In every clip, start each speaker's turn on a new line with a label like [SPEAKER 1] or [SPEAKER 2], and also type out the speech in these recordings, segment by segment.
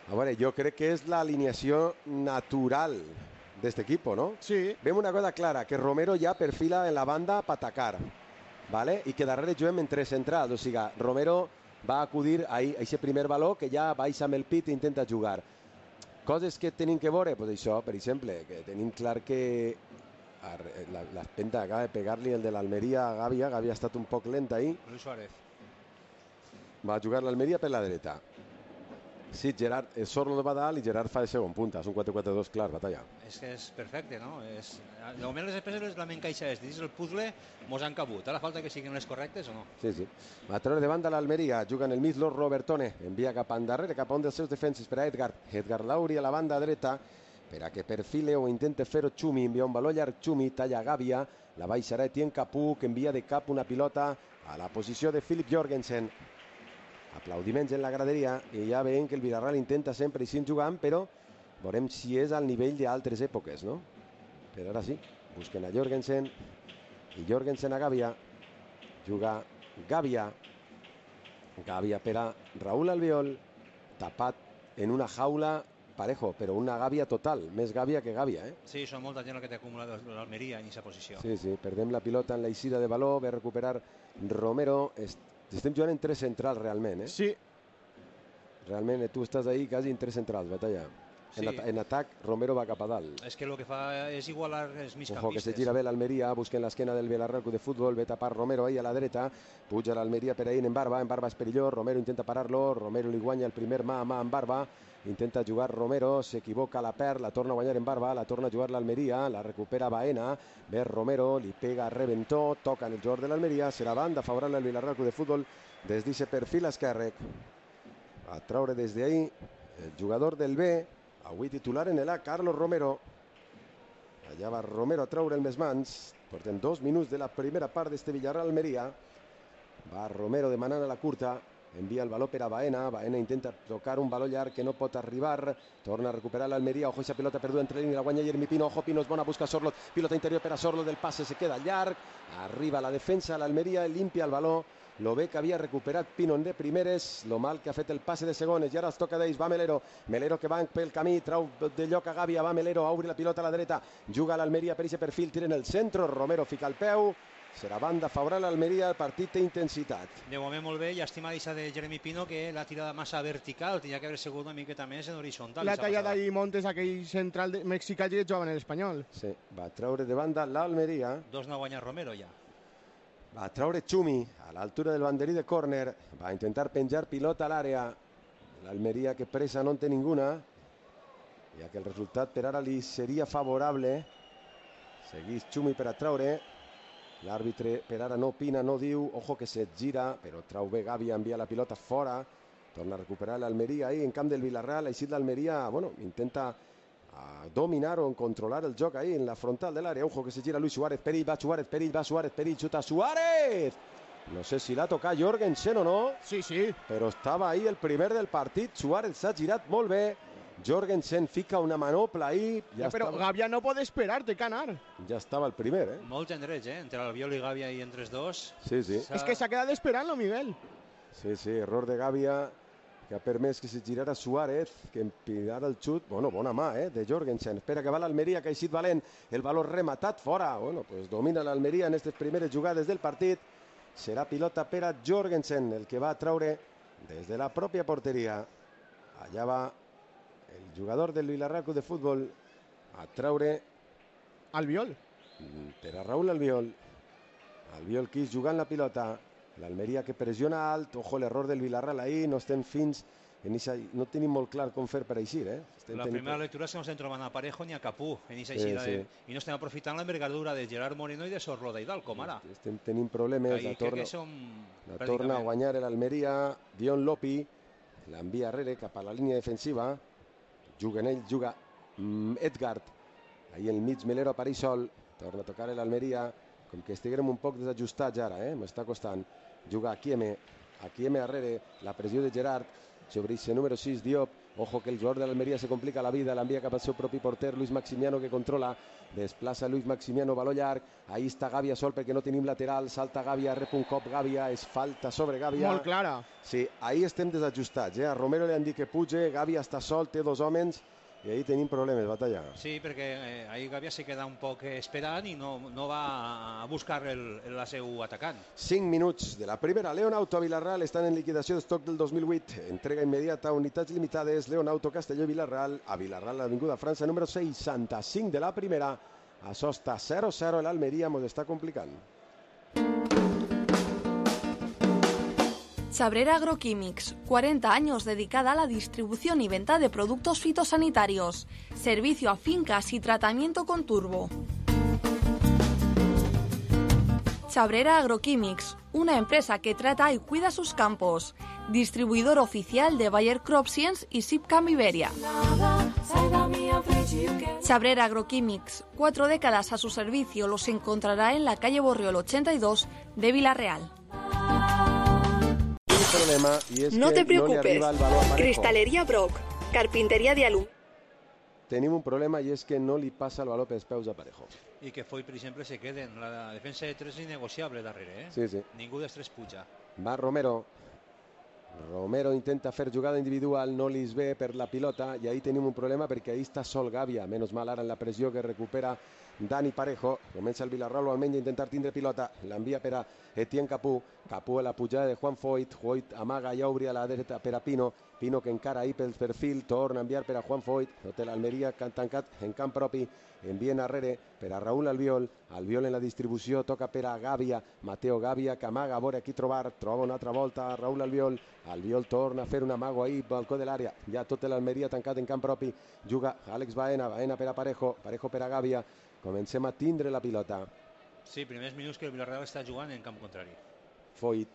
[SPEAKER 1] A veure, jo crec que és l'alineació natural d'este equipo, ¿no?
[SPEAKER 2] Sí.
[SPEAKER 1] Vem una cosa clara, que Romero ja perfila en la banda per atacar, ¿vale? I que darrere juguem en tres centrals, o sigui, Romero va acudir a aquest primer valor que ja baixa amb el pit i intenta jugar. Coses que tenim que veure, pues això, per exemple, que tenim clar que l'espenta acaba de pegar-li el de l'Almeria a Gavia. Gavia ha estat un poc lent ahí.
[SPEAKER 3] Luis Suárez.
[SPEAKER 1] Va jugar l'Almeria per la dreta. Sí, Gerard, Sorlo va dalt i Gerard fa de segon punta. És un 4-4-2 clar, batalla.
[SPEAKER 3] És que és perfecte, no? De moment les despeses la m'encaixa dins el puzzle mos han cabut. Ara falta que siguin les correctes o no?
[SPEAKER 1] Sí, sí. Va treure de banda l'Almeria. Juga en el mig Los Robertone. Envia cap endarrere, cap a un dels seus defenses per a Edgar. Edgar Lauri a la banda dreta per a que perfile o intente fer-ho Chumi. Envia un valor llarg Chumi, talla Gàbia. La baixarà Etienne Capú, que envia de cap una pilota a la posició de Philip Jorgensen. Aplaudiments en la graderia i ja veiem que el Villarreal intenta sempre així jugant, però veurem si és al nivell d'altres èpoques, no? Però ara sí, busquen a Jorgensen i Jorgensen a Gàbia. Juga Gàbia. Gàbia per a Raúl Albiol, tapat en una jaula parejo, però una Gàbia total, més Gàbia que Gàbia, eh?
[SPEAKER 3] Sí, són molta gent que té acumulat l'Almeria en aquesta posició.
[SPEAKER 1] Sí, sí, perdem la pilota en la eixida de valor, ve a recuperar Romero. Estem jugant en tres centrals realment, eh?
[SPEAKER 2] Sí.
[SPEAKER 1] Realment, tu estàs ahí quasi en tres centrals, batalla.
[SPEAKER 3] Sí.
[SPEAKER 1] En atac, Romero va cap a dalt.
[SPEAKER 3] És que el que fa és igualar els migcampistes.
[SPEAKER 1] Ojo, que se gira bé l'Almeria, busquen l'esquena del Villarreal Club de Futbol, ve a tapar Romero ahí a la dreta, puja l'Almeria per ahí en Barba és perillós, Romero intenta parar-lo, Romero li guanya el primer mà a mà en Barba, intenta jugar Romero, s'equivoca, la perd, la torna a guanyar en Barba, la torna a jugar l'Almeria, la recupera Baena, ve Romero, li pega Reventó, toca en el jugador de l'Almeria, serà banda favorable al Villarreal Club de Futbol des d'aquest perfil esquerre. A traure des d'ahí el jugador del B, avui titular en el A, Carlos Romero. Allà va Romero a treure el més mans. Portem 2 minuts de la primera part d'este Villarreal-Almeria. Va Romero demanant a la curta. Envia el valor per a Baena. Baena intenta tocar un valor llarg que no pot arribar. Torna a recuperar l'Almeria. Ojo, esa pelota perduda entre línia. La guanya Jeremy Pino. Ojo, Pino és bona. Busca Sorlot. Pilota interior per a Sorlot. Del passe se queda llarg. Arriba la defensa a l'Almeria. Limpia el valor. Lo bé que havia recuperat Pino de primeres, lo mal que ha fet el passe de segones, i ara es toca d'ells, va Melero, Melero que va pel camí, trau de lloc a Gàbia, va Melero, obri la pilota a la dreta, juga l'Almeria per aquest perfil, tira en el centre, Romero fica el peu, serà banda favorable a l'Almeria, el partit té intensitat.
[SPEAKER 3] De moment molt bé, llàstima deixa de Jeremy Pino, que la tirada massa vertical, tenia que haver sigut una miqueta més en horitzontal.
[SPEAKER 2] La tallada i Montes, aquell central mexicà que jugava en l'Espanyol.
[SPEAKER 1] Sí, va treure de banda l'Almeria.
[SPEAKER 3] 2 no guanya Romero ja.
[SPEAKER 1] Va a treure Chumi a l'altura del banderí de córner. Va a intentar penjar pilota a l'àrea. L'Almeria que pressa no en té ninguna, ja que el resultat per ara li seria favorable. Seguís Chumi per a treure. L'àrbitre per ara no opina, no diu. Ojo que se gira, però trau bé Gàbia, envia la pilota fora. Torna a recuperar l'Almeria ahí en camp del Villarreal. Així l'Almeria, bueno, intenta dominar o controlar el joc ahí en la frontal de l'àrea. Ojo que se gira Luis Suárez, perill, va Suárez, perill, xuta Suárez. No sé si l'ha tocat Jorgensen o no.
[SPEAKER 2] Sí, sí.
[SPEAKER 1] Però estava ahí el primer del partit. Suárez s'ha girat molt bé. Jorgensen fica una manopla ahí.
[SPEAKER 2] Ja però estava... Gàbia no pot esperar, té que anar.
[SPEAKER 1] Ja estava el primer, eh?
[SPEAKER 3] Molt gendrets, entre l'Albiol i Gàbia i entre els dos.
[SPEAKER 1] Sí, sí.
[SPEAKER 2] És que s'ha quedat esperant-lo, Miguel.
[SPEAKER 1] Sí, sí, error de Gàbia, que ha permès que se girara Suárez, que empinara el xut, bueno, bona mà, de Jorgensen. Espera que va l'Almeria, que ha eixit valent, el valor rematat fora. Bueno, pues domina l'Almeria en aquestes primeres jugades del partit. Serà pilota per a Jorgensen, el que va a traure des de la pròpia porteria. Allà va el jugador del Villarreal Club de Futbol a traure
[SPEAKER 2] Albiol.
[SPEAKER 1] Per a Raúl Albiol. Albiol quis jugant la pilota. L'Almeria que pressiona alt, ojo l'error del Villarreal ahí, no estem fins no tenim molt clar com fer per eixir,
[SPEAKER 3] La primera lectura és que no estem trobant a Parejo ni a Capú en aquesta eixida, i no estem aprofitant l'envergadura de Gerard Moreno i de Sorlo d'Aidal, com ara.
[SPEAKER 1] Estem tenint problemes, la torna a guanyar l'Almeria, Dion Lopi, l'envia arrere cap a la línia defensiva, juga Edgar, ahí el mig Melero apareix sol, torna a tocar l'Almeria, com que estiguem un poc desajustats ara, m'està costant. Juga Akieme arrere, la pressió de Gerard, sobre ese número 6 Diop. Ojo que el jugador de l'Almeria se complica la vida, l'envia cap al seu propi porter, Luis Maximiano, que controla, desplaça Luis Maximiano, baló llarg, ahí està Gàbia sol perquè no tenim lateral, salta Gàbia, rep un cop Gàbia, és falta sobre Gàbia.
[SPEAKER 2] Molt clara.
[SPEAKER 1] Sí, ahí estem desajustats, a Romero li han dit que puge, Gàbia està sol, té 2 homes, i ahí tenim problemes, Batalla.
[SPEAKER 3] Sí, perquè ahí Gàbia se queda un poc esperant i no va a buscar el seu atacant.
[SPEAKER 1] 5 minuts de la primera. Leonauto a Vilarreal estan en liquidació d'estoc del 2008. Entrega immediata, unitats limitades. Leonauto, Castelló i Vilarreal. A Vilarreal, l'Avinguda França, número 65 de la primera. Això està 0-0. L'Almeria mos està complicant.
[SPEAKER 4] Chabrera Agroquímics, 40 años dedicada a la distribución y venta de productos fitosanitarios. Servicio a fincas y tratamiento con turbo. Chabrera Agroquímics, una empresa que trata y cuida sus campos. Distribuidor oficial de Bayer Crop Science y Sipcam Iberia. Chabrera Agroquímics, 4 décadas a su servicio, los encontrará en la calle Borriol 82 de Vilarreal.
[SPEAKER 1] Problema, y es
[SPEAKER 4] no
[SPEAKER 1] que
[SPEAKER 4] te preocupes,
[SPEAKER 1] no
[SPEAKER 4] Cristalería Brock, carpintería de aluminio.
[SPEAKER 1] Tenim un problema i és que no li passa el baló pels peus a Parejo.
[SPEAKER 3] I que Foyt, per exemple, se queden. La defensa de 3 és innegociable darrere, eh?
[SPEAKER 1] Sí, sí.
[SPEAKER 3] Ningú dels 3 puja.
[SPEAKER 1] Va Romero. Romero intenta fer jugada individual, no li ve per la pilota i ahí tenim un problema perquè ahí està sol Gàbia. Menos mal ara en la pressió que recupera Dani Parejo. Comença el Vilarreal almenys a intentar tindre pilota. L'envia per a Etienne Capú. Capú a la pujada de Juan Foyt. Foyt amaga i obri a la dreta per a Pino. Pino que encara ahí pel perfil. Torna a enviar per a Juan Foyt. Hotel Almeria tancat en camp propi. Envien arrere per a Raúl Albiol. Albiol en la distribució. Toca per a Gàbia. Mateo Gàbia que amaga a veure qui trobar. Troba una altra volta Raúl Albiol. Albiol torna a fer un amago ahí, balcó de l'àrea. Ja tot l'Almeria tancat en camp propi. Juga Àlex Baena. Baena per a Parejo. Parejo per a Gàbia. Comencem a tindre la pilota.
[SPEAKER 3] Sí, primers minuts que el Villarreal està jugant en camp contrari.
[SPEAKER 1] Foyt.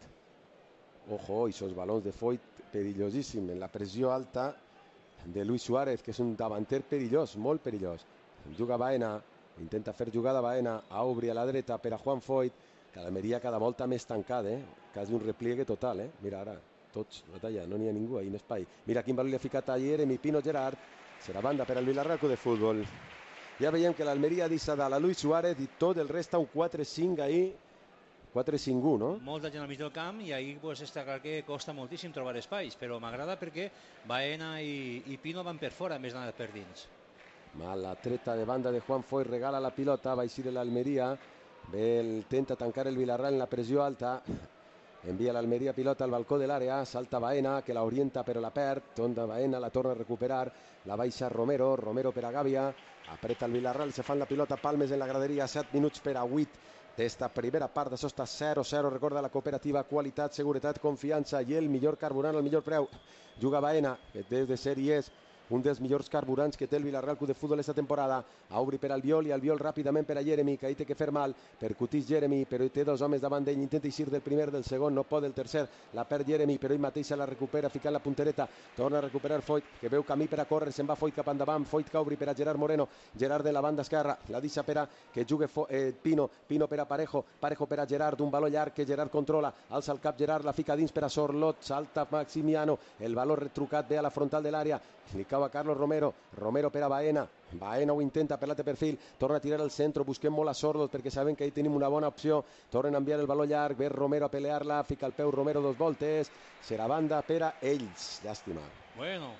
[SPEAKER 1] Ojo, esos balons de Foyt perillosíssim. En la pressió alta de Luis Suárez, que és un davanter perillós, molt perillós. Juga Baena. Intenta fer jugada Baena. A obrir a la dreta per a Juan Foyt. Que l'Almeria cada volta més tancat, quasi un repliegue total, Mira ara, tots, Batalla, no n'hi ha ningú ahí en espai. Mira quin valor li ha ficat a Jeremy Pino Gerard. Serà banda per al Villarreal Club de Futbol. Ja veiem que l'Almeria deixa dalt a Luis Suárez i tot el resta un 4-5 ahí. 4-5-1, no?
[SPEAKER 3] Molta gent al mig del camp i ahí pues, està clar que costa moltíssim trobar espais, però m'agrada perquè Baena i Pino van per fora més d'anar per dins.
[SPEAKER 1] Mala treta de banda de Juan Foyt, regala la pilota, va a eixir l'Almeria. Intenta tancar el Villarreal en la pressió alta. Envia l'Almeria pilota al balcó de l'àrea, salta Baena, que la orienta però la perd. Tonda Baena, la torna a recuperar, la baixa Romero, Romero per a Gàbia. Apreta el Villarreal, se fan la pilota Palmes en la graderia, 7 minuts per a 8 d'esta primera part. Això està 0-0, recorda la cooperativa, qualitat, seguretat, confiança i el millor carburant al millor preu. Juga Baena, que deu de ser i és un dels millors carburants que té el Villarreal Club de Futbol esta temporada. A obrir per Albiol i Albiol ràpidament per a Jeremy, que ahí té que fer mal. Percutís Jeremy, però té 2 homes davant d'ell. Intenta eixir del primer, del segon, no pot el tercer. La perd Jeremy, però ell mateix se la recupera, ficant la puntereta. Torna a recuperar Foyt, que veu camí per a córrer. Se'n va Foyt cap endavant. Foyt que obri per a Gerard Moreno. Gerard de la banda esquerra. La deixa per a que jugui Pino. Pino per a Parejo. Parejo per a Gerard. Un baló llarg que Gerard controla. Alça el cap Gerard, la fica dins per a Sorlot. Salta Maximiano. El baló retrucat ve a la frontal de l'àrea. Li cau a Carlos Romero. Romero per a Baena. Baena ho intenta per l'altre perfil. Torna a tirar al centre. Busquem molt a Sorlot perquè sabem que ahí tenim una bona opció. Tornen a enviar el baló llarg. Ve Romero a pelear-la. Fica el peu Romero 2 voltes. Serà banda per a ells. Llàstima.
[SPEAKER 3] Bueno,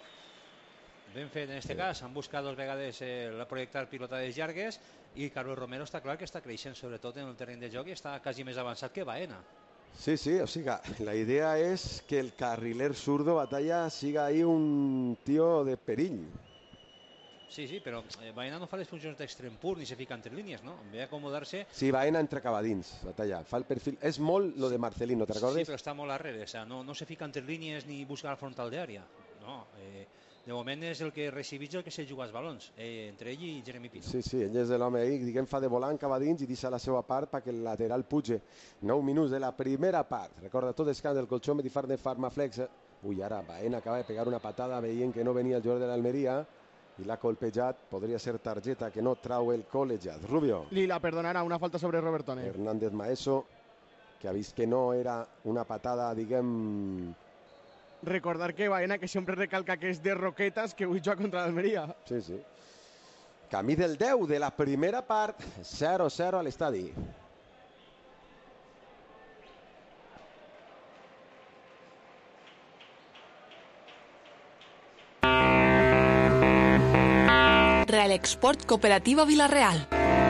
[SPEAKER 3] ben fet en este cas. Han buscat 2 vegades proyectar pilotades llargues i Carlos Romero està clar que està creixent sobretot en el terreny de joc i està quasi més avançat que Baena.
[SPEAKER 1] Sí, sí, o sigui, la idea és que el carriler zurdo Batalla siga ahí un tío de perill.
[SPEAKER 3] Sí, sí, però Baena no fa les funcions d'extrem pur ni se fica entre línies, no? Ve a acomodar-se...
[SPEAKER 1] Sí, Baena entra cap a dins, Batalla, fa el perfil... És molt lo de Marcelino, te recordes?
[SPEAKER 3] Sí, però està molt arrere, o sea, no se fica entre línies ni busca el frontal d'àrea. No, de moment és el que recibeix el que se juga els balons, entre ell i Jeremy Pino.
[SPEAKER 1] Sí, sí, ell és l'home ahí, diguem, fa de volant cap a dins i deixa la seva part perquè el lateral puge. 9 minuts de la primera part. Recorda tot escant del colchón de Farmaflex. Ui, ara Baena acaba de pegar una patada veient que no venia el jugador de l'Almeria i l'ha colpejat. Podria ser targeta que no trau el col·legiat. Rubio.
[SPEAKER 2] Li la perdonarà, una falta sobre Robertone.
[SPEAKER 1] Hernández Maeso, que ha vist que no era una patada, diguem,
[SPEAKER 2] Recordar que Baena, que sempre recalca que és de Roquetes, que avui juga contra l'Almeria.
[SPEAKER 1] Sí, sí. Camí del 10 de la primera part, 0-0 a l'estadi.
[SPEAKER 4] Real Export Cooperativa Villarreal.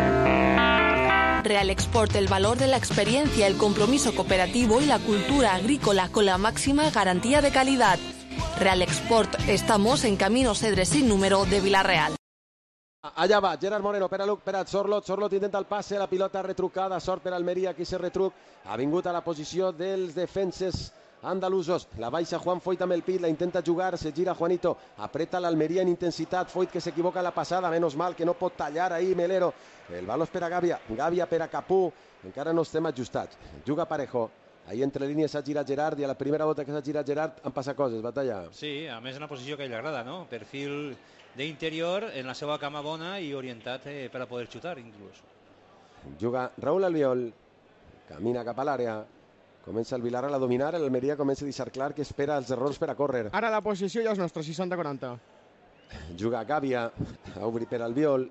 [SPEAKER 4] Real Export, el valor de la experiencia, el compromiso cooperativo y la cultura agrícola con la máxima garantía de calidad. Real Export, estamos en Camino Cedres sin número de Villarreal.
[SPEAKER 1] Allà va, Gerard Moreno per a Luc, per a Sorlot. Sorlot intenta el passe, la pilota retrucada, sort per Almeria, aquí se retruc. Ha vingut a la posició dels defenses andalusos. La baixa Juan Foyt amb el pit, la intenta jugar, se gira Juanito, apreta l'Almeria en intensitat. Foyt que s'equivoca en la passada, menos mal que no pot tallar ahí Melero. El baló és per a Gàbia, Gàbia per a Capú, encara no estem ajustats. Juga Parejo, ahí entre línies s'ha girat Gerard i a la primera volta que s'ha girat Gerard han passat coses, Batalla.
[SPEAKER 3] Sí, a més en la posició que a ell li agrada, no? Perfil d'interior, en la seva cama bona i orientat per a poder xutar, inclús.
[SPEAKER 1] Juga Raúl Albiol, camina cap a l'àrea, comença el Villarreal a dominar, l'Almeria comença a deixar clar que espera els errors per a córrer.
[SPEAKER 2] Ara la posició ja és nostra, 60-40.
[SPEAKER 1] Juga Gàbia, a obrir per Albiol,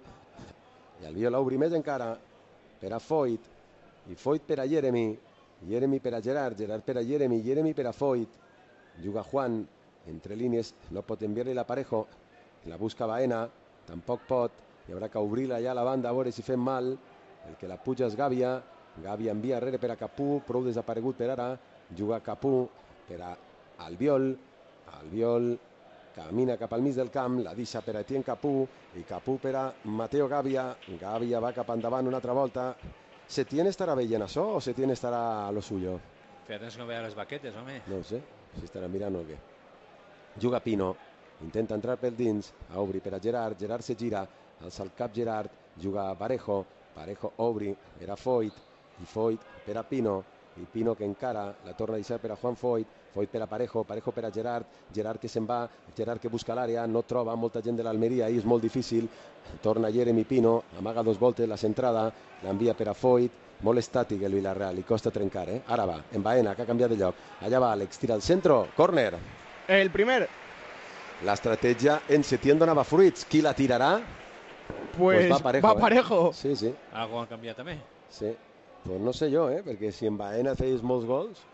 [SPEAKER 1] i Albiol a obrir més encara, per a Foyt, i Foyt per a Jeremy, Jeremy per a Gerard, Gerard per a Jeremy, Jeremy per a Foyt. Juga Juan, entre línies, no pot enviar-li la Parejo, la busca Baena, tampoc pot, hi haurà que obrir-la ja a la banda, a veure si fem mal. El que la puja és Gàbia, Gàbia envia darrere per a Capú, prou desaparegut per ara, juga Capú per a Albiol, Albiol camina cap al mig del camp, la deixa per a Etienne Capú, i Capú per a Mateo Gàbia, Gàbia va cap endavant una altra volta. Setién estarà veient això o Setién estarà a lo suyo?
[SPEAKER 3] Fíjate que no vea les baquetes, home.
[SPEAKER 1] No ho sé, si estarà mirant o què. Juga Pino, intenta entrar pel dins, a obrir per a Gerard, Gerard se gira, alça el cap Gerard, juga Parejo, Parejo obri, era Foyt, i Foyt per a Pino, i Pino que encara la torna a deixar per a Juan Foyt, Foyt per a Parejo, Parejo per a Gerard, Gerard que se'n va, Gerard que busca l'àrea, no troba molta gent de l'Almeria, ahí és molt difícil, torna Jeremy Pino, amaga dos voltes la centrada, l'envia per a Foyt, molt estàtic el Villarreal, li costa trencar, Ara va, en Baena, que ha canviat de lloc, allà va Àlex, tira al centro, córner.
[SPEAKER 2] El primer.
[SPEAKER 1] L'estratègia en Setién donava fruits, qui la tirarà?
[SPEAKER 2] Pues
[SPEAKER 1] va Parejo.
[SPEAKER 2] Va Parejo.
[SPEAKER 1] Sí, sí.
[SPEAKER 3] Algo han canviat també.
[SPEAKER 1] Sí. Pues no sé jo, perquè si en Baena feis molts gols...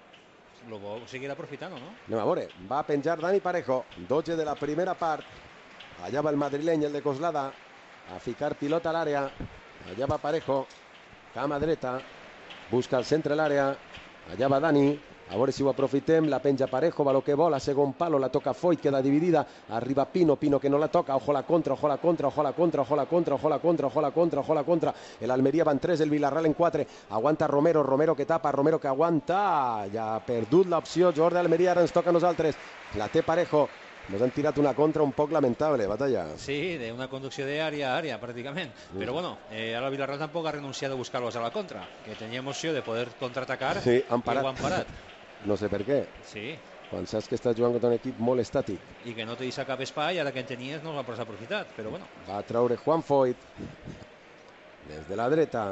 [SPEAKER 3] Lo vol seguir aprofitant, no?
[SPEAKER 1] Anem a veure, va a penjar Dani Parejo, 12 de la primera part, allà va el madrileny, el de Coslada, a ficar pilota a l'àrea, allà va Parejo, cama dreta, busca el centre l'àrea, allà va Dani, a veure si ho aprofitem, la penja Parejo, va lo que vola, segon palo, la toca Foyt, queda dividida, arriba Pino, Pino que no la toca, ojo la contra, ojo la contra, ojo la contra, ojo la contra, ojo la contra, ojo la contra, ojo la contra, el Almeria va en 3, el Villarreal en 4, aguanta Romero, Romero que tapa, Romero que aguanta, ja ha perdut l'opció, jugador d'Almeria, ara ens toca a nosaltres, la té Parejo, nos han tirat una contra un poc lamentable, Batalla.
[SPEAKER 3] Sí, de una conducció d'àrea a àrea, pràcticament. Però bueno, ara el Villarreal tampoc ha renunciat a buscar-los a la contra, que tenia emoció de poder contraatacar,
[SPEAKER 1] sí, han parat.
[SPEAKER 3] I ho han parat.
[SPEAKER 1] No sé per què.
[SPEAKER 3] Sí.
[SPEAKER 1] Quan saps que estàs jugant contra un equip molt estàtic.
[SPEAKER 3] I que no te deixa cap espai, ara que en tenies no l'han aprofitat, però bueno.
[SPEAKER 1] Va a treure Juan Foyt des de la dreta.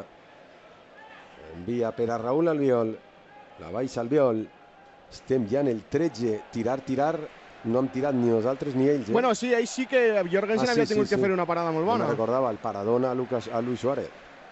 [SPEAKER 1] Envia per a Raúl Albiol. La baixa Albiol. Estem ja en el 13. Tirar. No hem tirat ni nosaltres ni ells.
[SPEAKER 2] Bueno, sí, ahí sí que Jorgensen havia tingut que fer una parada molt bona.
[SPEAKER 1] No recordava el paradón a Luis Suárez.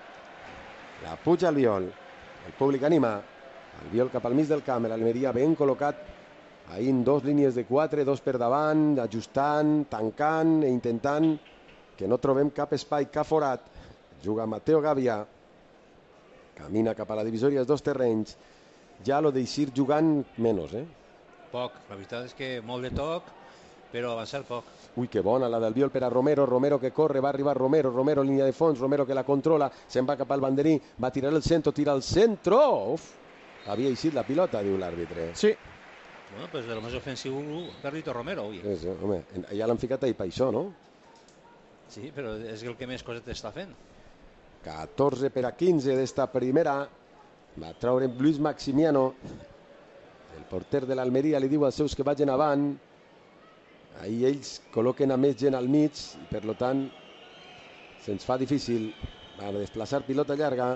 [SPEAKER 1] La puja Albiol. El públic anima. Albiol cap al mig del camp, l'Almeria ben col·locat, ahí en 2 línies de 4, 2 per davant, ajustant, tancant i intentant que no trobem cap espai, cap forat. Juga Mateo Gàbia, camina cap a la divisòria dels 2 terrenys, ja lo d'eixir jugant menys,
[SPEAKER 3] Poc, la veritat és que molt de toc, però avançar poc.
[SPEAKER 1] Ui, que bona la d'Albiol per a Romero, Romero que corre, va arribar Romero, Romero línia de fons, Romero que la controla, se'n va cap al banderí, va tirar el centro, tira el centro, uf! Havia eixit la pilota, diu l'àrbitre.
[SPEAKER 2] Sí.
[SPEAKER 3] Bueno, pues de lo més ofensiu Carlito Romero avui.
[SPEAKER 1] Sí, home, ja l'han ficat ahí per això, no?
[SPEAKER 3] Sí, però és el que més coses està fent.
[SPEAKER 1] 14 per a 15 d'esta primera. Va traure Luis Maximiano. El porter de l'Almeria li diu als seus que vagin avant. Ahí ells col·loquen a més gent al mig i per tant se'ns fa difícil. Va desplaçar pilota llarga.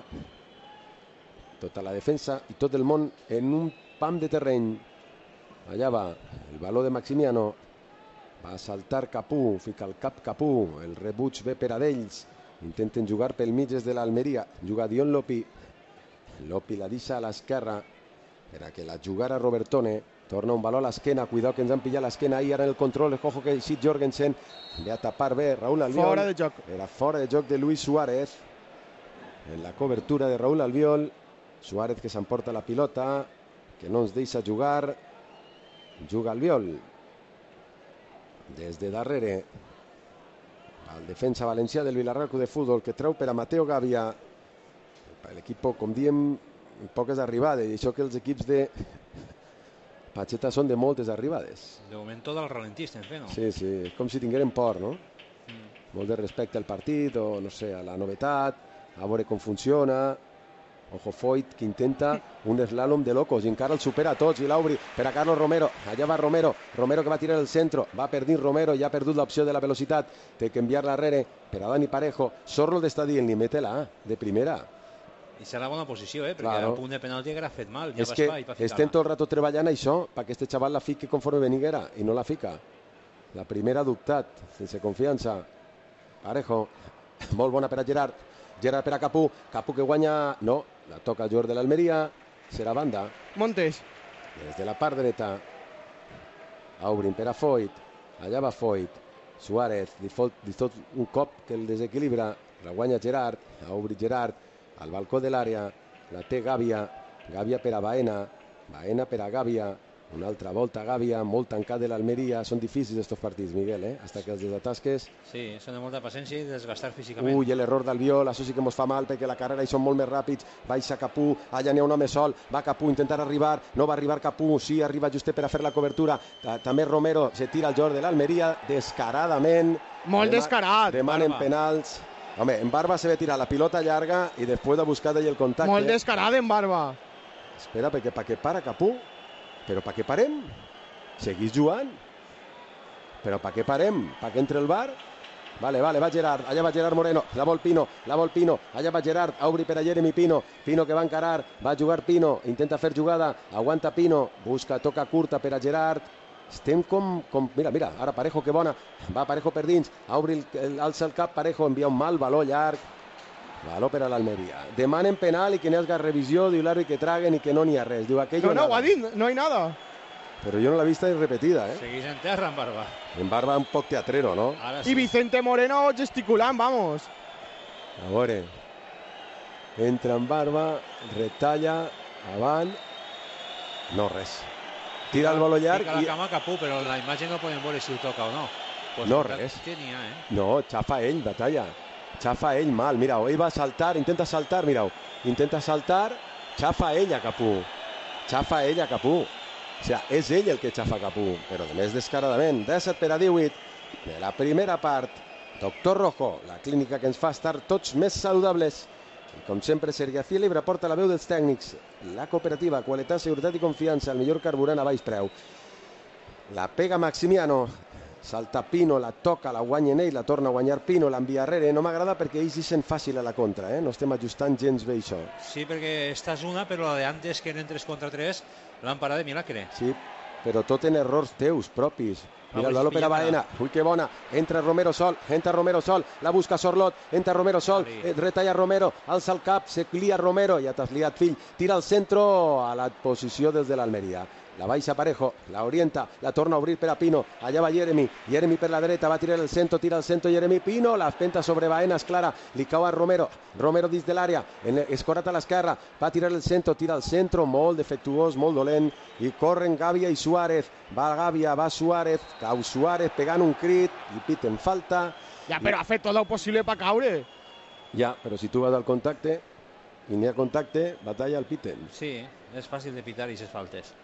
[SPEAKER 1] Tota la defensa i tot el món en un pam de terreny. Allà va El valor de Maximiano. Va a saltar Capú, fica el cap Capú, el rebuig ve per a d'ells. Intenten jugar pel mig des de l'Almeria. Juga Dion Lopi. Lopi la deixa a l'esquerra per a que la jugara Robertone. Torna un valor a l'esquena, cuidado que ens han pillat l'esquena ahí, ara en el control, ojo que Sid Jorgensen ve a tapar bé Raúl Albiol.
[SPEAKER 2] Fora de joc.
[SPEAKER 1] Era fora de joc de Luis Suárez. En la cobertura de Raúl Albiol. Suárez que s'emporta la pilota, que no ens deixa jugar. Juga Albiol. Des de darrere. El defensa valencià del Villarreal Club de Futbol que treu per a Mateo Gavia. L'equip, com diem, poques arribades. I això que els equips de Pacheta són de moltes arribades.
[SPEAKER 3] De moment tot el ralentí estem fent, no?
[SPEAKER 1] Sí, sí, és com si tingueren por, no? Molt de respecte al partit o, no sé, a la novetat, a veure com funciona. Ojo Foyt, que intenta un slalom de locos i encara el supera a tots i l'obri per a Carlos Romero. Allà va Romero, Romero que va tirar el centro, va perdint Romero, ja ha perdut l'opció de la velocitat, té que enviar-la darrere per a Dani Parejo. Sorlold està dient-li, mete-la de primera.
[SPEAKER 3] I serà bona posició, perquè
[SPEAKER 1] Claro.
[SPEAKER 3] el punt de penalti haguera fet mal. Ja
[SPEAKER 1] És
[SPEAKER 3] va
[SPEAKER 1] que
[SPEAKER 3] espai per ficar-la.
[SPEAKER 1] estem tot el rato treballant això perquè este xaval la fiqui conforme veniguera i no la fica. La primera ha dubtat, sense confiança. Parejo, molt bona per a Gerard. Gerard per a Capú, Capú que guanya... No, la toca el jugador de l'Almeria, serà banda.
[SPEAKER 2] Montes.
[SPEAKER 1] Des de la part dreta. Obrin per a Foyt. Allà va Foyt. Suárez, li fot un cop que el desequilibra. La guanya Gerard. Obri Gerard. Al balcó de l'àrea. La té Gàbia. Gàbia per a Baena. Baena per a Gàbia. Una altra volta Gàbia. Molt tancat de l'Almeria. Són difícils estos partits, Miguel, Hasta que els desatasques.
[SPEAKER 3] Sí, són de molta paciència i desgastar físicament.
[SPEAKER 1] Ui, l'error d'Albiol, això sí que ens fa mal perquè la carrera hi són molt més ràpids. Baixa Capú, allà n'hi ha un home sol, va Capú, intentar arribar, no va arribar Capú, sí, arriba justet per a fer la cobertura. També Romero se tira el jugador de l'Almeria descaradament.
[SPEAKER 2] Molt descarat.
[SPEAKER 1] Demanen
[SPEAKER 3] Barba.
[SPEAKER 1] penals. Home, en Barba se ve tirar la pilota llarga i després de buscar d'ell el contacte.
[SPEAKER 2] Molt descarat en Barba.
[SPEAKER 1] Espera, perquè pa què para Capú? Però pa què parem? Seguís jugant? Però pa què parem? Pa què entre el bar? Vale, va Gerard, allà va Gerard Moreno, la vol Pino, allà va Gerard, obri per a Jeremy Pino, Pino que va encarar, va jugar Pino, intenta fer jugada, aguanta Pino, busca, toca curta per a Gerard, estem com mira, ara Parejo que bona, va Parejo per dins, alça el cap Parejo, envia un mal valor llarg, valor per a l'Almeria. Demanen penal i que n'hi hagi revisió, diu l'àrbit que traguen i que no n'hi ha res, diu aquello
[SPEAKER 2] No,
[SPEAKER 1] nada.
[SPEAKER 2] ho ha dit, no hay nada.
[SPEAKER 1] Però jo no l'he vista repetida,
[SPEAKER 3] Segueix en terra, en Barba.
[SPEAKER 1] En Barba un poc teatrero, no?
[SPEAKER 3] Ara
[SPEAKER 2] I Vicente Moreno gesticulant, vamos.
[SPEAKER 1] A veure, entra en Barba, retalla, avant, no res. Tira el valor llarg
[SPEAKER 3] Fica la
[SPEAKER 1] i...
[SPEAKER 3] cama a Capú, però en la imatge no podem veure si ho toca o no. Pues
[SPEAKER 1] No, res.
[SPEAKER 3] Que n'hi ha,
[SPEAKER 1] No, xafa ell, batalla. Xafa ell mal, mirau, ell va saltar, intenta saltar, mirau. Intenta saltar, xafa ell a Capú. Xafa ell a Capú. O sigui, és ell el que xafa Capú, però de més descaradament. 17 per a 18 de la primera part. Doctor Rojo, la clínica que ens fa estar tots més saludables. I com sempre, Sergio Libre porta la veu dels tècnics. La cooperativa, qualitat, seguretat i confiança, el millor carburant a baix preu. La pega Maximiano. Salta Pino, la toca, la guanya ell, la torna a guanyar Pino, l'envia darrere. No m'agrada perquè ells hi sent fàcil a la contra, No estem ajustant gens bé això.
[SPEAKER 3] Sí, perquè esta és una, però la de antes, que eren 3 contra 3, l'han parat de milagre.
[SPEAKER 1] Sí, però tot en errors teus propis. Mira el valor per a Baena. Ui, que bona. Entra Romero sol, la busca Sorlold, entra Romero sol, retalla Romero, alça el cap, se lia Romero, ja t'has liat, fill. Tira al centro a la posició des de l'Almeria. La baixa Parejo, la orienta, la torna a obrir per a Pino, allà va Jeremy per la dreta, va tirar el centro, tira el centro Jeremy Pino, la penta sobre Baena, és clara, li cau a Romero dins de l'àrea, escorat a l'esquerra, va tirar el centro, tira el centro, molt defectuós, molt dolent, i corren Gàbia i Suárez, va Gàbia, va Suárez, cau Suárez pegant un crit, i piten falta.
[SPEAKER 2] Ja, però ha fet tot el possible per caure.
[SPEAKER 1] Ja, però si tu vas al contacte, i n'hi ha contacte, batalla al piten.
[SPEAKER 3] Sí, és fàcil de pitar i ses faltes.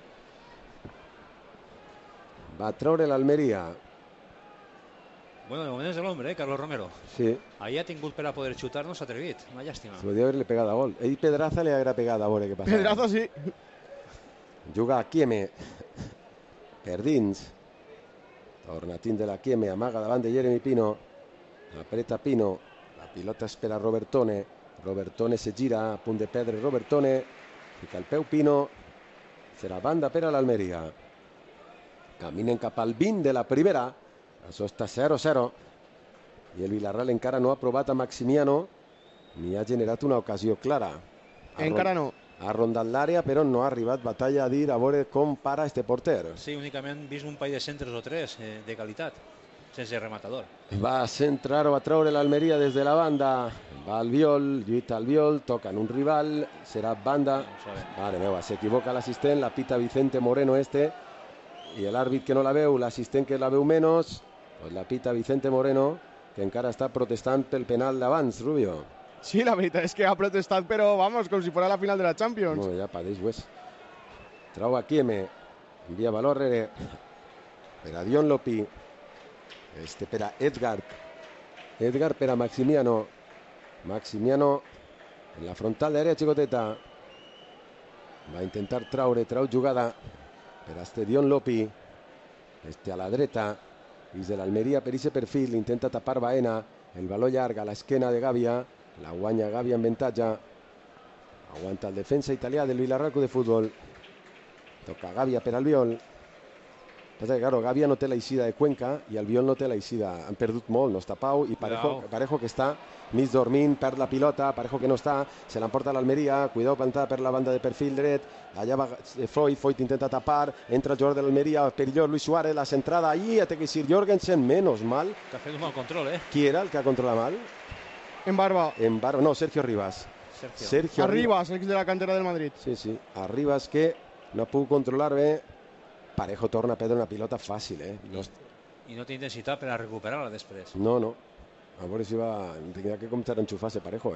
[SPEAKER 1] Va treure l'Almeria.
[SPEAKER 3] Bueno, de moment és l'home, Carlos Romero.
[SPEAKER 1] Sí.
[SPEAKER 3] Ahir ha tingut per a poder xutar, no s'ha atrevit. Una llàstima.
[SPEAKER 1] Se podria haver-li pegat a gol. Ell Pedraza li haguera pegat a veure què passava.
[SPEAKER 2] Pedraza sí.
[SPEAKER 1] Juga a Kieme per dins. Torna a tindre la Kieme, amaga davant de Jeremy Pino. Apreta Pino. La pilota espera Robertone. Robertone se gira, a punt de perdre Robertone. Fica el peu Pino. Serà banda per a l'Almeria. Caminen cap al 20 de la primera. Això està 0-0. I el Villarreal encara no ha provat a Maximiano ni ha generat una ocasió clara.
[SPEAKER 2] Encara no.
[SPEAKER 1] Ha rondat l'àrea, però no ha arribat Batalla a dir a veure com para este porter.
[SPEAKER 3] Sí, únicament vist un parell de centres o tres de qualitat, sense rematador.
[SPEAKER 1] Va a centrar o a treure l'Almeria des de la banda. Va Albiol, lluita Albiol, toca en un rival, serà banda. Mare meva, s'equivoca l'assistent, la pita Vicente Moreno i l'àrbit que no la veu, l'assistent que la veu menys, pues la pita Vicente Moreno, que encara està protestant pel penal d'abans, Rubio.
[SPEAKER 2] Sí, la veritat és que ha protestat, però vamos, com si fos la final de la Champions.
[SPEAKER 1] No, ja padeix, pues. Trau a Kieme, envia valor rere per a Dion Lopi, per a Edgar per a Maximiano. Maximiano en la frontal d'àrea xicoteta. Va intentar trau jugada per a Dion Lopi. A la dreta, i de l'Almeria per aquest perfil, intenta tapar Baena. El valor llarg a l'esquena de Gàbia. La guanya Gàbia en avantatge. Aguanta el defensa italià del Villarreal Club de Futbol. Toca Gàbia per Albiol. Passa que, claro, Gàbia no té l'eixida de Cuenca i Albiol no té l'eixida. Han perdut molt, no està Pau, i Parejo que està mig dormint, perd la pilota, Parejo que no està, se l'emporta l'Almeria, cuidado plantada per la banda de perfil dret, allà va Foyt intenta tapar, entra el jugador de l'Almeria, perillós Luis Suárez, la centrada allí, té que ir Jorgensen, menos mal.
[SPEAKER 3] Que ha fet un mal control,
[SPEAKER 1] Qui era el que ha controlat mal?
[SPEAKER 2] En Barba.
[SPEAKER 1] No, Sergio Arribas. Sergio
[SPEAKER 2] Arribas, ex de la cantera del Madrid.
[SPEAKER 1] Sí, Arribas que no ha pogut controlar bé. Parejo torna a perdre una pilota fàcil,
[SPEAKER 3] I no té intensitat per a recuperar-la després.
[SPEAKER 1] No. A veure si tindrà que començar a enxufar-se Parejo,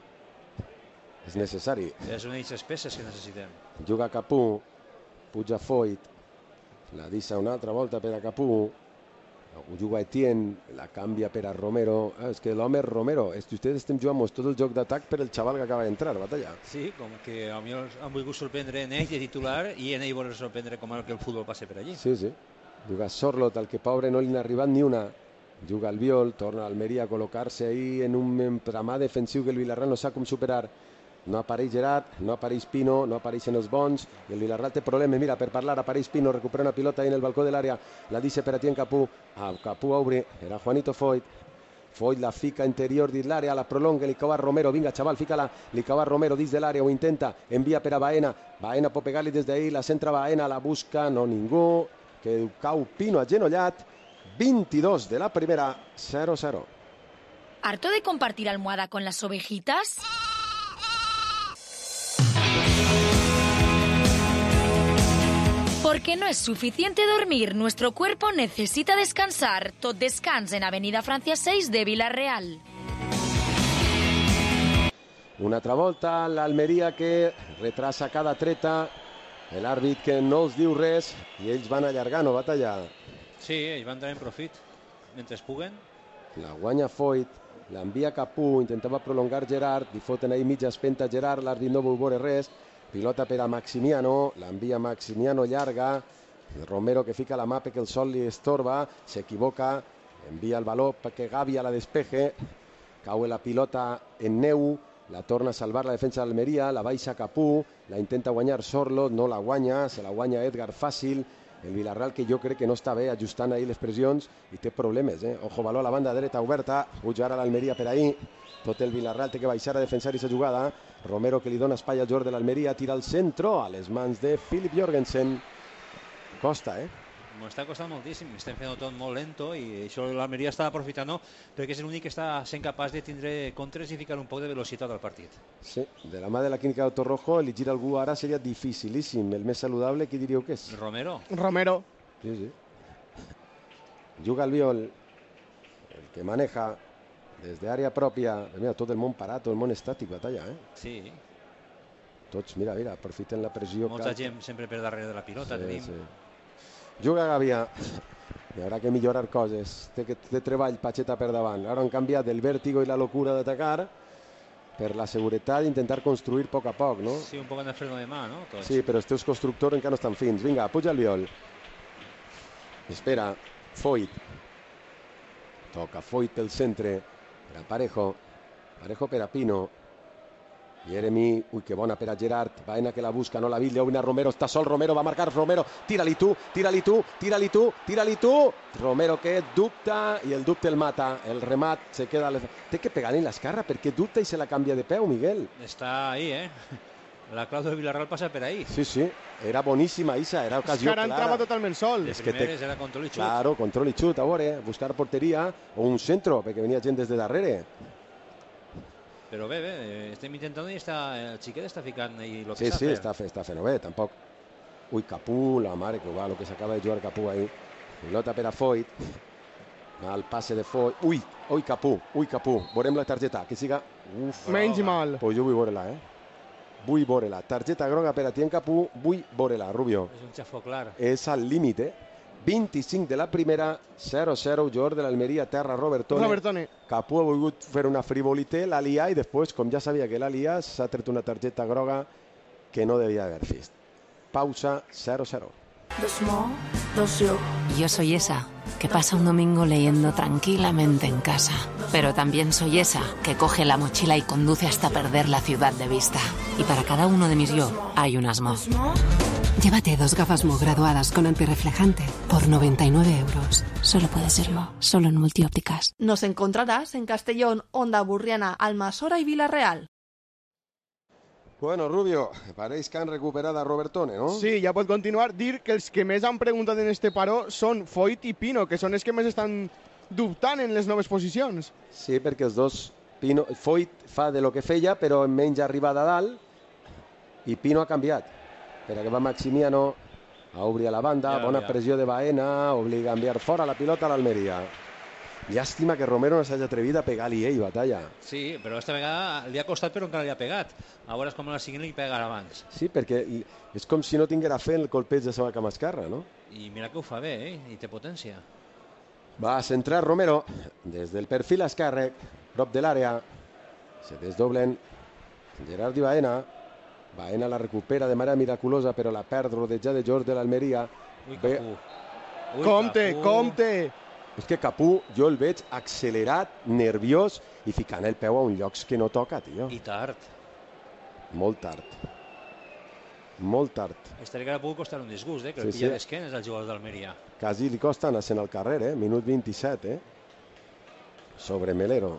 [SPEAKER 1] És necessari.
[SPEAKER 3] És una d'aquestes peces que necessitem.
[SPEAKER 1] Juga Capú, puja Foyt, la deixa una altra volta per a Capú, juga Etienne, la canvia per a Romero. És que l'home és Romero. Ustedes estem jugant tot el joc d'atac per el xaval que acaba d'entrar, Batalla.
[SPEAKER 3] Sí, com que a mi han volgut sorprendre en ell de titular i en ell voler sorprendre com que el futbol passa per allí.
[SPEAKER 1] Sí. Juga Sorlot, al que pobre no li n'ha arribat ni una. Juga Albiol, torna a Almeria a col·locar-se ahí en un entramà defensiu que el Villarreal no sap com superar. No apareix Gerard, no apareix Pino, no apareixen els bons, i el Villarreal té problemes. Mira, per parlar, apareix Pino, recupera una pilota ahí en el balcó de l'àrea, la deixa per a Etienne Capú. Capú obre, era Juanito Foyt. Foyt la fica interior dins l'àrea, la prolonga, li cau a Romero, vinga, xaval, fica-la, li cau a Romero dins de l'àrea, ho intenta, envia per a Baena. Baena pot pegar-li des d'ahí, la centra Baena, la busca, no ningú, que cau Pino agenollat. 22 de la primera, 0-0.
[SPEAKER 5] ¿Harto de compartir almohada con las ovejitas? Porque no es suficiente dormir, nuestro cuerpo necesita descansar. Tot Descans en Avenida Francia 6 de Villarreal.
[SPEAKER 1] Una altra volta, l'Almeria que retrasa cada treta, l'àrbit que no els diu res i ells van allargant o Batalla.
[SPEAKER 3] Sí, ells van entrar en profit mentre puguen.
[SPEAKER 1] La guanya Foyt, l'envia Capú, intentava prolongar Gerard, li foten ahí mitja espenta Gerard, l'àrbit no vol veure res. Pilota per a Maximiano, l'envia Maximiano llarga, Romero que fica la mà perquè el sol li estorba, s'equivoca, envia el valor perquè Gàbia la despeje, cau la pilota en neu, la torna a salvar la defensa d'Almeria, la baixa Capú, la intenta guanyar Sorlot, no la guanya, se la guanya Edgar fàcil, el Villarreal que jo crec que no està bé ajustant ahí les pressions i té problemes, Ojo, valor a la banda dreta oberta, puja ara l'Almeria per ahí, tot el Villarreal té que baixar a defensar aquesta jugada, Romero que li dona espai al jugador de l'Almeria, tira al centro a les mans de Philip Jorgensen. Costa,
[SPEAKER 3] M'ho està costant moltíssim, estem fent tot molt lento i això l'Almeria està aprofitant perquè és l'únic que està sent capaç de tindre contres i ficar un poc de velocitat al partit.
[SPEAKER 1] Sí, de la mà de la clínica de Torrojo, elegir algú ara seria dificilíssim. El més saludable, qui diríeu que és?
[SPEAKER 3] Romero.
[SPEAKER 1] Sí. Juga Albiol, el que maneja des d'àrea pròpia. Mira, tot el món parat, tot el món estàtic, Batalla,
[SPEAKER 3] Sí.
[SPEAKER 1] Tots, mira, aprofiten la pressió.
[SPEAKER 3] Molta gent sempre per darrere de la pilota, tenim.
[SPEAKER 1] Sí. Juga Gàbia, i haurà que millorar coses. Té treball Pacheta per davant. Ara han canviat el vèrtigo i la locura d'atacar per la seguretat d'intentar construir a poc, no?
[SPEAKER 3] Sí, un poc de freno de mà, no? Tots.
[SPEAKER 1] Sí, però els teus constructors encara no estan fins. Vinga, puja el Albiol. Espera, Foyt. Toca Foyt pel centre, per a Parejo. Parejo per a Pino. Jeremy, ui, que bona per a Gerard, Baena que la busca, no la vitlla, una Romero, està sol, Romero, va marcar Romero, tira-li tu, Romero que dubta, i el dubte el mata, el remat se queda, té que pegar en l'esquerra, perquè dubta i se la canvia de peu, Miguel.
[SPEAKER 3] Està ahí, la clau del Villarreal passa per ahí.
[SPEAKER 1] Sí, era boníssima, Isa, era ocasió clara.
[SPEAKER 2] És que ara entrava totalment sol.
[SPEAKER 3] De primeres era control i xut.
[SPEAKER 1] Claro, control i xut, a veure, buscar porteria o un centro, perquè venia gent des de darrere.
[SPEAKER 3] Però bé, estem intentant i el xiquet està ficant ahí lo
[SPEAKER 1] Sí,
[SPEAKER 3] que sap fer.
[SPEAKER 1] està fent-ho bé, tampoc. Ui, Capú, la mare que va, lo que s'acaba de jugar Capú ahí. Pilota per a Foyt. Mal passe de Foyt. Ui, Capú. Veurem la targeta, que siga...
[SPEAKER 2] Menys mal.
[SPEAKER 1] Pues jo vull veure-la, Vull veure-la. Targeta groga per a Tien Capú, vull veure-la, Rubio.
[SPEAKER 3] És un xafó clar.
[SPEAKER 1] És al límit, 25 de la primera, 0-0, jugador de l'Almeria, terra Robertone. Capú ha volgut fer una frivolité, l'ha liat i després, com ja sabia que l'ha liat, s'ha tret una targeta groga que no devia haver vist. Pausa, 0-0.
[SPEAKER 6] Yo soy esa que pasa un domingo leyendo tranquilamente en casa, pero también soy esa que coge la mochila y conduce hasta perder la ciudad de vista. Y para cada uno de mis yo hay un Asmo. Llévate 2 gafas Mo graduadas con antirreflejante por 99 euros. Solo puede serlo, solo en Multiópticas.
[SPEAKER 4] Nos encontrarás en Castellón, Onda Burriana, Almasora y Villarreal.
[SPEAKER 1] Bueno, Rubio, pareix que han recuperat a Robertone, no?
[SPEAKER 2] Sí, ja pot continuar. Dir que els que més han preguntat en este paró són Foyt i Pino, que són els que més estan dubtant en les noves posicions.
[SPEAKER 1] Sí, perquè els dos... Foyt fa de lo que feia, però amb menys arribada a dalt, i Pino ha canviat. Per a que va Maximiano a obrir a la banda, bona pressió de Baena, obliga a enviar fora la pilota a l'Almeria. Llàstima que Romero no s'hagi atrevit a pegar-li ell, Batalla.
[SPEAKER 3] Sí, però aquesta vegada li ha costat però encara li ha pegat. A veure com la siguin li pegarà abans.
[SPEAKER 1] Sí, perquè és com si no tinguera fet el colpeig de seva cama esquerra, no?
[SPEAKER 3] I mira que ho fa bé, i té potència.
[SPEAKER 1] Va a centrar Romero des del perfil esquerre, prop de l'àrea. Se desdoblen Gerard i Baena. Baena la recupera de manera miraculosa, però la perd rodejada de George de l'Almeria.
[SPEAKER 3] Ui, Capú.
[SPEAKER 2] Compte!
[SPEAKER 1] És que Capú jo el veig accelerat, nerviós i ficant el peu a un lloc que no toca, tio.
[SPEAKER 3] I tard.
[SPEAKER 1] Molt tard.
[SPEAKER 3] Estaria que pugui costar un disgust, que el pilla d'esquenes al jugador d'Almeria.
[SPEAKER 1] Quasi li costa anar-se'n al carrer, minut 27, sobre Melero.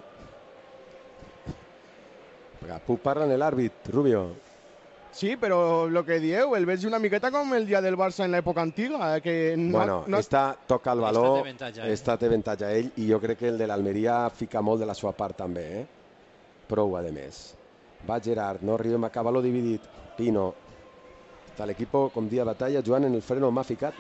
[SPEAKER 1] Capú parla en l'àrbit, Rubio.
[SPEAKER 2] Sí, però el que dieu, el veig una miqueta com el dia del Barça en l'època antiga. Que
[SPEAKER 1] bueno, toca el valor, està té avantatge ell, i jo crec que el de l'Almeria fica molt de la seva part també. Prou, a més. Va Gerard, no arribem a acabar-lo dividit. Pino. Està l'equip, com dia Batalla, jugant en el freno mà ficat.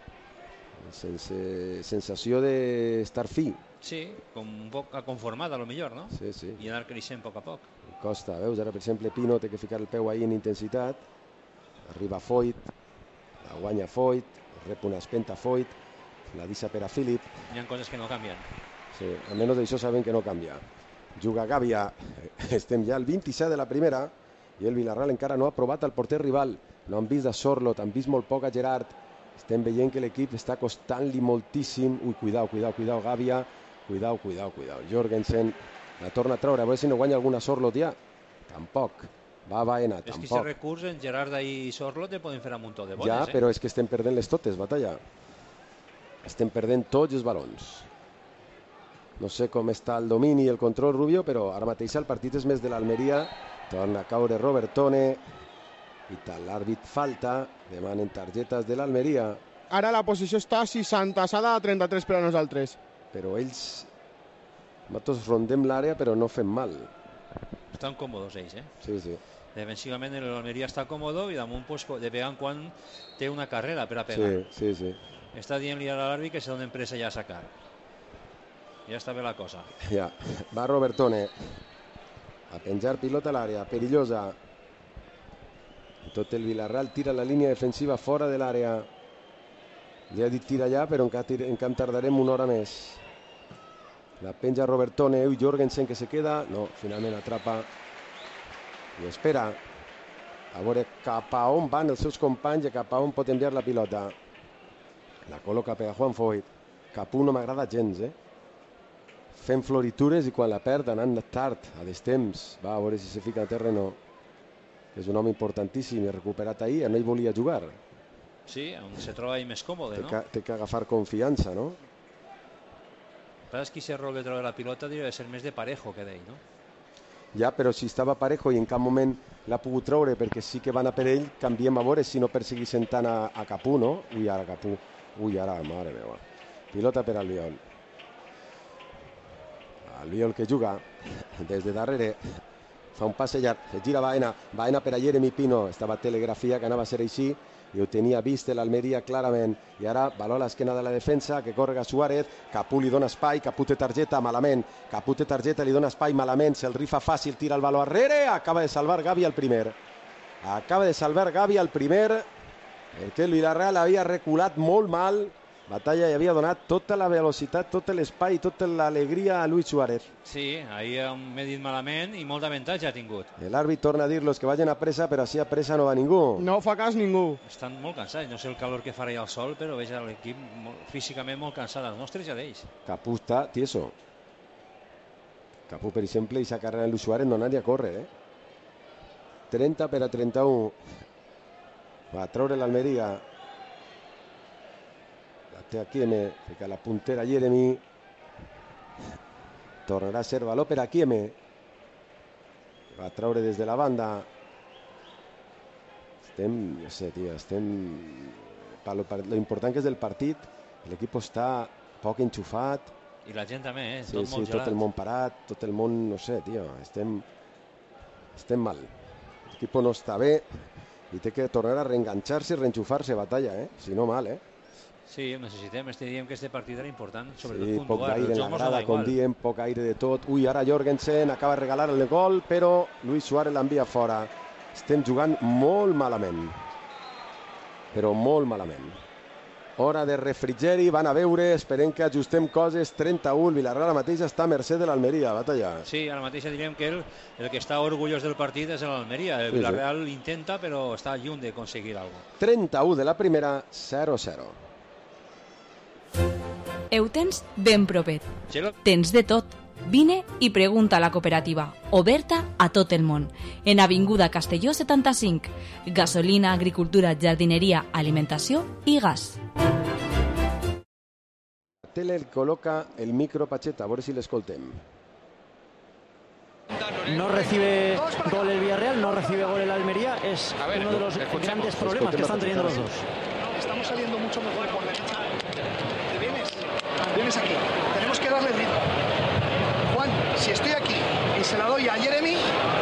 [SPEAKER 1] Sense sensació d'estar fi.
[SPEAKER 3] Sí, com un poc conformat, a lo millor, no?
[SPEAKER 1] Sí.
[SPEAKER 3] I anar creixent a poc a poc.
[SPEAKER 1] Costa, veus? Ara, per exemple, Pino té que ficar el peu ahí en intensitat. Arriba Foyt, la guanya Foyt, rep una espenta Foyt, la deixa per a Philip.
[SPEAKER 3] Hi ha coses que no canvien.
[SPEAKER 1] Sí, almenys d'això sabem que no canvia. Juga Gàbia, estem ja al 27 de la primera, i el Villarreal encara no ha provat el porter rival. No han vist a Sorlot, han vist molt poc a Gerard. Estem veient que l'equip està costant-li moltíssim. Ui, cuidao, Gàbia. Cuidao. Jorgensen la torna a treure, a veure si no guanya alguna Sorlot ja. Tampoc. Va Baena, tampoc.
[SPEAKER 3] És que aquest recurs en Gerard i Sorlot te poden fer un muntó de bones.
[SPEAKER 1] Ja, però és que estem perdent les totes, Batalla. Estem perdent tots els balons. No sé com està el domini i el control, Rubio, però ara mateix el partit és més de l'Almeria. Torna a caure Robertone. I tal, l'àrbit falta. Demanen targetes de l'Almeria.
[SPEAKER 2] Ara la posició està 60 a 33 per a nosaltres.
[SPEAKER 1] Però ells... Nosaltres rondem l'àrea, però no fem mal.
[SPEAKER 3] Estan còmodos ells,
[SPEAKER 1] Sí.
[SPEAKER 3] Defensivament l'Almeria està còmodo i damunt de pegant quan té una carrera per a pegar.
[SPEAKER 1] Sí.
[SPEAKER 3] Està dient-li a l'àrbit que se donen pressa ja a sacar. Ja està bé la cosa.
[SPEAKER 1] Ja, va Robertone a penjar pilota a l'àrea, perillosa. Tot el Villarreal tira la línia defensiva fora de l'àrea. Ja he dit tira allà, però encara tardarem una hora més. La penja Robertone, Jorgensen que se queda. No, finalment atrapa i espera a veure cap a on van els seus companys i cap a on pot enviar la pilota. La col·loca per a Juan Foyt. Capú no m'agrada gens, Fent floritures i quan la perd anant tard, a destemps. Va a veure si se fica a terreno. que és un home importantíssim i recuperat ahir, no hi volia jugar.
[SPEAKER 3] Sí, on se troba ahí més còmode, no?
[SPEAKER 1] Té que agafar confiança, no?
[SPEAKER 3] Però és que aquest rol de treure la pilota hauria de ser més de Parejo que d'ell, no?
[SPEAKER 1] Ja, però si estava Parejo i en cap moment l'ha pogut treure perquè sí que van a per ell, canviem a veure si no perseguissin tant a Capú, no? Ui, ara Capú. Ui, ara, mare meva. Pilota per Albiol. Albiol que juga des de darrere. Fa un passe llarg, se gira Baena per a Jeremy Pino, estava telegrafia que anava a ser així i ho tenia vist l'Almeria clarament, i ara baló a l'esquena de la defensa, que correga Suárez, Capú li dona espai, Capú té targeta, malament, Capú té targeta, li dona espai, malament, se'l rifa fàcil, tira el baló arrere, acaba de salvar Gavi al primer, perquè el Villarreal havia reculat molt mal, Batalla i havia donat tota la velocitat, tot l'espai, tota l'alegria a Luis Suárez.
[SPEAKER 3] Sí, ahir m'he dit malament i molt d'avantatge ha tingut.
[SPEAKER 1] L'àrbit torna a dir-los que vagin a pressa, però així a pressa no va ningú.
[SPEAKER 2] No fa cas ningú.
[SPEAKER 3] Estan molt cansats, no sé el calor que farà al sol, però veig l'equip físicament molt cansat, els nostres ja d'ells.
[SPEAKER 1] Capú està tieso. Capú, per exemple, i sa carrera en Luis Suárez no anaria a córrer, 30 per a 31. Va a treure l'Almeria. Té Akieme, fica la puntera Jeremy, tornarà a ser valor per Akieme, va a treure des de la banda. No sé, tio, lo important que és del partit, l'equip està poc enxufat.
[SPEAKER 3] I la gent també,
[SPEAKER 1] sí, tot el món parat, tot el món, no sé, tio, estem mal. L'equip no està bé i té que tornar a reenganxar-se i reenxufar-se Batalla, si no mal,
[SPEAKER 3] Sí, necessitem, diem que este partit era important, sobretot
[SPEAKER 1] sí,
[SPEAKER 3] puntuar.
[SPEAKER 1] Poc aire en la grada, com diem, poc aire de tot. Ui, ara Jorgensen acaba de regalar el gol, però Luis Suárez l'envia fora. Estem jugant molt malament. Però molt malament. Hora de refrigeri, van a veure, esperem que ajustem coses. 31, el Villarreal ara mateix està a mercè de l'Almeria, Batalla.
[SPEAKER 3] Sí, ara mateix diríem que el que està orgullós del partit és l'Almeria. El Villarreal intenta, però està lluny d'aconseguir alguna cosa.
[SPEAKER 1] 31 de la primera, 0-0.
[SPEAKER 7] Ho tens ben propet. Tens de tot. Vine i pregunta a la cooperativa, oberta a tot el món. En Avinguda Castelló 75. Gasolina, agricultura, jardineria, alimentació i gas.
[SPEAKER 1] La tele el col·loca el micro Pacheta, a veure si l'escoltem.
[SPEAKER 8] No recibe gol el Villarreal, no recibe gol el Almería. Es uno de los grandes problemas que están teniendo los dos.
[SPEAKER 9] Estamos saliendo mucho mejor por derecha. Vienes aquí, tenemos que darle ritmo. Juan, si estoy aquí y se la doy a Jeremy,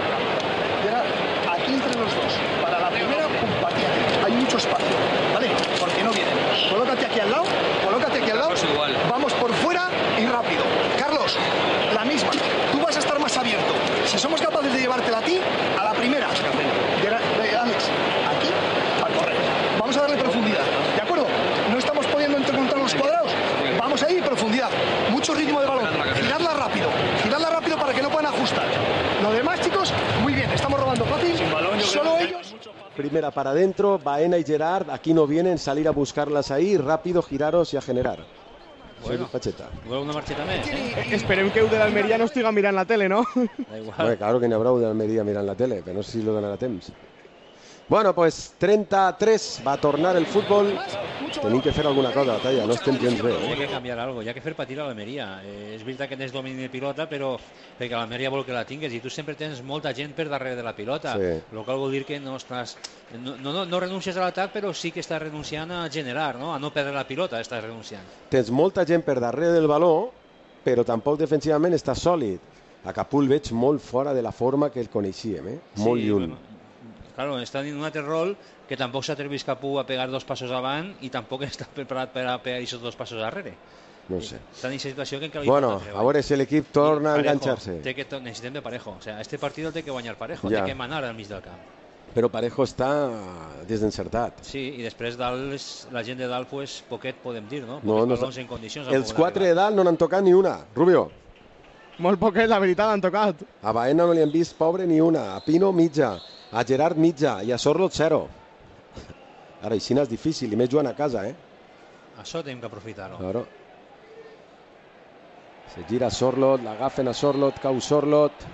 [SPEAKER 9] aquí entre los dos, para la primera, compartida. Hay mucho espacio, ¿vale? Porque no vienen. Colócate aquí al lado, vamos por fuera y rápido. Carlos, la misma, tú vas a estar más abierto. Si somos capaces de llevártela a ti, a la primera. Alex, aquí, a correr. Vamos a darle profundidad, ¿de acuerdo? No estamos pudiendo encontrar los cuadrados. Vamos ahí, profundidad, mucho ritmo de balón, girarla rápido para que no puedan ajustar. Lo demás, chicos, muy bien, estamos robando fácil, solo ellos.
[SPEAKER 1] Primera para adentro, Baena y Gerard, aquí no vienen, salir a buscarlas ahí, rápido, giraros y a generar. Bueno, Pacheta.
[SPEAKER 3] Una marxeta més,
[SPEAKER 2] Esperem que el de l'Almeria no estiga mirant la tele, no?
[SPEAKER 3] Da igual.
[SPEAKER 1] Bueno, claro que n'hi haurà de l'Almeria mirant la tele, però no sé si lo donarà temps. Bueno, pues 33 va a tornar el futbol. Tenim que fer alguna cosa, Batalla, no estem gens bé.
[SPEAKER 3] Hi ha que canviar alguna cosa, hi ha que fer patir a l'Almeria. És veritat que tens domini de pilota, però perquè l'Almeria vol que la tingues i tu sempre tens molta gent per darrere de la pilota.
[SPEAKER 1] Sí.
[SPEAKER 3] El qual vol dir que no estàs... No renuncies a l'atac, però sí que estàs renunciant a generar, no? A no perdre la pilota, estàs renunciant.
[SPEAKER 1] Tens molta gent per darrere del baló, però tampoc defensivament està sòlid. A Capú el veig molt fora de la forma que el coneixíem, molt lluny.
[SPEAKER 3] Bueno, claro, està en un altre rol que tampoc s'atrevís Capú a pegar 2 passos avant i tampoc està preparat per a pegar aquests 2 passos darrere.
[SPEAKER 1] No sé.
[SPEAKER 3] Està en aquesta situació que encara
[SPEAKER 1] Bueno, a veure si l'equip torna a enganxar-se.
[SPEAKER 3] Necessitem de Parejo. O sea, este partit el té que guanyar Parejo, té que manar al mig del camp.
[SPEAKER 1] Però Parejo està desencertat.
[SPEAKER 3] Sí, i després dalt, la gent de dalt, pues, poquet podem dir, no? En condicions.
[SPEAKER 1] Els 4 de dalt no n'han tocat ni una, Rubio.
[SPEAKER 2] Molt poquet, la veritat, han tocat.
[SPEAKER 1] A Baena no li han vist pobre ni una, a Pino mitja, a Gerard mitja i a Sorlot 0. Ara, així és difícil, i més jugant a casa,
[SPEAKER 3] Això tenim que aprofitar-ho.
[SPEAKER 1] Claro. Se gira Sorlot, l'agafen a Sorlot, cau Sorlot.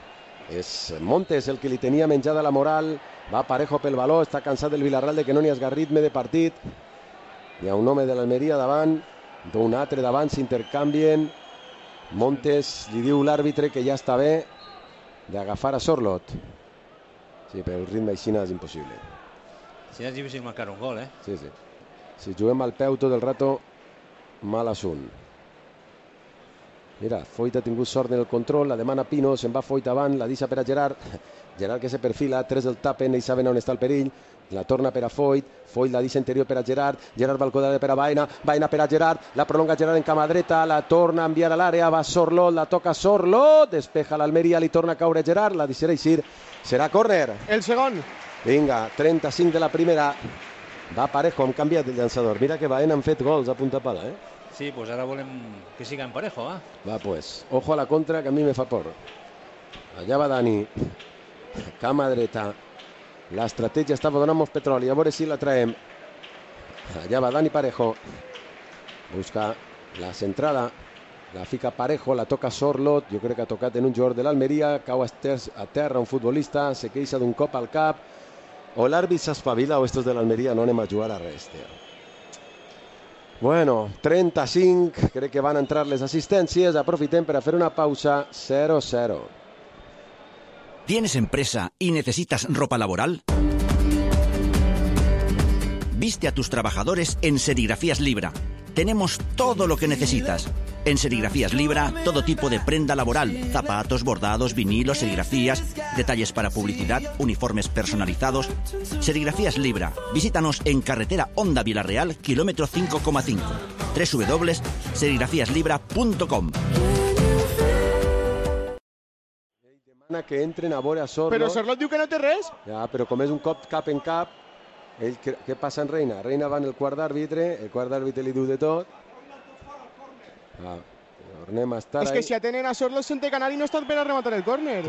[SPEAKER 1] És Montes el que li tenia menjada la moral. Va Parejo pel baló, està cansat del Villarreal de que no n'hi hagi ritme de partit. Hi ha un home de l'Almeria davant, d'un altre davant, s'intercanvien. Montes li diu l'àrbitre que ja està bé d'agafar a Sorloth. Sí, però el ritme així és impossible.
[SPEAKER 3] Si és difícil marcar un gol,
[SPEAKER 1] Sí. Si juguem al peu tot el rato, mal assunt. Mira, Foyt ha tingut sort en el control, la demana Pino, se'n va Foyt avant, la deixa per a Gerard. Gerard que se perfila, 3 el tapen, ells saben on està el perill. La torna per a Foyt, Foyt la deixa interior per a Gerard, Gerard va al quadre per a Baena, Baena per a Gerard, la prolonga Gerard en cama dreta, la torna a enviar a l'àrea, va Sorloth, la toca Sorloth, despeja l'Almeria, li torna a caure Gerard, la deixarà eixir, serà córner.
[SPEAKER 2] El segon.
[SPEAKER 1] Vinga, 35 de la primera. Va Parejo, hem canviat el llançador. Mira que Baena han fet gols a punta pala,
[SPEAKER 3] Sí, pues ara volem que siga en Parejo,
[SPEAKER 1] Va, pues, ojo a la contra, que a mi me fa por. Allà va Dani. Cama dreta. L'estratègia estava donant molts petroli. A veure si la traiem. Allà va Dani Parejo. Busca la centrada. La fica Parejo, la toca Sorloth. Jo crec que ha tocat en un jugador de l'Almeria. Cau a terra un futbolista. Se queixa d'un cop al cap. O l'àrbit s'espavila o estos de l'Almeria no anem a jugar a res, tio. Bueno, 35, crec que van entrar les assistències. Aprofitem per a fer una pausa. 0-0.
[SPEAKER 10] ¿Tienes empresa y necesitas ropa laboral? Viste a tus trabajadores en Serigrafías Libra. Tenemos todo lo que necesitas. En Serigrafías Libra, todo tipo de prenda laboral, zapatos, bordados, vinilos, serigrafías, detalles para publicidad, uniformes personalizados. Serigrafías Libra. Visítanos en carretera Honda Villarreal, kilómetro 5,5. www.serigrafíaslibra.com.
[SPEAKER 1] Demana que entren a veure a Sorloth.
[SPEAKER 2] Però Sorloth diu que no té res.
[SPEAKER 1] Ja, però com és un cop cap en cap, què passa en Reina? Reina va en el quart d'àrbitre, el quart d'àrbitre li diu de tot. Tornem a estar
[SPEAKER 2] És que si atenen a Sorloth sense canar i no està per a rematar el córner.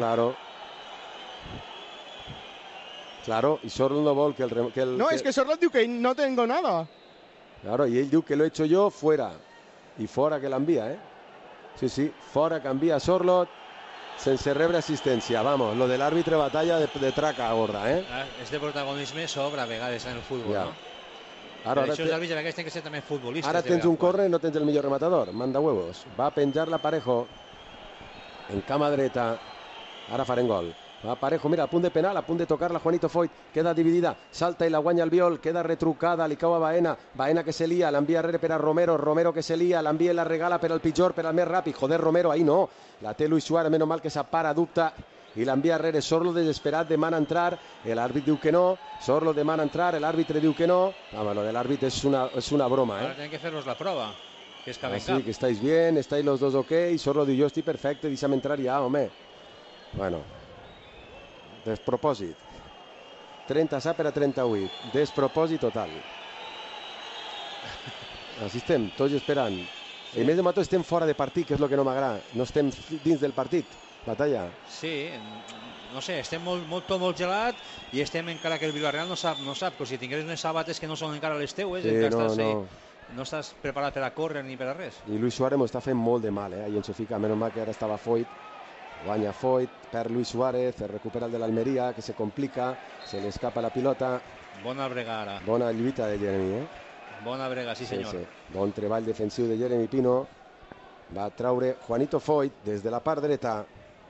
[SPEAKER 1] Claro, y Sorloth no vol que el...
[SPEAKER 2] No, es que Sorloth diu que no tengo nada.
[SPEAKER 1] Claro, y él diu que lo he hecho yo, fuera. Y fora que l'envia, Sí, fora que envia Sorloth sense rebre assistència. Vamos, lo de l'àrbitre batalla de traca gorda,
[SPEAKER 3] Este protagonisme sobra a vegades en el futbol,
[SPEAKER 1] ja.
[SPEAKER 3] No?
[SPEAKER 1] Ara
[SPEAKER 3] això els àrbitres a vegades tenen que ser també futbolistes.
[SPEAKER 1] Ara tens un córner i no tens el millor rematador. Manda huevos. Va a penjar-la Parejo en cama dreta. Ara farem gol. Va Parejo, mira, a punt de penal, a punt de tocar-la Juanito Foyt. Queda dividida, salta i la guanya el Biol. Queda retrucada, li cau a Baena. Baena que se lia, l'envia darrere per a Romero. Romero que se lia, l'envia i la regala per al pitjor, per al més ràpid. Joder, Romero, ahí no. La té Luis Suárez, menos mal que s'apara, dubta. I l'envia darrere. Sorloth desesperat demana entrar, l'àrbit diu que no. Sorloth demana entrar, l'àrbitre diu que no. Home, lo de l'àrbit és una broma,
[SPEAKER 3] Ahora tienen que hacernos la prueba, que es cabeza.
[SPEAKER 1] Así que estáis bien, estáis los dos ok. Sorloth diu, yo estoy perfecte, deixa'm entrar ja, home. Bueno, despropòsit. 30 per a 38. Despropòsit total. Així estem, tots esperant. I més de tot estem fora de partit, que és el que no m'agrada. No estem dins del partit. Batalla.
[SPEAKER 3] Sí, no sé, estem molt gelat i estem encara que el Villarreal no sap, que si tingués unes sabates que no són encara les teues, no estàs preparat per a córrer ni per a res.
[SPEAKER 1] I Luis Suárez m'ho està fent molt de mal, ahí en Sofica, menys mal que ara estava Foyt, guanya Foyt, perd Luis Suárez, recupera el de l'Almeria, que se complica, se li escapa la pilota.
[SPEAKER 3] Bona brega ara.
[SPEAKER 1] Bona lluita de Jeremy,
[SPEAKER 3] Bona brega, sí senyor.
[SPEAKER 1] Sí. Bon treball defensiu de Jeremy Pino. Va traure Juanito Foyt des de la part dreta.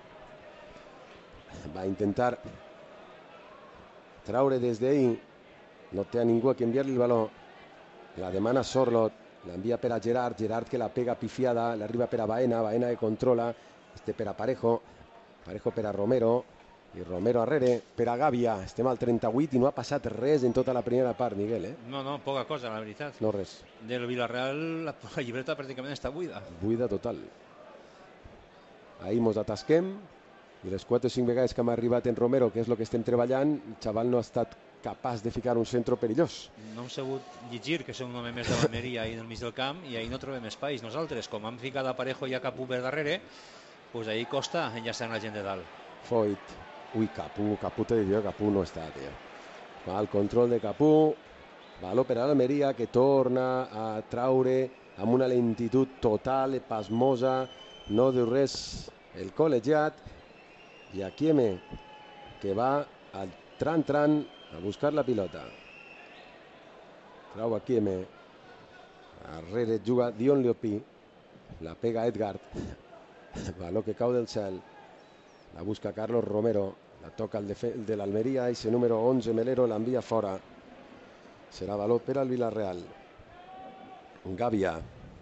[SPEAKER 1] Va intentar traure des d'ahí, no té a ningú a qui enviar-li el baló, la demana Sorloth, l'envia per a Gerard que la pega pifiada, l'arriba per a Baena que controla, per a Parejo per a Romero, i Romero arrere per a Gavia. Estem al 38 i no ha passat res en tota la primera part, Miguel,
[SPEAKER 3] No, poca cosa, la veritat.
[SPEAKER 1] No res.
[SPEAKER 3] Del Villarreal la llibreta pràcticament està buida.
[SPEAKER 1] Buida total. Ahir mos atasquem, i les 4 o 5 vegades que hem arribat en Romero, que és el que estem treballant, el xaval no ha estat capaç de ficar un centre perillós.
[SPEAKER 3] No hem sabut llegir que som un home més de l'Almeria ahir en el mig del camp i ahir no trobem espais. Nosaltres, com hem ficat a Parejo i a Capú per darrere, pues ahir costa enllaçar la gent de dalt.
[SPEAKER 1] Foyt. Ui, Capú te diria, Capú no està, tio. Va al control de Capú, valor per a l'Almeria, que torna a traure amb una lentitud total, pasmosa, no diu res el col·legiat. y a Kieme, que va al tran a buscar la pilota. Trau a Kieme, darrere juga Dion Leopí, la pega Edgard, baló que cau del cel, la busca Carlos Romero, la toca el de l'Almeria, ese número 11 Melero l'envia fora, serà baló per al Villarreal. Gàbia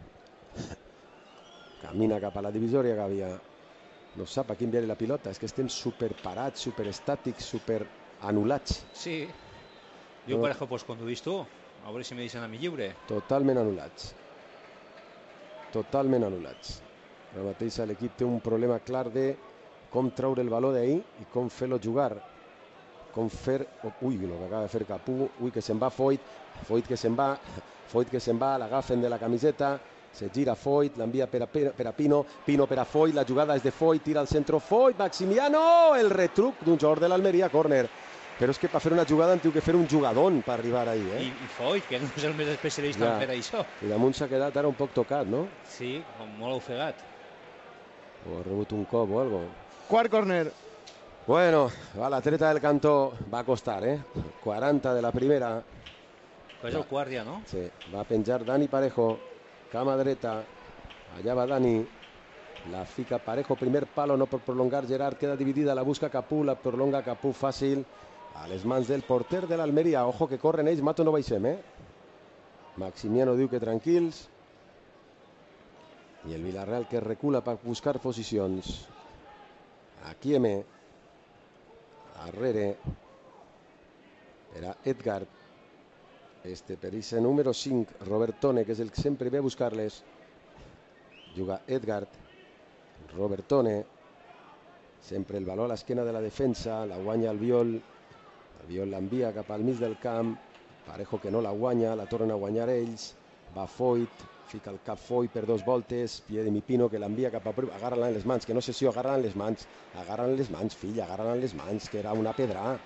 [SPEAKER 1] camina cap a la divisòria. Gàbia no sap a qui enviar la pilota, és que estem superparats, superestàtics, superanul·lats.
[SPEAKER 3] Sí, jo Parejo, pues quan ho vist tu, a veure si me deixen a mi lliure.
[SPEAKER 1] Totalment anul·lats. Totalment anul·lats. Ara mateix l'equip té un problema clar de com treure el baló d'ahir i com fer-lo jugar. Com fer... Ui, el que acaba de fer Capú. Ui, que se'n va Foyt. Foyt que se'n va, l'agafen de la camiseta, se gira Foyt, l'envia per a Pino, Pino per a Foyt, la jugada és de Foyt, tira al centre Foyt, Maximiano, el retruc d'un jugador de l'Almeria, córner. Però és que per fer una jugada en tiu que fer un jugadón per arribar ahí,
[SPEAKER 3] I Foyt, que no és el més especialista en fer això.
[SPEAKER 1] I damunt s'ha quedat ara un poc tocat, no?
[SPEAKER 3] Sí, molt ofegat.
[SPEAKER 1] O ha rebut un cop o algo.
[SPEAKER 2] Quart córner.
[SPEAKER 1] Bueno, va la treta del Cantó, va a costar, 40 de la primera.
[SPEAKER 3] Pues el quart ja, no?
[SPEAKER 1] Sí, va a penjar Dani Parejo, cama dreta, allà va Dani, la fica Parejo, primer palo, no pot prolongar Gerard, queda dividida, la busca Capú, la prolonga Capú fàcil, a les mans del porter de l'Almeria. Ojo que corren ells, Mato no baixem, Maximiano diu que tranquils, i el Villarreal que recula per buscar posicions. A Kieme, darrere, era Edgard, per ese número 5, Robertone, que és el que sempre ve a buscar-les. Juga Edgard, Robertone, sempre el baló a l'esquena de la defensa, la guanya el Viol l'envia cap al mig del camp, Parejo que no la guanya, la tornen a guanyar ells, va Foyt, fica el cap Foyt per 2 voltes, Piede mi Pino que l'envia cap a... Agarra-la en les mans, que no sé si agarra-la en les mans, fill, agarra-la en les mans, que era una pedra.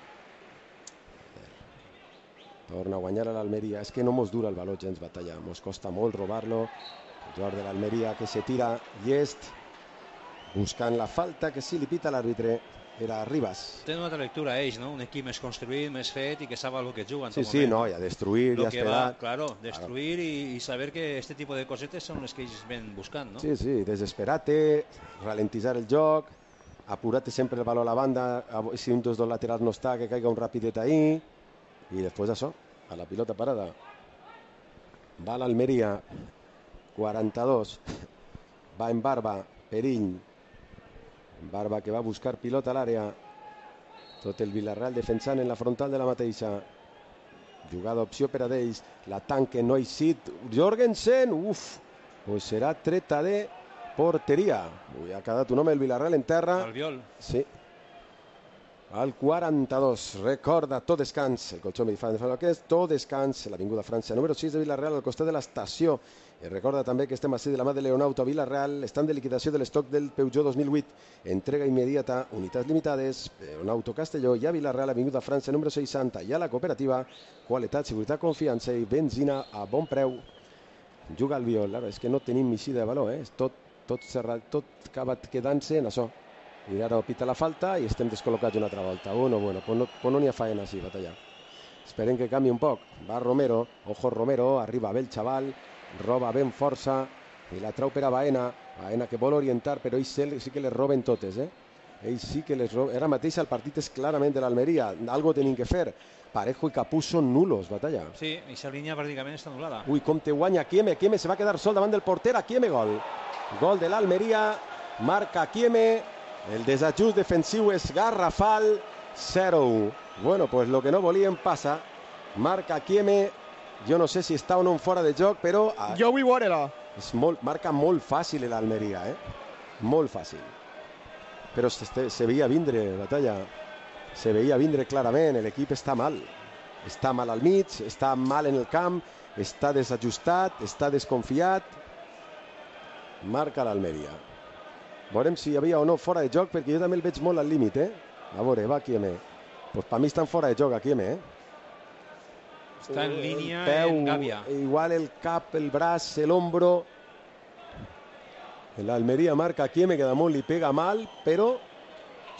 [SPEAKER 1] Torna a guanyar a l'Almeria. És que no mos dura el valor gens batalla, mos costa molt robar-lo. El jugador de l'Almeria que se tira Llest, buscant la falta que sí li pita l'àrbitre. Era Ribas.
[SPEAKER 3] Tenen una altra lectura ells, no? Un equip més construït, més fet i que sap el que juguen.
[SPEAKER 1] Sí, no, i a destruir, i a esperar.
[SPEAKER 3] Claro, destruir i saber que este tipus de cosetes són les que ells ven buscant, no?
[SPEAKER 1] Sí, desesperate, ralentitzar el joc, apurate sempre el baló a la banda, si un dels dos laterals no està, que caiga un rapidet ahí. I després això, a la pilota parada. Va l'Almeria, 42. Va en Barba, Perill. Barba que va a buscar pilota a l'àrea. Tot el Villarreal defensant en la frontal de la mateixa. Jugada opció per a d'ells. La tanque no ha eixit. Jorgensen, pues serà treta de porteria. Ha quedat un home el Villarreal en terra.
[SPEAKER 3] El Viol.
[SPEAKER 1] Sí. Al 42, recorda, tot descans, el colxó Medifan de Falqués, tot descans, l'Avinguda França, número 6 de Villarreal, al costat de l'estació. I recorda també que estem així de la mà de Leonauto a Villarreal, estan de liquidació de l'estoc del Peugeot 2008, entrega immediata, unitats limitades, Leonauto Castelló i a Villarreal, Avinguda França, número 60, i a la cooperativa, qualitat, seguretat, confiança i benzina a bon preu. Juga el Viol, és que no tenim eixida de valor, tot cerrat, tot acaba quedant-se en això. I ara pita la falta i estem descol·locats una altra volta. Bueno, pues no n'hi ha faena així, batalla. Esperem que canvi un poc. Va Romero, ojo Romero, arriba bé el xaval, roba ben força i la trau per a Baena. Baena que vol orientar, però ells sí que les roben totes, Ells sí que les roben. Ara mateix el partit és clarament de l'Almeria. Algo tenim que fer. Parejo i Capú són nulos, batalla.
[SPEAKER 3] Sí, aquesta línia pràcticament està anul·lada.
[SPEAKER 1] Ui, com te guanya Kieme. Kieme se va quedar sol davant del porter. A Kieme gol. Gol de l'Almeria. Marca Kieme. El desajust defensiu és garrafal, 0-1. Bueno, pues lo que no volíem passa. Marca Kieme. Jo no sé si està o no fora de joc, però...
[SPEAKER 2] Jo vull veure-la.
[SPEAKER 1] Marca molt fàcil l'Almeria, Molt fàcil. Però se veia vindre, batalla. Se veia vindre clarament. L'equip està mal. Està mal al mig, està mal en el camp, està desajustat, està desconfiat. Marca l'Almeria. Veurem si hi havia o no fora de joc, perquè jo també el veig molt al límit, A veure, va Kieme. Pues per mi estan fora de joc a Kieme,
[SPEAKER 3] Està en línia en Gàbia.
[SPEAKER 1] Igual el cap, el braç, l'hombro. L'Almeria marca a Kieme, que damunt li pega mal, però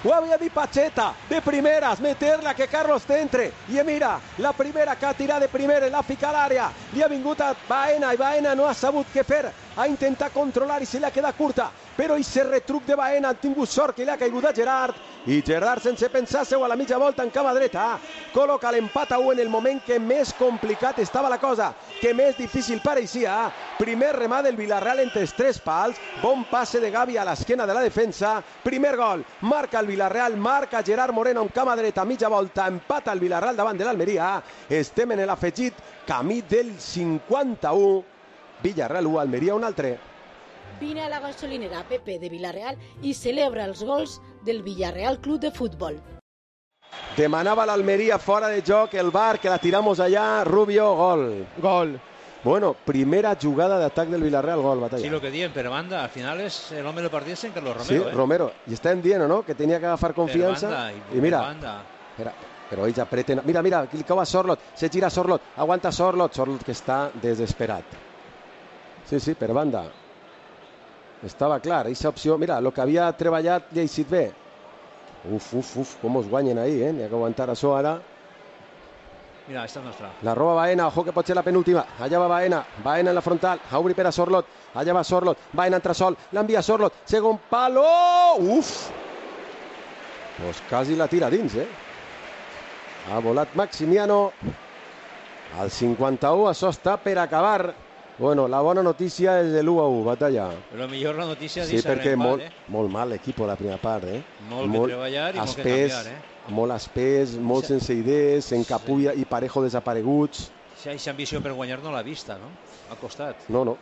[SPEAKER 1] ho havia dit Pacheta, de primeres, meter-la, que Carlos t'entre, i mira, la primera que ha tirat de primera, l'ha ficat a l'àrea, li ha vingut a Baena, i Baena no ha sabut què fer, ha intentat controlar i se li ha quedat curta, però i ese retruc de Baena ha tingut sort que li ha caigut a Gerard, i Gerard sense pensar-se-ho a la mitja volta en cama dreta, col·loca l'empat a 1 en el moment que més complicat estava la cosa, que més difícil pareixia, primer remat del Villarreal entre els 3 pals, bon passe de Gavi a l'esquena de la defensa, primer gol, marca el Villarreal, marca Gerard Moreno en cama dreta, mitja volta, empata el Villarreal davant de l'Almeria, estem en l'afegit camí del 51, Villarreal 1, Almeria un altre.
[SPEAKER 11] Vine a la gasolinera Pepe de Villarreal i celebra els gols del Villarreal Club de Futbol.
[SPEAKER 1] Demanava l'Almeria fora de joc, el VAR, que la tiramos allá, Rubio, gol.
[SPEAKER 2] Gol.
[SPEAKER 1] Bueno, primera jugada de ataque del Villarreal, gol, Batalla.
[SPEAKER 3] Sí, lo que diem, per banda, al final es el hombre del partido es en Carlos Romero.
[SPEAKER 1] Sí, Romero. Y está en Dieno, ¿no? Que tenía que agafar confianza.
[SPEAKER 3] Banda,
[SPEAKER 1] y mira, pero ells apreten. Mira, que li cau a Sorlot, se gira Sorlot, aguanta Sorlot que està desesperat. Sí, per banda. Estava clar, aquesta opció, mira, el que havia treballat llegit bé. Uf, com us guanyen ahí, N'hi ha que aguantar això ara.
[SPEAKER 3] Mira, esta és nostra.
[SPEAKER 1] La roba Baena, ojo que pot ser la penúltima. Allà va Baena en la frontal, a obrir per a Sorlot. Allà va Sorlot, Baena entra sol, l'envia Sorlot, segon palo, uf! Pues quasi la tira dins, Ha volat Maximiano. Al 51, això està per acabar. Bueno, la bona notícia és de l'1-1, Batalla.
[SPEAKER 3] Però millor la notícia
[SPEAKER 1] sí, perquè molt mal l'equip a la primera part,
[SPEAKER 3] Molt que treballar i molt que canviar,
[SPEAKER 1] Molt espès, molt sense idees, Encapulla i Parejo desapareguts.
[SPEAKER 3] Si aquesta ambició per guanyar no l'ha vista, no? Al costat.
[SPEAKER 1] No.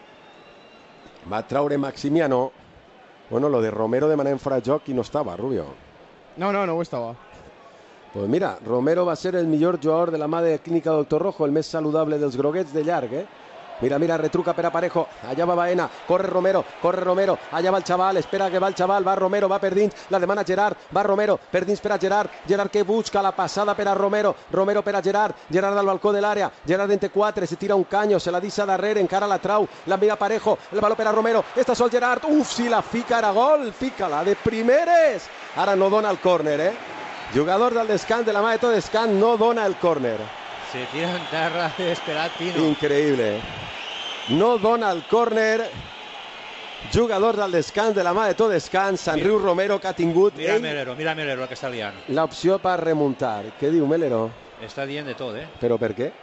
[SPEAKER 1] Va traure Maximiano. Bueno, lo de Romero demanant fora de joc i no estava, Rubio.
[SPEAKER 2] No ho estava.
[SPEAKER 1] Pues mira, Romero va ser el millor jugador de la mà de Clínica Doctor Rojo, el més saludable dels groguets de llarg, Mira, retruca per a Parejo, allà va Baena, corre Romero, allà va el xaval, espera que va el xaval, va Romero, va per dins, la demana Gerard, va Romero, per dins per a Gerard que busca la passada per a Romero per a Gerard al balcó de l'àrea, Gerard entre 4, se tira un canyo, se la deixa darrere, encara la trau, la mira Parejo, el baló per a Romero, està sol Gerard, si la fica era gol, fica-la de primeres, ara no dona el córner, jugador del descans, de la mà de tot descans, no dona el córner.
[SPEAKER 3] Se tira en terra desesperat Pino.
[SPEAKER 1] Increïble. No dona el córner, jugador del descans, de la mà de tot descans, Sanriu Romero, que ha tingut
[SPEAKER 3] mira Melero, que està liant.
[SPEAKER 1] L'opció per remuntar. Què diu Melero?
[SPEAKER 3] Està dient de tot,
[SPEAKER 1] Però per què?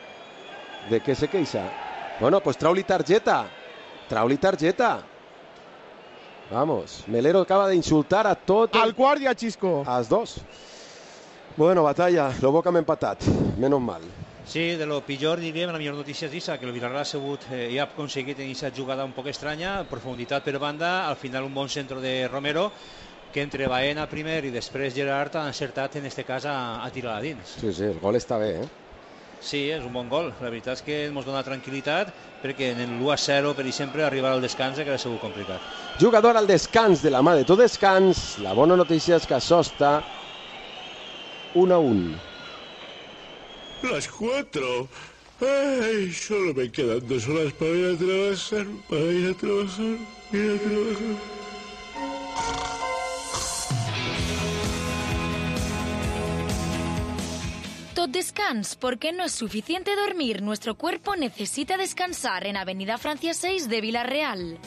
[SPEAKER 1] De què se queixa? Bueno, pues trau-li targeta. Vamos, Melero acaba d'insultar a tot...
[SPEAKER 2] Al quart i a Xisco.
[SPEAKER 1] Als dos. Bueno, Batalla, lo bo que hem empatat. Menos mal.
[SPEAKER 3] Sí, de lo pitjor diríem, la millor notícia és això, que el Villarreal ha sigut i ha aconseguit en aquesta jugada un poc estranya, profunditat per banda, al final un bon centre de Romero, que entre Baena primer i després Gerard ha encertat en este cas a tirar a dins.
[SPEAKER 1] Sí, el gol està bé,
[SPEAKER 3] Sí, és un bon gol. La veritat és que ens dona tranquil·litat, perquè en l'1-0, per exemple, arribar al descans que ha sigut complicat.
[SPEAKER 1] Jugador al descans, de la mà de tot descans. La bona notícia és que això està 1-1.
[SPEAKER 12] Las 4. Ay, solo me quedan 2 horas para ir a trabajar.
[SPEAKER 5] Tot descans, porque no es suficiente dormir. Nuestro cuerpo necesita descansar en Avenida Francia 6 de Villarreal.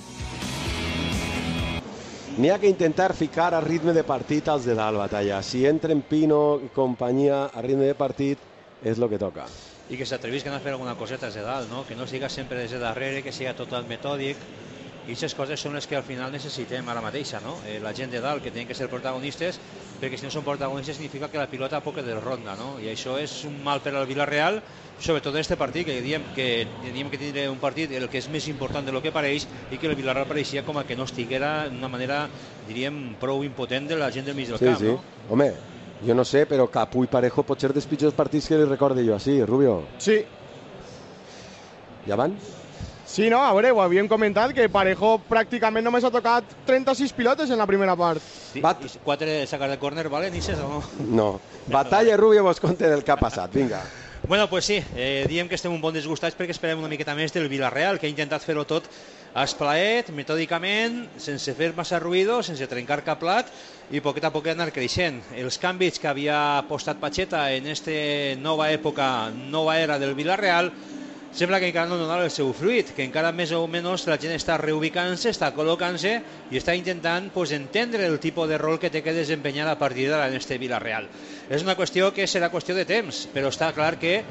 [SPEAKER 1] N'hi ha que intentar ficar a ritme de partit als de dalt, Batalla. Si entren Pino i companyia a ritme de partit, és el que toca.
[SPEAKER 3] I que s'atrevisquen a fer alguna coseta des de dalt, no? Que no siga sempre des de darrere, que siga tot metòdic. I aquestes coses són les que al final necessitem ara mateixa, no? La gent de dalt, que tenen que ser protagonistes, perquè si no són protagonistes significa que la pilota poc de ronda, no? I això és un mal per al Villarreal, sobretot en aquest partit, que diem que tindrà un partit el que és més important de lo que pareix, i que el Villarreal pareixia com a que no estiguera d'una manera, diríem, prou impotent de la gent del mig del camp, no?
[SPEAKER 1] Home, jo no sé, però Capu i Parejo pot ser dels pitjors partits que li recorde jo, sí, Rubio?
[SPEAKER 2] Sí.
[SPEAKER 1] Ja van?
[SPEAKER 2] Sí, no, a veure, ho havíem comentat, que Parejo pràcticament només ha tocat 36 pilotes en la primera part.
[SPEAKER 3] Sí, 4 sacar de córner, ¿vale? ¿Nises o no?
[SPEAKER 1] No. Batalla, Rubio, vos conte del que ha passat, vinga.
[SPEAKER 3] Bueno, pues sí, diem que estem un bon disgustats perquè esperem una miqueta més del Villarreal, que ha intentat fer-ho tot esplaet, metòdicament, sense fer massa ruïdo, sense trencar cap plat, i poquet a poquet anar creixent. Els canvis que havia apostat Pacheta en esta nova època, nova era del Villarreal, sembla que encara no donava el seu fruit, que encara més o menys la gent està reubicant-se, està col·locant-se i està intentant entendre el tipus de rol que té que desempenyar a partir d'ara en este Villarreal. És una qüestió que serà qüestió de temps, però està clar que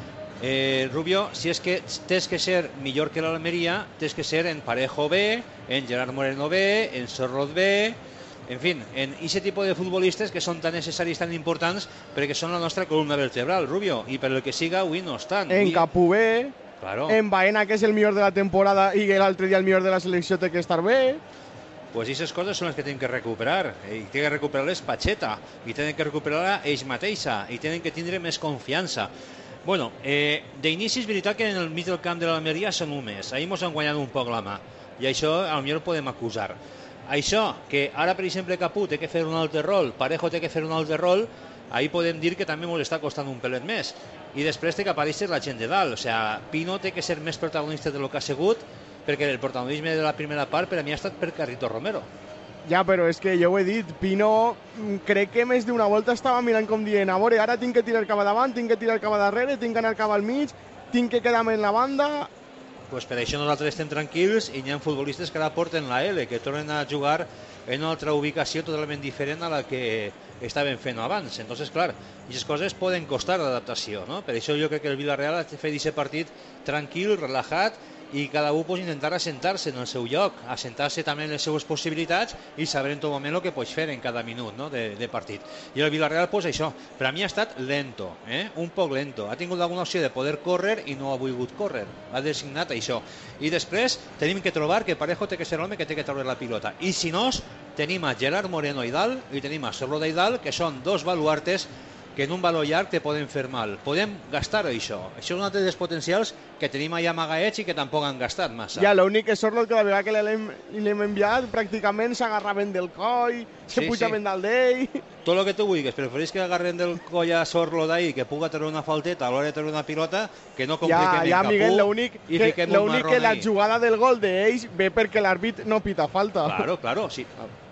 [SPEAKER 3] Rubio, si és que tens que ser millor que l'Almeria, tens que ser en Parejo B, en Gerard Moreno B, en Sorloth B, en fi, en aquest tipus de futbolistes que són tan necessaris, tan importants, perquè són la nostra columna vertebral, Rubio, i per el que siga, avui no estan.
[SPEAKER 2] En Capu B,
[SPEAKER 3] claro.
[SPEAKER 2] En Baena, que és el millor de la temporada i l'altre dia el millor de la selecció, té que estar bé.
[SPEAKER 3] Pues aquestes coses són les que tenen que recuperar, i tenen que recuperar-les Pacheta, i tenen que recuperar ells mateixa, i tenen que tindre més confiança. Bueno, d'inici és veritat que en el mig del camp de l'Almeria són humers, ahir ens han guanyat un poc la mà, i això potser ho podem acusar. Això, que ara per exemple Capú té que fer un altre rol, Parejo té que fer un altre rol, ahir podem dir que també ens està costant un pelet més. I després té que aparèixer la gent de dalt, o sigui, Pino té que ser més protagonista del que ha sigut, perquè el protagonisme de la primera part per a mi ha estat per Carrito Romero.
[SPEAKER 2] Ja, però és que jo ho he dit, Pino crec que més d'una volta estava mirant com dient, a veure, ara tinc que tirar cap a davant, tinc que tirar cap a darrere, tinc que anar cap al mig, tinc que quedar-me en la banda.
[SPEAKER 3] Pues per això nosaltres estem tranquils i hi ha futbolistes que ara porten la L, que tornen a jugar en una altra ubicació totalment diferent a la que estaven fent abans. Entonces, clar, aquestes coses poden costar d'adaptació, no? Per això jo crec que el Villarreal ha de fer aquest partit tranquil, relaxat, i cada un intentar assentar-se en el seu lloc, assentar-se també en les seues possibilitats i saber en tot moment el que pots fer en cada minut, no? de partit. I el Villarreal, pues això, per a mi ha estat lento, un poc lento. Ha tingut alguna opció de poder córrer i no ha volgut córrer. Ha designat això. I després tenim que trobar que Parejo té que ser l'home que té que treure la pilota. I si no, tenim a Gerard Moreno i dalt i tenim a Sorloth i dalt, que són dos baluartes que en un valor llarg te poden fer mal. Podem gastar això. Això és un altre dels potencials que tenim allà amagaets i que tampoc han gastat massa.
[SPEAKER 2] Ja, l'únic que Sorloth, que la vegada que l'hem enviat, pràcticament s'agarraven del coll, se pujaven dalt d'ell.
[SPEAKER 3] Tot el que tu vulguis, preferís que agarren del coll a Sorloth ahí, que puga treure una falteta a l'hora de treure una pilota, que no compliquen en Capú.
[SPEAKER 2] Miguel, l'únic que la jugada del gol d'ells ve perquè l'àrbit no pita falta.
[SPEAKER 3] Claro, sí.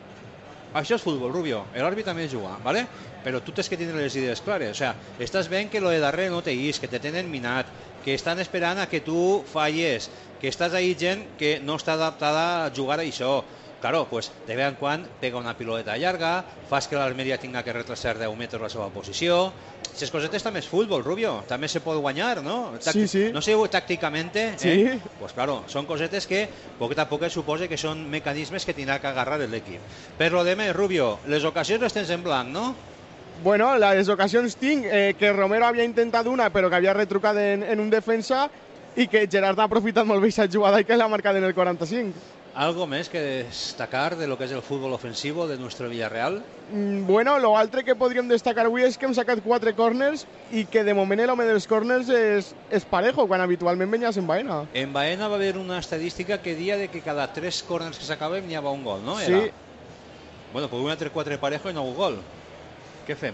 [SPEAKER 3] Això és futbol, Rubio. L'àrbit també juga, ¿vale? Però tu tens que tindre les idees clares. O sea, estàs veient que lo de darrere no te guis, que te tenen minat, que estan esperant a que tu falles, que estàs ahí gent que no està adaptada a jugar a això. Claro, pues de vegades en quan pega una pilota llarga, fas que l'Almeria tinga que retrasar 10 metres la seva posició. Aquestes cosetes també és futbol, Rubio. També se pot guanyar, ¿no?
[SPEAKER 2] Sí.
[SPEAKER 3] No sé, tàcticamente.
[SPEAKER 2] Sí.
[SPEAKER 3] Pues claro, son cosetes que poquet a poquet suposa que són mecanismes que tindrà que agarrar l'equip. Per lo demés, Rubio, les ocasions les tens en blanc, no?
[SPEAKER 2] Bueno, les ocasions tinc que Romero havia intentat una però que havia retrucat en un defensa i que Gerard ha aprofitat molt bé aquesta jugada i que l'ha marcat en el 45.
[SPEAKER 3] ¿Algo més que destacar de lo que és el futbol ofensivo de nuestro Villarreal?
[SPEAKER 2] Bueno, lo altre que podríem destacar avui és que hem sacat 4 corners i que de moment l'home dels corners és Parejo, quan habitualment venies en Baena.
[SPEAKER 3] En Baena va haver una estadística que dia de que cada 3 corners que s'acaben n'hi havia un gol, no?
[SPEAKER 2] Sí.
[SPEAKER 3] Bueno, pues un altre 4 Parejo i no un gol. Què fem?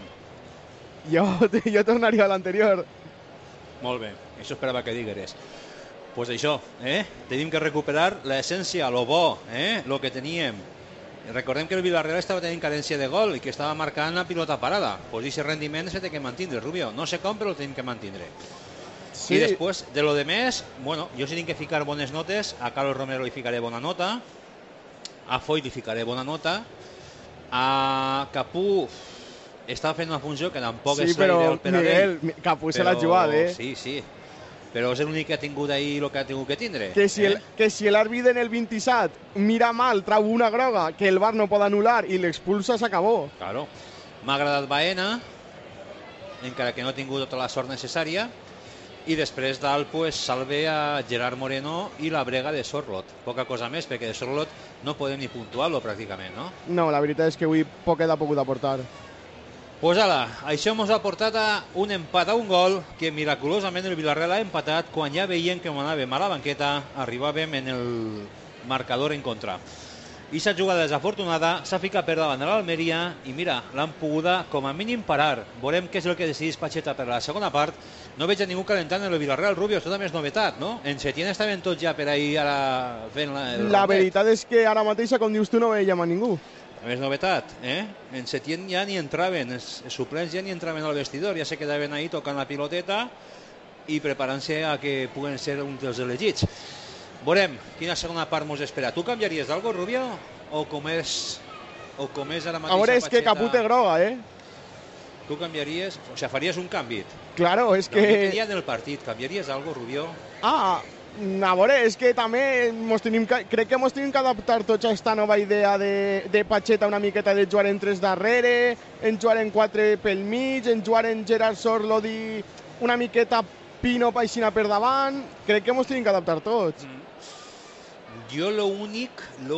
[SPEAKER 2] Jo tornaria a l'anterior.
[SPEAKER 3] Molt bé, això esperava que digueres. Pues això, tenim que recuperar l'essència, lo bo, lo que teníem. Recordem que el Villarreal estava tenint carència de gol i que estava marcant la pilota parada. Pues aquest rendiment se té que mantindre, Rubio. No sé com, però el tenim que mantindre. Sí. I després, de lo de més, bueno, jo si tinc que ficar bones notes, a Carlos Romero li ficaré bona nota, a Foyt li ficaré bona nota, a Capú estava fent una funció que tampoc és la ideal per a ell.
[SPEAKER 2] Sí, però Miguel, Capú se l'ha jugat,
[SPEAKER 3] Sí. Però és l'únic que ha tingut ahir el que ha tingut que tindre.
[SPEAKER 2] Que si l'àrbit en el 27 mira mal, trau una groga que el VAR no pot anul·lar i l'expulsa, s'acabó.
[SPEAKER 3] Claro. M'ha agradat Baena, encara que no ha tingut tota la sort necessària, i després dalt pues, salve a Gerard Moreno i la brega de Sorloth. Poca cosa més, perquè de Sorloth no podem ni puntuar-lo pràcticament, no?
[SPEAKER 2] No, la veritat és que avui poquet ha pogut aportar.
[SPEAKER 3] Pues ala, això ens ha portat a un empat a un gol que miraculosament el Villarreal ha empatat quan ja veiem que anàvem a la banqueta, arribàvem en el marcador en contra. I aquesta jugada desafortunada s'ha ficat per davant de l'Almeria i mira, l'han poguda com a mínim parar. Veurem què és el que decidís Pacheta per la segona part. No veig a ningú calentant en el Villarreal, Rubio, és tota més novetat, no? En Setién estaven tots ja per ahir ara fent
[SPEAKER 2] la veritat és que ara mateix, com dius tu, no veiem a ningú.
[SPEAKER 3] A més novetat, En Setién ja ni entraven, els suplents ja ni entraven al vestidor, ja se quedaven ahí tocant la piloteta i preparant-se a que puguen ser un dels elegits. Veurem quina segona part mos espera. Tu canviaries d'algo, Rubio? O com és ara mateix?
[SPEAKER 2] A veure, és que Caput és groga,
[SPEAKER 3] Tu canviaries? O sigui, faries un canvi?
[SPEAKER 2] Claro, és que...
[SPEAKER 3] No quedaria del partit. Canviaries algo, Rubio?
[SPEAKER 2] A veure, és que també crec que ens tenim que adaptar tots a aquesta nova idea de Pacheta, una miqueta de jugar en 3 darrere, en jugar en 4 pel mig, en jugar en Gerard Sorlodi una miqueta Pino Paixina per davant. Crec que ens tenim que adaptar tots.
[SPEAKER 3] Jo l'únic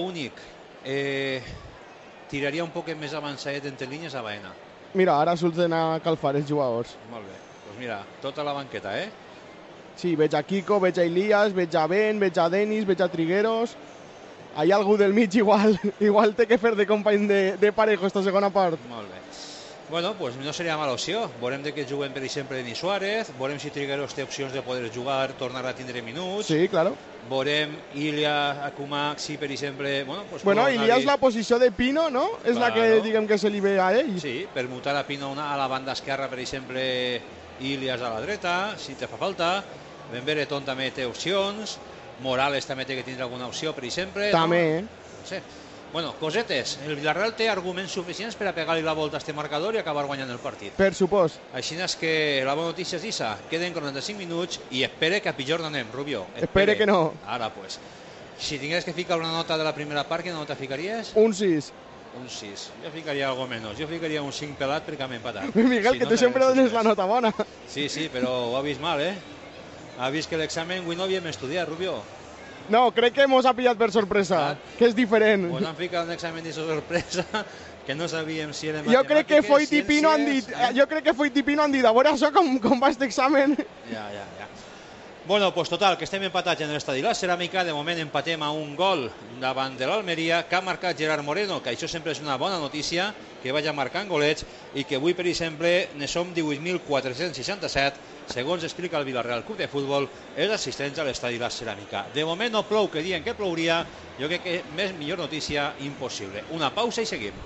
[SPEAKER 3] tiraria un poc més avançadet entre línies a Baena.
[SPEAKER 2] Mira, ara surten a calfar els jugadors.
[SPEAKER 3] Molt bé, doncs mira, tota la banqueta,
[SPEAKER 2] Sí, veig a Kiko, veig a Elias, veig a Ben, veig a Denis, veig a Trigueros. Hi ha algú del mig igual té que fer de company de Parejo esta segona part.
[SPEAKER 3] Molt bé. Bueno, pues no seria mala opció. Veurem de què juguen, per exemple, Denis Suárez. Veurem si Trigueros té opcions de poder jugar, tornar a tindre minuts.
[SPEAKER 2] Sí, claro.
[SPEAKER 3] Veurem Ilias, Akumak, si per exemple...
[SPEAKER 2] Bueno, Ilias la posició de Pino, no? És la que diguem que se li ve a ell.
[SPEAKER 3] Sí, per mutar a Pino a la banda esquerra, per exemple, Ilias a la dreta, si te fa falta. Ben Bereton també té opcions. Morales també té que tindre alguna opció, per exemple.
[SPEAKER 2] També,
[SPEAKER 3] No sé. Bueno, cosetes, el Villarreal té arguments suficients per a pegar-li la volta a este marcador i acabar guanyant el partit.
[SPEAKER 2] Per supost.
[SPEAKER 3] Així és que la bona notícia és això, queden 45 minuts i espere que a pitjor no anem, Rubio.
[SPEAKER 2] Espere que no.
[SPEAKER 3] Ara, pues. Si tingués que ficar una nota de la primera part, quina nota ficaries?
[SPEAKER 2] Un 6.
[SPEAKER 3] Un 6. Jo ficaria algo menys. Jo ficaria un 5 pelat perquè m'he empatat.
[SPEAKER 2] Miguel, que tu sempre dones la nota bona.
[SPEAKER 3] Sí, però ho ha vist mal, Ha vist que l'examen avui no havíem estudiat, Rubio.
[SPEAKER 2] No, crec que mos ha pillat per sorpresa, que és diferent.
[SPEAKER 3] Pues han ficat un examen de sorpresa que no sabíem si era
[SPEAKER 2] matemàtiques, jo crec que Foyt i Pino han dit, a veure això com va aquest examen.
[SPEAKER 3] Ja. Bueno, pues total, que estem empatats en l'estadi La Ceràmica. De moment empatem a un gol davant de l'Almeria, que ha marcat Gerard Moreno, que això sempre és una bona notícia, que vagi marcant golets, i que avui, per exemple, ne som 18.467, segons explica el Villarreal Club de Futbol, els assistents a l'estadi La Ceràmica. De moment no plou, que diuen que plouria. Jo crec que millor notícia impossible. Una pausa i seguim.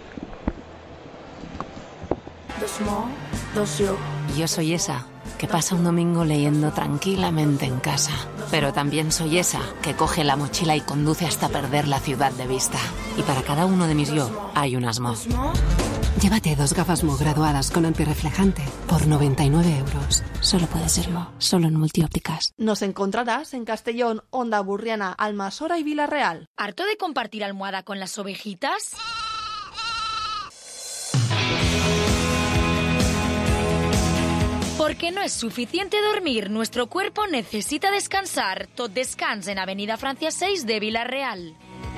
[SPEAKER 6] Yo soy esa que pasa un domingo leyendo tranquilamente en casa. Pero también soy esa que coge la mochila y conduce hasta perder la ciudad de vista. Y para cada uno de mis yo hay un Asmo. Llévate 2 gafas Mo graduadas con antirreflejante por 99 euros. Solo puede ser Mo, solo en Multiópticas.
[SPEAKER 4] Nos encontrarás en Castellón, Onda Burriana, Almasora y Villarreal.
[SPEAKER 5] ¿Harto de compartir almohada con las ovejitas? Porque no es suficiente dormir, nuestro cuerpo necesita descansar. Tot Descans en Avenida Francia 6 de Villarreal.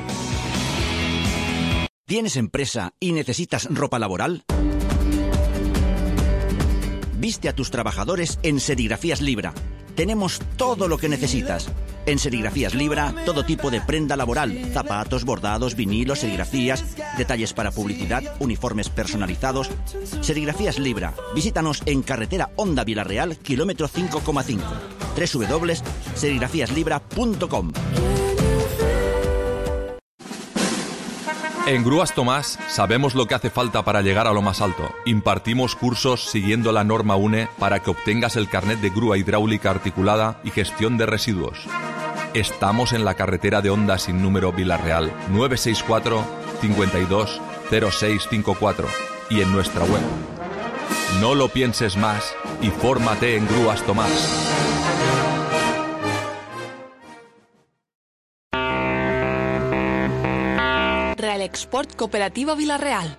[SPEAKER 10] ¿Tienes empresa y necesitas ropa laboral? Viste a tus trabajadores en Serigrafías Libra. Tenemos todo lo que necesitas. En Serigrafías Libra, todo tipo de prenda laboral, zapatos, bordados, vinilos, serigrafías, detalles para publicidad, uniformes personalizados. Serigrafías Libra. Visítanos en carretera Honda Villarreal, kilómetro 5,5. www.serigrafíaslibra.com.
[SPEAKER 13] En Grúas Tomás sabemos lo que hace falta para llegar a lo más alto. Impartimos cursos siguiendo la norma UNE para que obtengas el carnet de grúa hidráulica articulada y gestión de residuos. Estamos en la carretera de Honda sin número Villarreal, 964 52 0654 y en nuestra web. No lo pienses más y fórmate en Grúas Tomás.
[SPEAKER 4] Real Export Cooperativa Villarreal.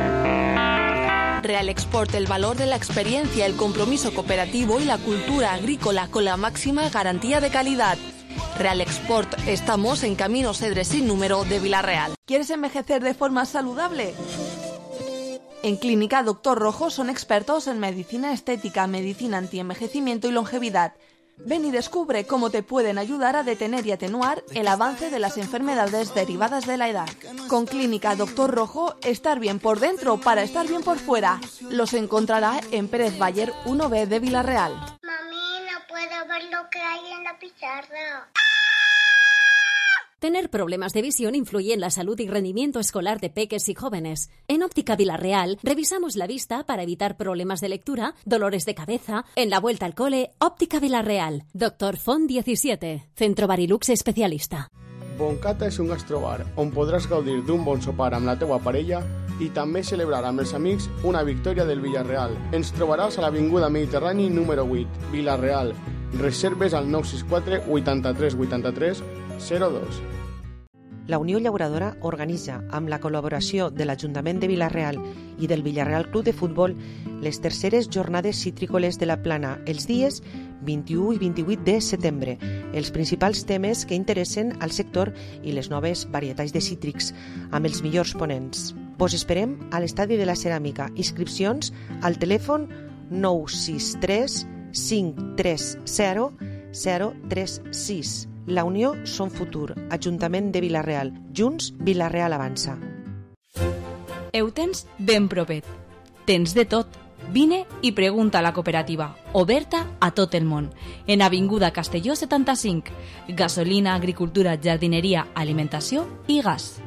[SPEAKER 4] Real Export, el valor de la experiencia, el compromiso cooperativo y la cultura agrícola con la máxima garantía de calidad. Real Export, estamos en Camino Cedres sin número de Villarreal.
[SPEAKER 14] ¿Quieres envejecer de forma saludable? En Clínica Doctor Rojo son expertos en medicina estética, medicina antienvejecimiento y longevidad. Ven y descubre cómo te pueden ayudar a detener y atenuar el avance de las enfermedades derivadas de la edad. Con Clínica Doctor Rojo, estar bien por dentro para estar bien por fuera. Los encontrará en Pérez Bayer 1B de Villarreal.
[SPEAKER 15] Mami, no puedo ver lo que hay en la pizarra.
[SPEAKER 16] Tener problemas de visión influye en la salud y rendimiento escolar de peques y jóvenes. En Óptica Villarreal revisamos la vista para evitar problemas de lectura, dolores de cabeza. En la vuelta al cole, Óptica Villarreal. Dr. Font 17, Centro Barilux especialista.
[SPEAKER 2] Boncata és un gastrobar on podràs gaudir d'un bon sopar amb la teua parella i també celebrar amb els amics una victòria del Villarreal. Ens trobaràs a l'Avinguda Mediterrani número 8, Villarreal. Reserves al 964 83 83 02.
[SPEAKER 17] La Unió Llauradora organitza, amb la col·laboració de l'Ajuntament de Vila-real i del Villarreal Club de Futbol, les terceres jornades citrícoles de la Plana els dies 21 i 28 de setembre. Els principals temes que interessen al sector i les noves varietats de cítrics, amb els millors ponents. Vos esperem a l'Estadi de la Ceràmica. Inscripcions al telèfon 963 530 036. La Unió Som Futur, Ajuntament de Vila-real. Junts, Vila-real avança.
[SPEAKER 7] Eutens ben propet. Tens de tot. Vine i pregunta a la cooperativa, oberta a tot el món. En Avinguda Castelló 75. Gasolina, agricultura, jardineria, alimentació i gas.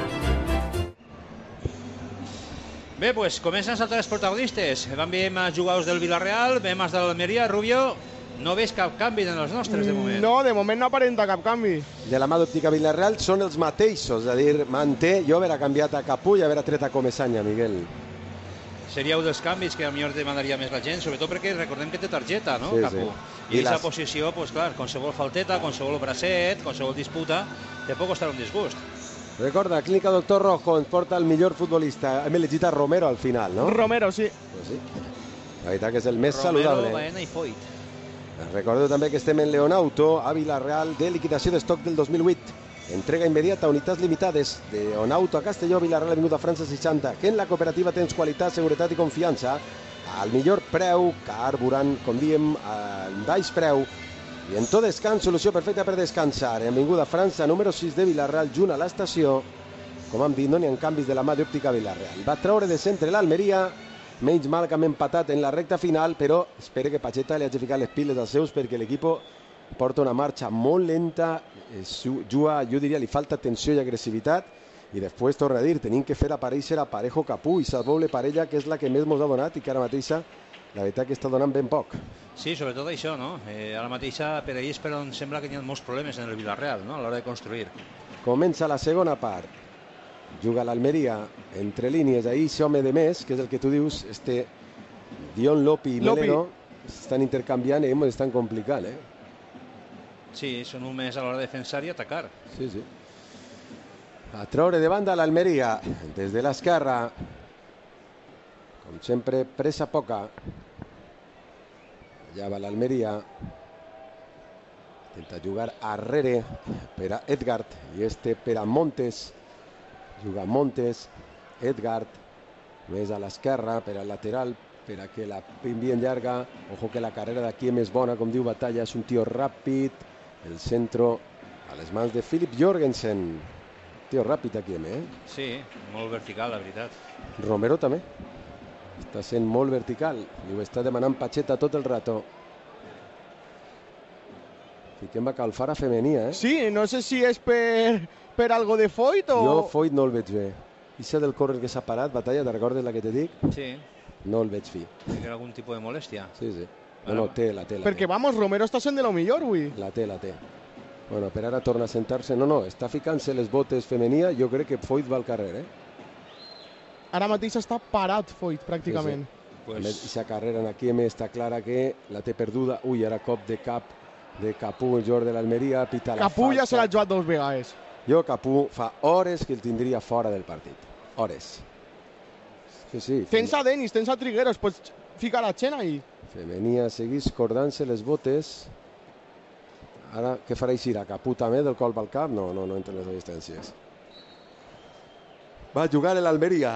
[SPEAKER 3] Bé, pues comencen a saltar els protagonistes. Veiem els jugadors del Villarreal, veiem els de l'Almeria. Rubio, no veus cap canvi en els nostres, de moment?
[SPEAKER 2] No, de moment no aparenta cap canvi.
[SPEAKER 1] De la mà d'Òptica Villarreal són els mateixos, és a dir, manté, jo haver canviat a Capú i haver tret a Comesaña, Miguel.
[SPEAKER 3] Seria un dels canvis que potser demanaria més la gent, sobretot perquè recordem que té targeta, no,
[SPEAKER 1] sí,
[SPEAKER 3] Capú?
[SPEAKER 1] Sí.
[SPEAKER 3] I aquesta posició, pues clar, qualsevol falteta, qualsevol bracet, qualsevol disputa, te pot costar un disgust.
[SPEAKER 1] Recorda, Clínica Doctor Rojo ens porta el millor futbolista. Hem elegit a Romero al final, no?
[SPEAKER 2] Romero, sí.
[SPEAKER 1] Pues sí. La veritat que és el més saludable.
[SPEAKER 3] Romero, Baena i Foyt.
[SPEAKER 1] Recordeu també que estem en Leonauto, a Vila-real, de liquidació d'estoc del 2008. Entrega immediata a unitats limitades de Leonauto a Castelló, Vila-real, Avinguda França 60. Que en la cooperativa tens qualitat, seguretat i confiança al millor preu, carburant, com diem, al baix preu. I en tot descans, solució perfecta per descansar. En Avinguda França, número 6 de Vila-real, junt a l'estació. Com hem dit, no n'hi ha canvis de la mà d'Òptica Vila-real. Va treure de centre l'Almeria. Menys mal que hem empatat en la recta final, però espero que Pacheta li hagi ficat les piles als seus perquè l'equip porta una marxa molt lenta, juga, jo diria, li falta tensió i agressivitat, i després, torna a dir, tenim que fer aparèixer a Parejo Capú i sa doble parella, que és la que més ens ha donat i que ara mateixa, la veritat que està donant ben poc.
[SPEAKER 3] Sí, sobretot això, no? Ara mateixa per ells, però em sembla que hi ha molts problemes en el Villarreal, no?, a l'hora de construir.
[SPEAKER 1] Comença la segona part. Juga l'Almeria entre línies, ahir ese home de més, que és el que tu dius, Dion Lopi i Melero, estan intercanviant i ens estan complicant,
[SPEAKER 3] Sí, són un més a l'hora de defensar i atacar.
[SPEAKER 1] Sí, sí. A treure de banda l'Almeria, des de l'esquerra, com sempre, pressa poca. Allà va l'Almeria. Intenta jugar arrere per a Edgard i per a Montes. Juga Montes, Edgard, més a l'esquerra, per al lateral, per a que la envien llarga. Ojo que la carrera d'aquí és més bona, com diu Batalla, és un tio ràpid. El centro a les mans de Philip Jorgensen. Tio ràpid aquí,
[SPEAKER 3] Sí, molt vertical, la veritat.
[SPEAKER 1] Romero també. Està sent molt vertical i ho està demanant Pacheta tot el rato. Fiquem a Calfara femenia,
[SPEAKER 2] Sí, no sé si és per algo de Foyt o...
[SPEAKER 1] Jo Foyt no el veig bé. Ixa del córrer que s'ha parat, Batalla, te recordes la que te dic?
[SPEAKER 3] Sí.
[SPEAKER 1] No el veig fi.
[SPEAKER 3] Té algun tipus de molèstia?
[SPEAKER 1] Sí, sí. No, té.
[SPEAKER 2] Perquè, vamos, Romero està sent de lo millor, avui.
[SPEAKER 1] La té. Bueno, per ara torna a sentar-se. No, està ficant-se les botes femenia. Jo crec que Foyt va al carrer,
[SPEAKER 2] Ara mateix està parat Foyt, pràcticament.
[SPEAKER 1] Sí. Pues... Aquesta carrera aquí està clara que la té perduda. Ui, ara cop de cap de Capú, el jugador de l'Almeria. Pita la
[SPEAKER 2] Capú ja se l'ha jugat 2 vegades.
[SPEAKER 1] Jo, Capú, fa hores que el tindria fora del partit. Hores. Sí.
[SPEAKER 2] Tens a Denis, tens a Trigueros, pots ficar a Chen ahí.
[SPEAKER 1] Femenia seguís cordant-se les botes. Ara, què farà així? A Capú també del colp al cap? No entre les distàncies. Va jugar l'Almeria.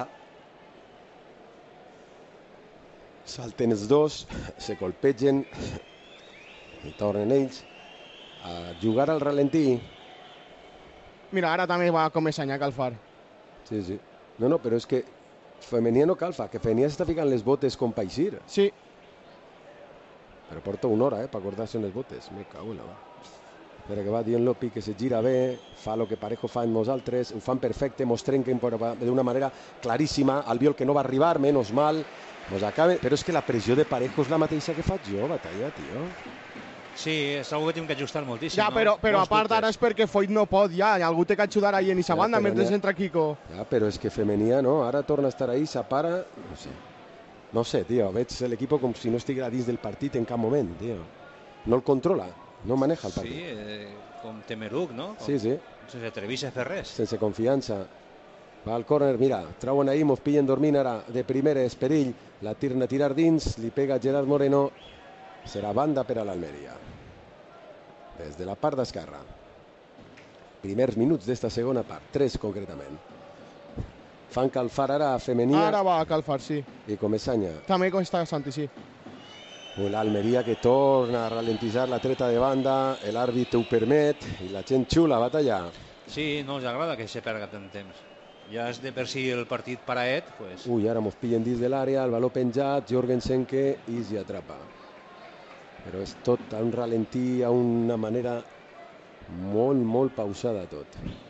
[SPEAKER 1] Salten els dos, se colpegen. I tornen ells a jugar al ralentí.
[SPEAKER 2] Mira, ara també va començar a calfar.
[SPEAKER 1] Sí. No, però és que Femenia no calfa, que Femenia s'està ficant les botes com pa eixir.
[SPEAKER 2] Sí.
[SPEAKER 1] Però porta una hora, per acordar-se en les botes. Me cago en la va. Espera que va dient Lopi que se gira bé, fa el que Parejo fa amb nosaltres, ho fan perfecte, mos trenquen d'una manera claríssima, Albiol que no va arribar, menys mal, mos acabe, però és que la pressió de Parejo és la mateixa que faig jo, Batalla, tio.
[SPEAKER 3] Sí, és una que tenim que ajustar moltíssim.
[SPEAKER 2] Ja, però a part ara és perquè Foyt no pot ja, algú té que ajudar ahí en aquesta banda mentre entra Kiko.
[SPEAKER 1] Ja, però és que Femenia, no? Ara torna a estar ahí, s'apara, no sé, tio, veig l'equip com si no estigués dins del partit en cap moment, tio. No el controla, no maneja el partit.
[SPEAKER 3] Sí, com Temeruc, no?
[SPEAKER 1] Sí.
[SPEAKER 3] Sense atrevir-se a fer res.
[SPEAKER 1] Sense confiança. Va al córner, mira, trauen ahí, mos pillen dormint ara de primeres, perill, la tirna a tirar dins, li pega Gerard Moreno, serà banda per a l'Almeria. Des de la part d'esquerra. Primers minuts d'esta segona part, 3 concretament. Fan calfar ara a Femenia.
[SPEAKER 2] Ara va a calfar, sí.
[SPEAKER 1] I Comesaña.
[SPEAKER 2] També està Santi, sí.
[SPEAKER 1] L'Almeria que torna a ralentitzar la treta de banda, l'àrbit ho permet i la gent xula a batallar.
[SPEAKER 3] Sí, no els agrada que se perga tant temps. Ja és de per si el partit paraet, pues...
[SPEAKER 1] Ui, ara mos pillen dins de l'àrea, el baló penjat, Jorgensen que i atrapa. Però és tot a un ralentí, a una manera molt pausada tot.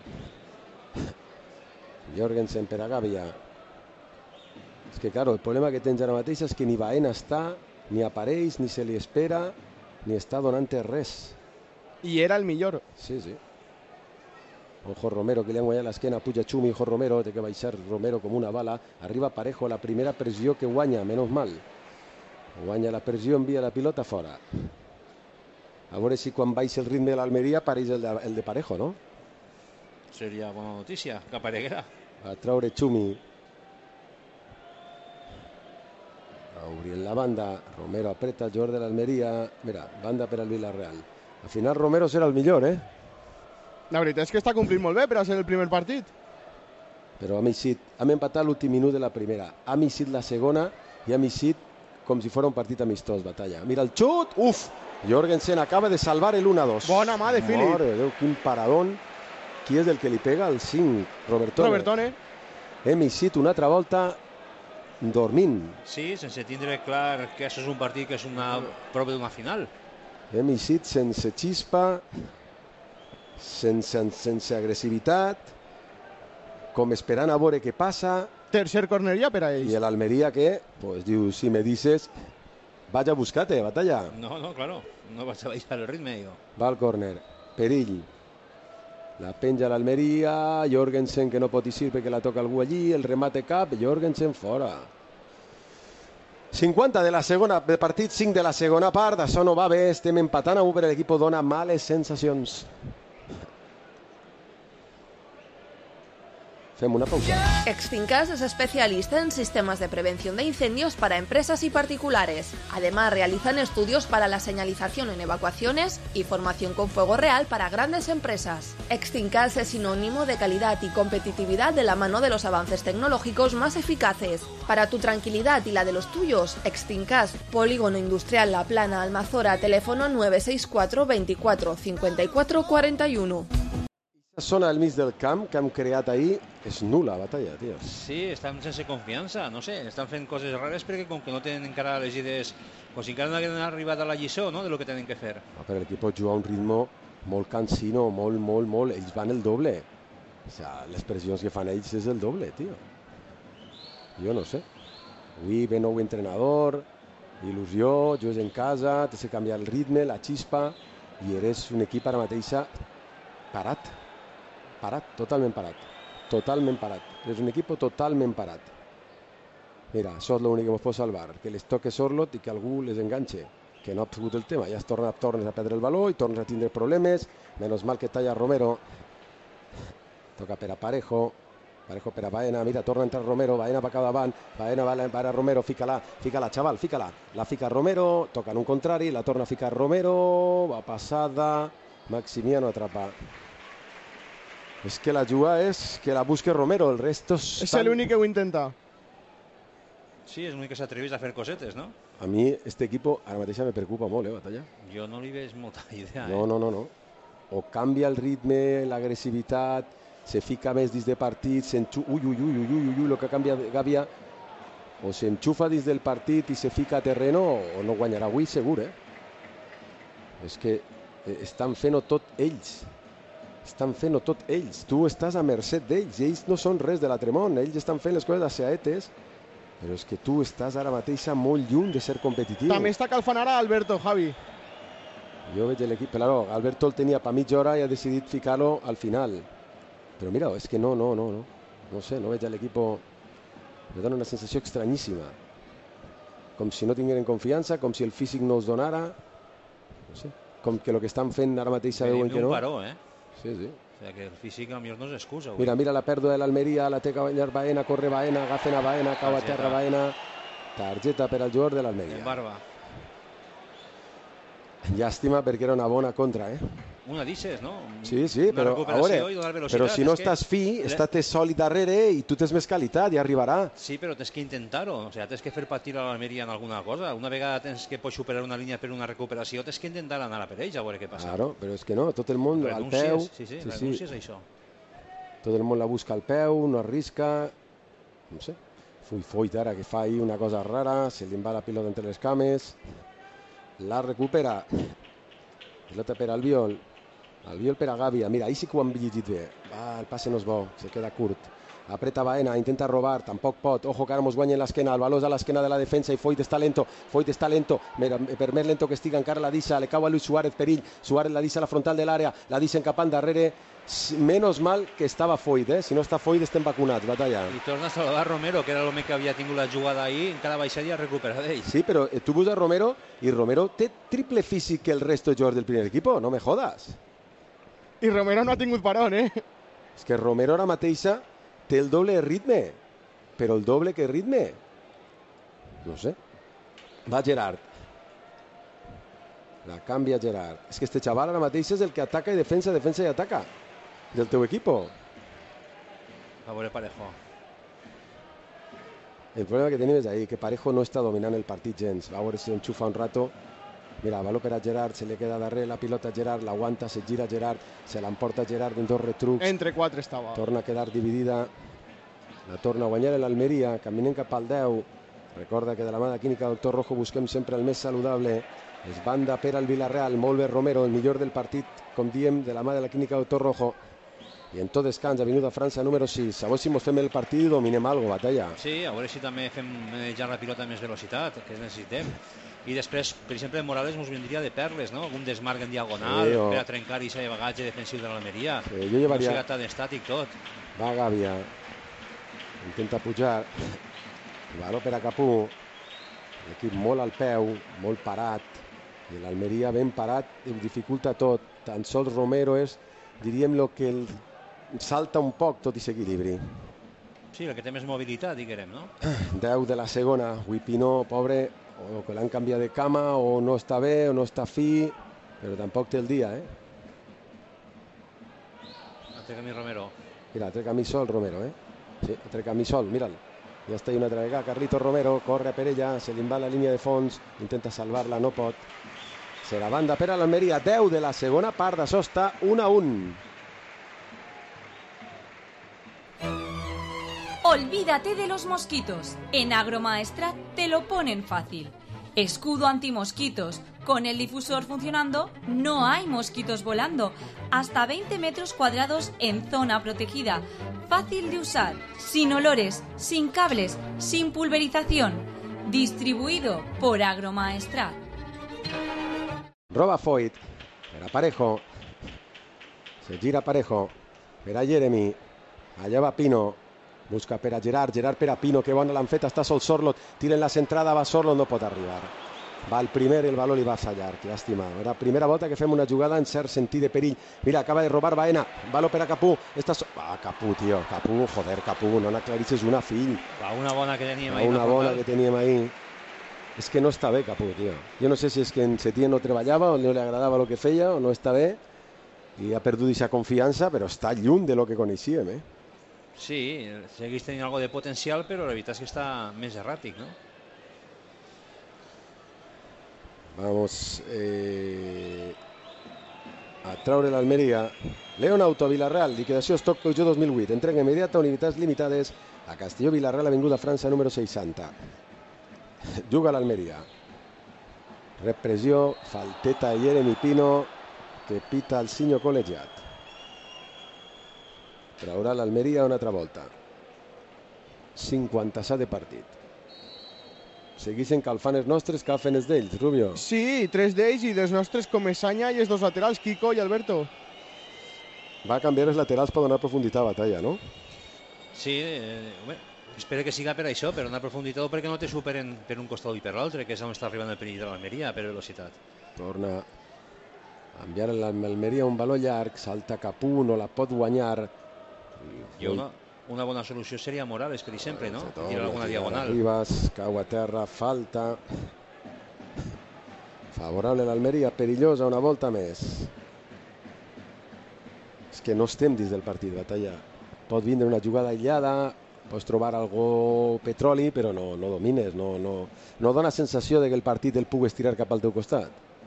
[SPEAKER 1] Jorgensen per a Gàbia. És que, claro, el problema que tens ara mateix és que ni Baena està, ni apareix, ni se li espera, ni està donant res.
[SPEAKER 2] I era el millor.
[SPEAKER 1] Sí. Ojo Romero, que li han guanyat l'esquena, puja Chumi, ojo Romero, té que baixar Romero com una bala. Arriba Parejo, la primera pressió que guanya, menys mal. Guanya la pressió, envia la pilota fora. A veure si quan baixa el ritme de l'Almeria apareix el de Parejo, no?
[SPEAKER 3] Seria bona notícia, que apareguera.
[SPEAKER 1] A traure Chumi. A obrir la banda. Romero apreta el jugador de l'Almeria. Mira, banda per al Villarreal. Al final Romero serà el millor, eh?
[SPEAKER 2] La veritat és que està complint molt bé per a ser el primer partit.
[SPEAKER 1] Però hem empatat l'últim minut de la primera. Ha missit la segona i ha missit com si fos un partit amistós, Batalla. Mira el xut! Uf! Jorgensen acaba de salvar el 1-2.
[SPEAKER 2] Bona mà de Philip.
[SPEAKER 1] Mare de Déu, quin paradón. Qui és el que li pega? El 5, Robertone. Hem missit una altra volta dormint.
[SPEAKER 3] Sí, sense tindre clar que això és un partit, que és una prova d'una final.
[SPEAKER 1] Hem missit sense xispa, sense agressivitat, com esperant a veure què passa.
[SPEAKER 2] Tercer corner ja per a ells.
[SPEAKER 1] I l'Almeria que, pues, diu, si me dices, vaig a buscar-te, Batalla.
[SPEAKER 3] No, claro, no vaig a baixar el ritme, jo.
[SPEAKER 1] Va al córner, perill. La penja l'Almeria, Jorgensen que no pot eixir perquè la toca algú allí, el remate cap, Jorgensen fora. 50 de la segona, de partit 5 de la segona part, això no va bé, estem empatant a 1 per l'equip, dona males sensacions. Fem una pausa.
[SPEAKER 14] Extincas es especialista en sistemas de prevención de incendios para empresas y particulares. Además, realizan estudios para la señalización en evacuaciones y formación con fuego real para grandes empresas. Extincas es sinónimo de calidad y competitividad de la mano de los avances tecnológicos más eficaces. Para tu tranquilidad y la de los tuyos, Extincas, Polígono Industrial La Plana, Almazora, teléfono 964 24 54 41.
[SPEAKER 1] La zona al mig del camp que hem creat ahir és nula, Batalla, tio.
[SPEAKER 3] Sí, estan sense confiança, no sé, estan fent coses rares perquè com que no tenen encara les idees, com si encara no haguessin arribat a la lliçó, no?, de lo que tenen que fer.
[SPEAKER 1] No, però l'equip pot jugar a un ritme molt cansino, molt, ells van el doble. O sea, les pressions que fan ells és el doble, tio. Jo no sé. Avui ve nou entrenador, il·lusió, jugues en casa, t'has de canviar el ritme, la xispa, i eres un equip ara mateixa parat, totalment parat. És un equip totalment parat. Mira, això és l'únic que ens pot salvar, que les toque Sorlot i que algú les enganxe, que no ha sigut el tema. Ja tornes a perdre el baló i tornes a tindre problemes. Menys mal que talla Romero. Toca per a Parejo per a Baena, mira, torna a entrar Romero, Baena va cap davant, Baena va a Romero, fica-la, xaval, fica-la. La fica Romero, toca en un contrari, la torna a ficar Romero, va passada, Maximiano atrapa. És que la juga és que la busque Romero, el resto...
[SPEAKER 2] És l'únic que ho intenta.
[SPEAKER 3] Sí, és l'únic que s'atreveix a fer cosetes, no?
[SPEAKER 1] A mi, este equipo, ara mateix me preocupa molt, Batalla.
[SPEAKER 3] Jo no li veig molta idea.
[SPEAKER 1] No. O canvia el ritme, l'agressivitat, se fica més dins de partit, ui, el que canvia Gàbia, o s'enxufa dins del partit i se fica a terreno, o no guanyarà avui, segur, És que estan fent-ho tot ells. Tu estàs a mercè d'ells, i ells no són res de l'altre món, ells estan fent les coses asseaetes, però és que tu estàs ara mateix molt lluny de ser competitiu.
[SPEAKER 2] També està calfant ara Alberto, Javi.
[SPEAKER 1] Jo veig l'equip, però Alberto el tenia per mitja hora i ha decidit ficar-lo al final. Però mira, és que no sé, no veig l'equip, me dona una sensació estranyíssima. Com si no tingueren confiança, com si el físic no els donara, no sé, com que el que estan fent ara mateix sabeuen que no.
[SPEAKER 3] Un paró,
[SPEAKER 1] Sí.
[SPEAKER 3] O sigui que el físic a millor no és excusa.
[SPEAKER 1] Mira la pèrdua de l'Almeria, la té que guanyar Baena, corre Baena, agafen a Baena, cau a terra Baena. Targeta per al jugador de l'Almeria.
[SPEAKER 3] En Barba.
[SPEAKER 1] Llàstima perquè era una bona contra,
[SPEAKER 3] Una dices, no?
[SPEAKER 1] Sí, però a veure, però si no estàs fi, estàs sòlid darrere i tu tens més qualitat i arribarà.
[SPEAKER 3] Sí, però tens que intentar-ho, o sigui, tens que fer patir a l'Almeria en alguna cosa. Una vegada tens que pots superar una línia per una recuperació, tens que intentar anar a per ells a veure què passa.
[SPEAKER 1] Claro, però és que no, tot el món al peu.
[SPEAKER 3] Sí, renúncies a això.
[SPEAKER 1] Tot el món la busca al peu, no arrisca, no sé. Foyt ara que fa ahí una cosa rara, se li va la pilota entre les cames, la recupera, pilota per Albiol per a Gàbia, mira, ahí sí que ho han llegit bé, el passe no és bo, se queda curt, apreta Baena, intenta robar, tampoc pot, ojo que ara mos guanya en l'esquena, el valor és a l'esquena de la defensa i Foyt està lento, mira, per més lento que estiga encara la deixa, le cau a Luis Suárez, perill, Suárez la deixa a la frontal de l'àrea, la deixa encapant darrere, menos mal que estava Foyt, si no està Foyt estem vacunats, Batalla.
[SPEAKER 3] I torna a salvar Romero, que era l'home que havia tingut la jugada ahir, encara baixar i a recuperar d'ell.
[SPEAKER 1] Sí, però tu veus a Romero i Romero té triple físic que el resto de jugadors del primer equip, no me jodas.
[SPEAKER 2] I Romero no ha tingut parón,
[SPEAKER 1] És que Romero ara mateixa té el doble de ritme, però el doble que ritme. No sé. Va Gerard. La canvia Gerard. És que este xaval ara mateix és el que ataca i defensa i ataca del teu equip.
[SPEAKER 3] A veure Parejo.
[SPEAKER 1] El problema que tenim és ahí, que Parejo no està dominant el partit gens. Va veure si enxufa un rato. Mira, baló per a Gerard, se li queda darrere la pilota a Gerard, l'aguanta, se gira Gerard, se l'emporta Gerard en dos retrucs.
[SPEAKER 2] Entre quatre estava.
[SPEAKER 1] Torna a quedar dividida. La torna a guanyar l'Almeria, caminem cap al 10. Recorda que de la mà de Clínica Doctor Rojo busquem sempre el més saludable. És banda per al Villarreal, molt bé Romero, el millor del partit, com diem, de la mà de la Clínica Doctor Rojo. I en tot descans, Avinguda França, número 6. A veure si mos fem el partit i dominem alguna cosa, Batalla.
[SPEAKER 3] Sí, a veure si també fem ja la pilota amb més velocitat, que necessitem. I després, per exemple, Morales ens vindria de perles, no? Algun desmarc en diagonal per a trencar i aquest bagatge defensiu de l'Almeria.
[SPEAKER 1] Jo llevaria...
[SPEAKER 3] No sigui tan estàtic tot.
[SPEAKER 1] Va Gàbia. Intenta pujar. Baló per a Capú. L'equip molt al peu, molt parat. I l'Almeria ben parat, em dificulta tot. Tan sols Romero és, diríem, el que salta un poc tot aquest equilibri.
[SPEAKER 3] Sí, el que té més mobilitat, diguem, no?
[SPEAKER 1] 10 de la segona. Huipinó, pobre, o que l'han canviat de cama, o no està bé, o no està fi, però tampoc té el dia,
[SPEAKER 3] Altre camí Romero.
[SPEAKER 1] Mira, altre camí sol Romero, Sí, altre camí sol, mira'l. Ja està una altra vegada, Carlitos Romero, corre per ella, se li va la línia de fons, intenta salvar-la, no pot. Serà banda per a l'Almeria, 10 de la segona part, d'això està 1-1.
[SPEAKER 7] Olvídate de los mosquitos. En Agromaestrat te lo ponen fácil. Escudo antimosquitos. Con el difusor funcionando, no hay mosquitos volando. Hasta 20 metros cuadrados en zona protegida. Fácil de usar, sin olores, sin cables, sin pulverización. Distribuido por Agromaestrat.
[SPEAKER 1] Roba Foyt. Per a Parejo. Se gira Parejo. Per a Jeremy. Allà va Pino. Busca per a Gerard per a Pino, que bona l'han fet, està sol Sorlot, tiren la centrada, va Sorlot, no pot arribar. Va el primer i el baló li va fallar, llàstima. Era la primera volta que fem una jugada en cert sentit de perill. Mira, acaba de robar Baena, baló per a Capú. Capú, tio, Capú, no n'aclarisses una, fill.
[SPEAKER 3] Una bona que teníem ahir.
[SPEAKER 1] Una bona que teníem ahir. És que no està bé Capú, tio. Jo no sé si és que en Setién no treballava o no li agradava el que feia o no està bé i ha perdut aquesta confiança, però està lluny de lo que coneixíem,
[SPEAKER 3] Sí, segueix tenint algo de potencial, però la veritat és que està més erràtic, no?
[SPEAKER 1] Vamos a traure l'Almeria. Leonauto, Villarreal, liquidació Stock Peugeot 2008. Entrega immediata, unitats limitades a Castelló Villarreal, Avinguda França, número 60. Juga l'Almeria. Repressió, falteta a Jeremy Pino, que pita el Sinyo col·legiat. Traurà l'Almeria una altra volta. 57 de partit. Segueixen calfant els nostres, calfen els d'ells, Rubio.
[SPEAKER 2] Sí, 3 d'ells i dels nostres Comesaña i els 2 laterals, Kiko i Alberto.
[SPEAKER 1] Va canviar els laterals per donar profunditat a Batalla, no?
[SPEAKER 3] Sí, espero que siga per això, per donar profunditat, perquè no te superen per un costat i per l'altre, que és on està arribant el perill de l'Almeria, per velocitat.
[SPEAKER 1] Torna a enviar a l'Almeria un valor llarg, salta Capú, no la pot guanyar.
[SPEAKER 3] I una bona solució seria Morales, per exemple, no? Tirar alguna diagonal.
[SPEAKER 1] Ribas, cau a terra, falta. Favorable a l'Almeria, perillosa una volta més. És que no estem dins del partit, Batalla. Pot vindre una jugada aïllada, pots trobar algo petroli, però no domines, no dona sensació de que el partit el pugues tirar cap al teu costat.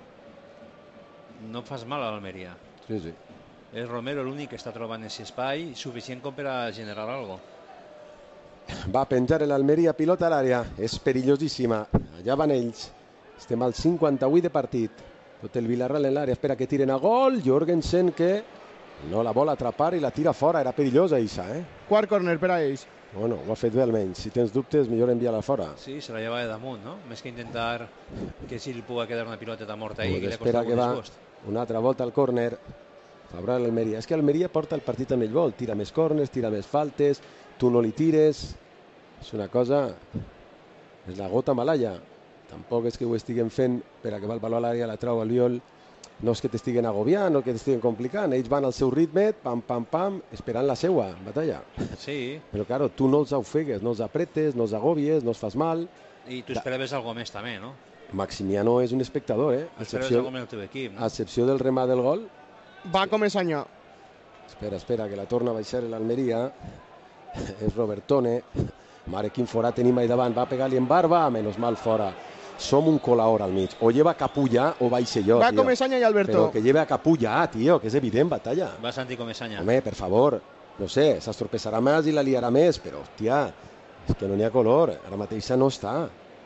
[SPEAKER 3] No fas mal a l'Almeria.
[SPEAKER 1] Sí, sí.
[SPEAKER 3] És Romero l'únic que està trobant aquest espai suficient com per a generar alguna cosa.
[SPEAKER 1] Va penjar l'Almeria, pilota a l'àrea, és perillosíssima. Allà van ells. Estem al 58 de partit. Tot el Villarreal en l'àrea, espera que tiren a gol. Jorgensen que no la vol atrapar i la tira fora. Era perillosa, Isa,
[SPEAKER 2] Quart córner per a ells.
[SPEAKER 1] Bueno, ho ha fet bé almenys. Si tens dubtes, millor enviar-la fora.
[SPEAKER 3] Sí, se la lleva de damunt, no? Més que intentar que si li pugui quedar una pilota morta ahí.
[SPEAKER 1] Pues espera que va una altra volta al córner. Favorable a l'Almeria. És que Almeria porta el partit on ell vol. Tira més córners, tira més faltes, tu no li tires. És una cosa... És la gota malaya. Tampoc és que ho estiguem fent per a que va el valor a l'àrea, la trau al viol. No és que t'estiguen agobiant, no que t'estiguen complicant. Ells van al seu ritme, pam, pam, pam, esperant la seua Batalla.
[SPEAKER 3] Sí.
[SPEAKER 1] Però, claro, tu no els ofegues, no els apretes, no els agobies, no els fas mal.
[SPEAKER 3] I tu esperaves alguna més també, no?
[SPEAKER 1] Maximiano és un espectador,
[SPEAKER 3] A excepció
[SPEAKER 1] del remat del gol.
[SPEAKER 2] Va Comesaña.
[SPEAKER 1] Espera, que la torna a baixar l'Almeria. És Robertone. Mare, quin forat tenim ahí davant. Va pegar-li en Barba, menos mal fora. Som un colador al mig. O lleva Capú ja o baixe jo,
[SPEAKER 2] Va Comesaña i Alberto.
[SPEAKER 1] Però que lleve a Capú ja, tio, que és evident, Batalla.
[SPEAKER 3] Va Santi Comesaña.
[SPEAKER 1] Home, per favor. No sé, s'estropessarà més i la liarà més, però, hòstia, és que no n'hi ha color. Ara mateix no està.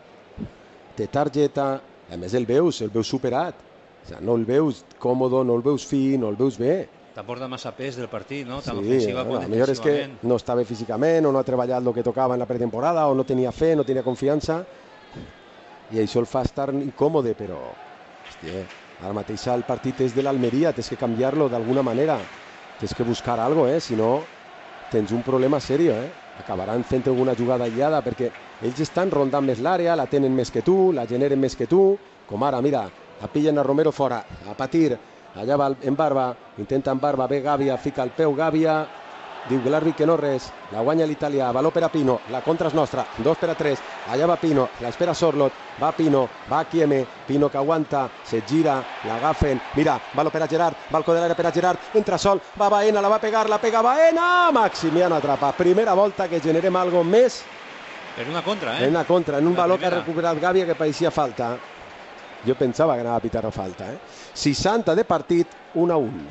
[SPEAKER 1] Té targeta. A més, el veus superat. O sigui, no el veus còmodo, no el veus fi, no el veus bé.
[SPEAKER 3] T'aporta massa pes del partit, no? Tant
[SPEAKER 1] sí,
[SPEAKER 3] ofensiva com
[SPEAKER 1] defensivament. Millor és que no està bé físicament, o no ha treballat el que tocava en la pretemporada, o no tenia fe, no tenia confiança, i això el fa estar incòmode, però hòstia, ara mateix el partit és de l'Almeria, tens que canviar-lo d'alguna manera, tens que buscar alguna cosa, si no tens un problema serio, acabaran fent alguna jugada aïllada, perquè ells estan rondant més l'àrea, la tenen més que tu, la generen més que tu, com ara, mira, la pillen a Romero fora, a patir, allà va en Barba, intenta en Barba, ve Gàbia, fica el peu Gàbia, diu que l'àrbit que no res, la guanya l'italià, valor per a Pino, la contra és nostra, 2-3, allà va Pino, l'espera Sorlot, va Pino, va Chieme, Pino que aguanta, se gira, l'agafen, mira, valor per a Gerard, balcó de l'aire per a Gerard, entra sol, va Baena, la va pegar, la pega Baena, Maximiano atrapa, primera volta que generem algo més.
[SPEAKER 3] En una contra,
[SPEAKER 1] En una contra, en un valor que ha recuperat Gàbia que pareixia falta. Jo pensava que anava a pitar falta. 60 de partit, 1-1.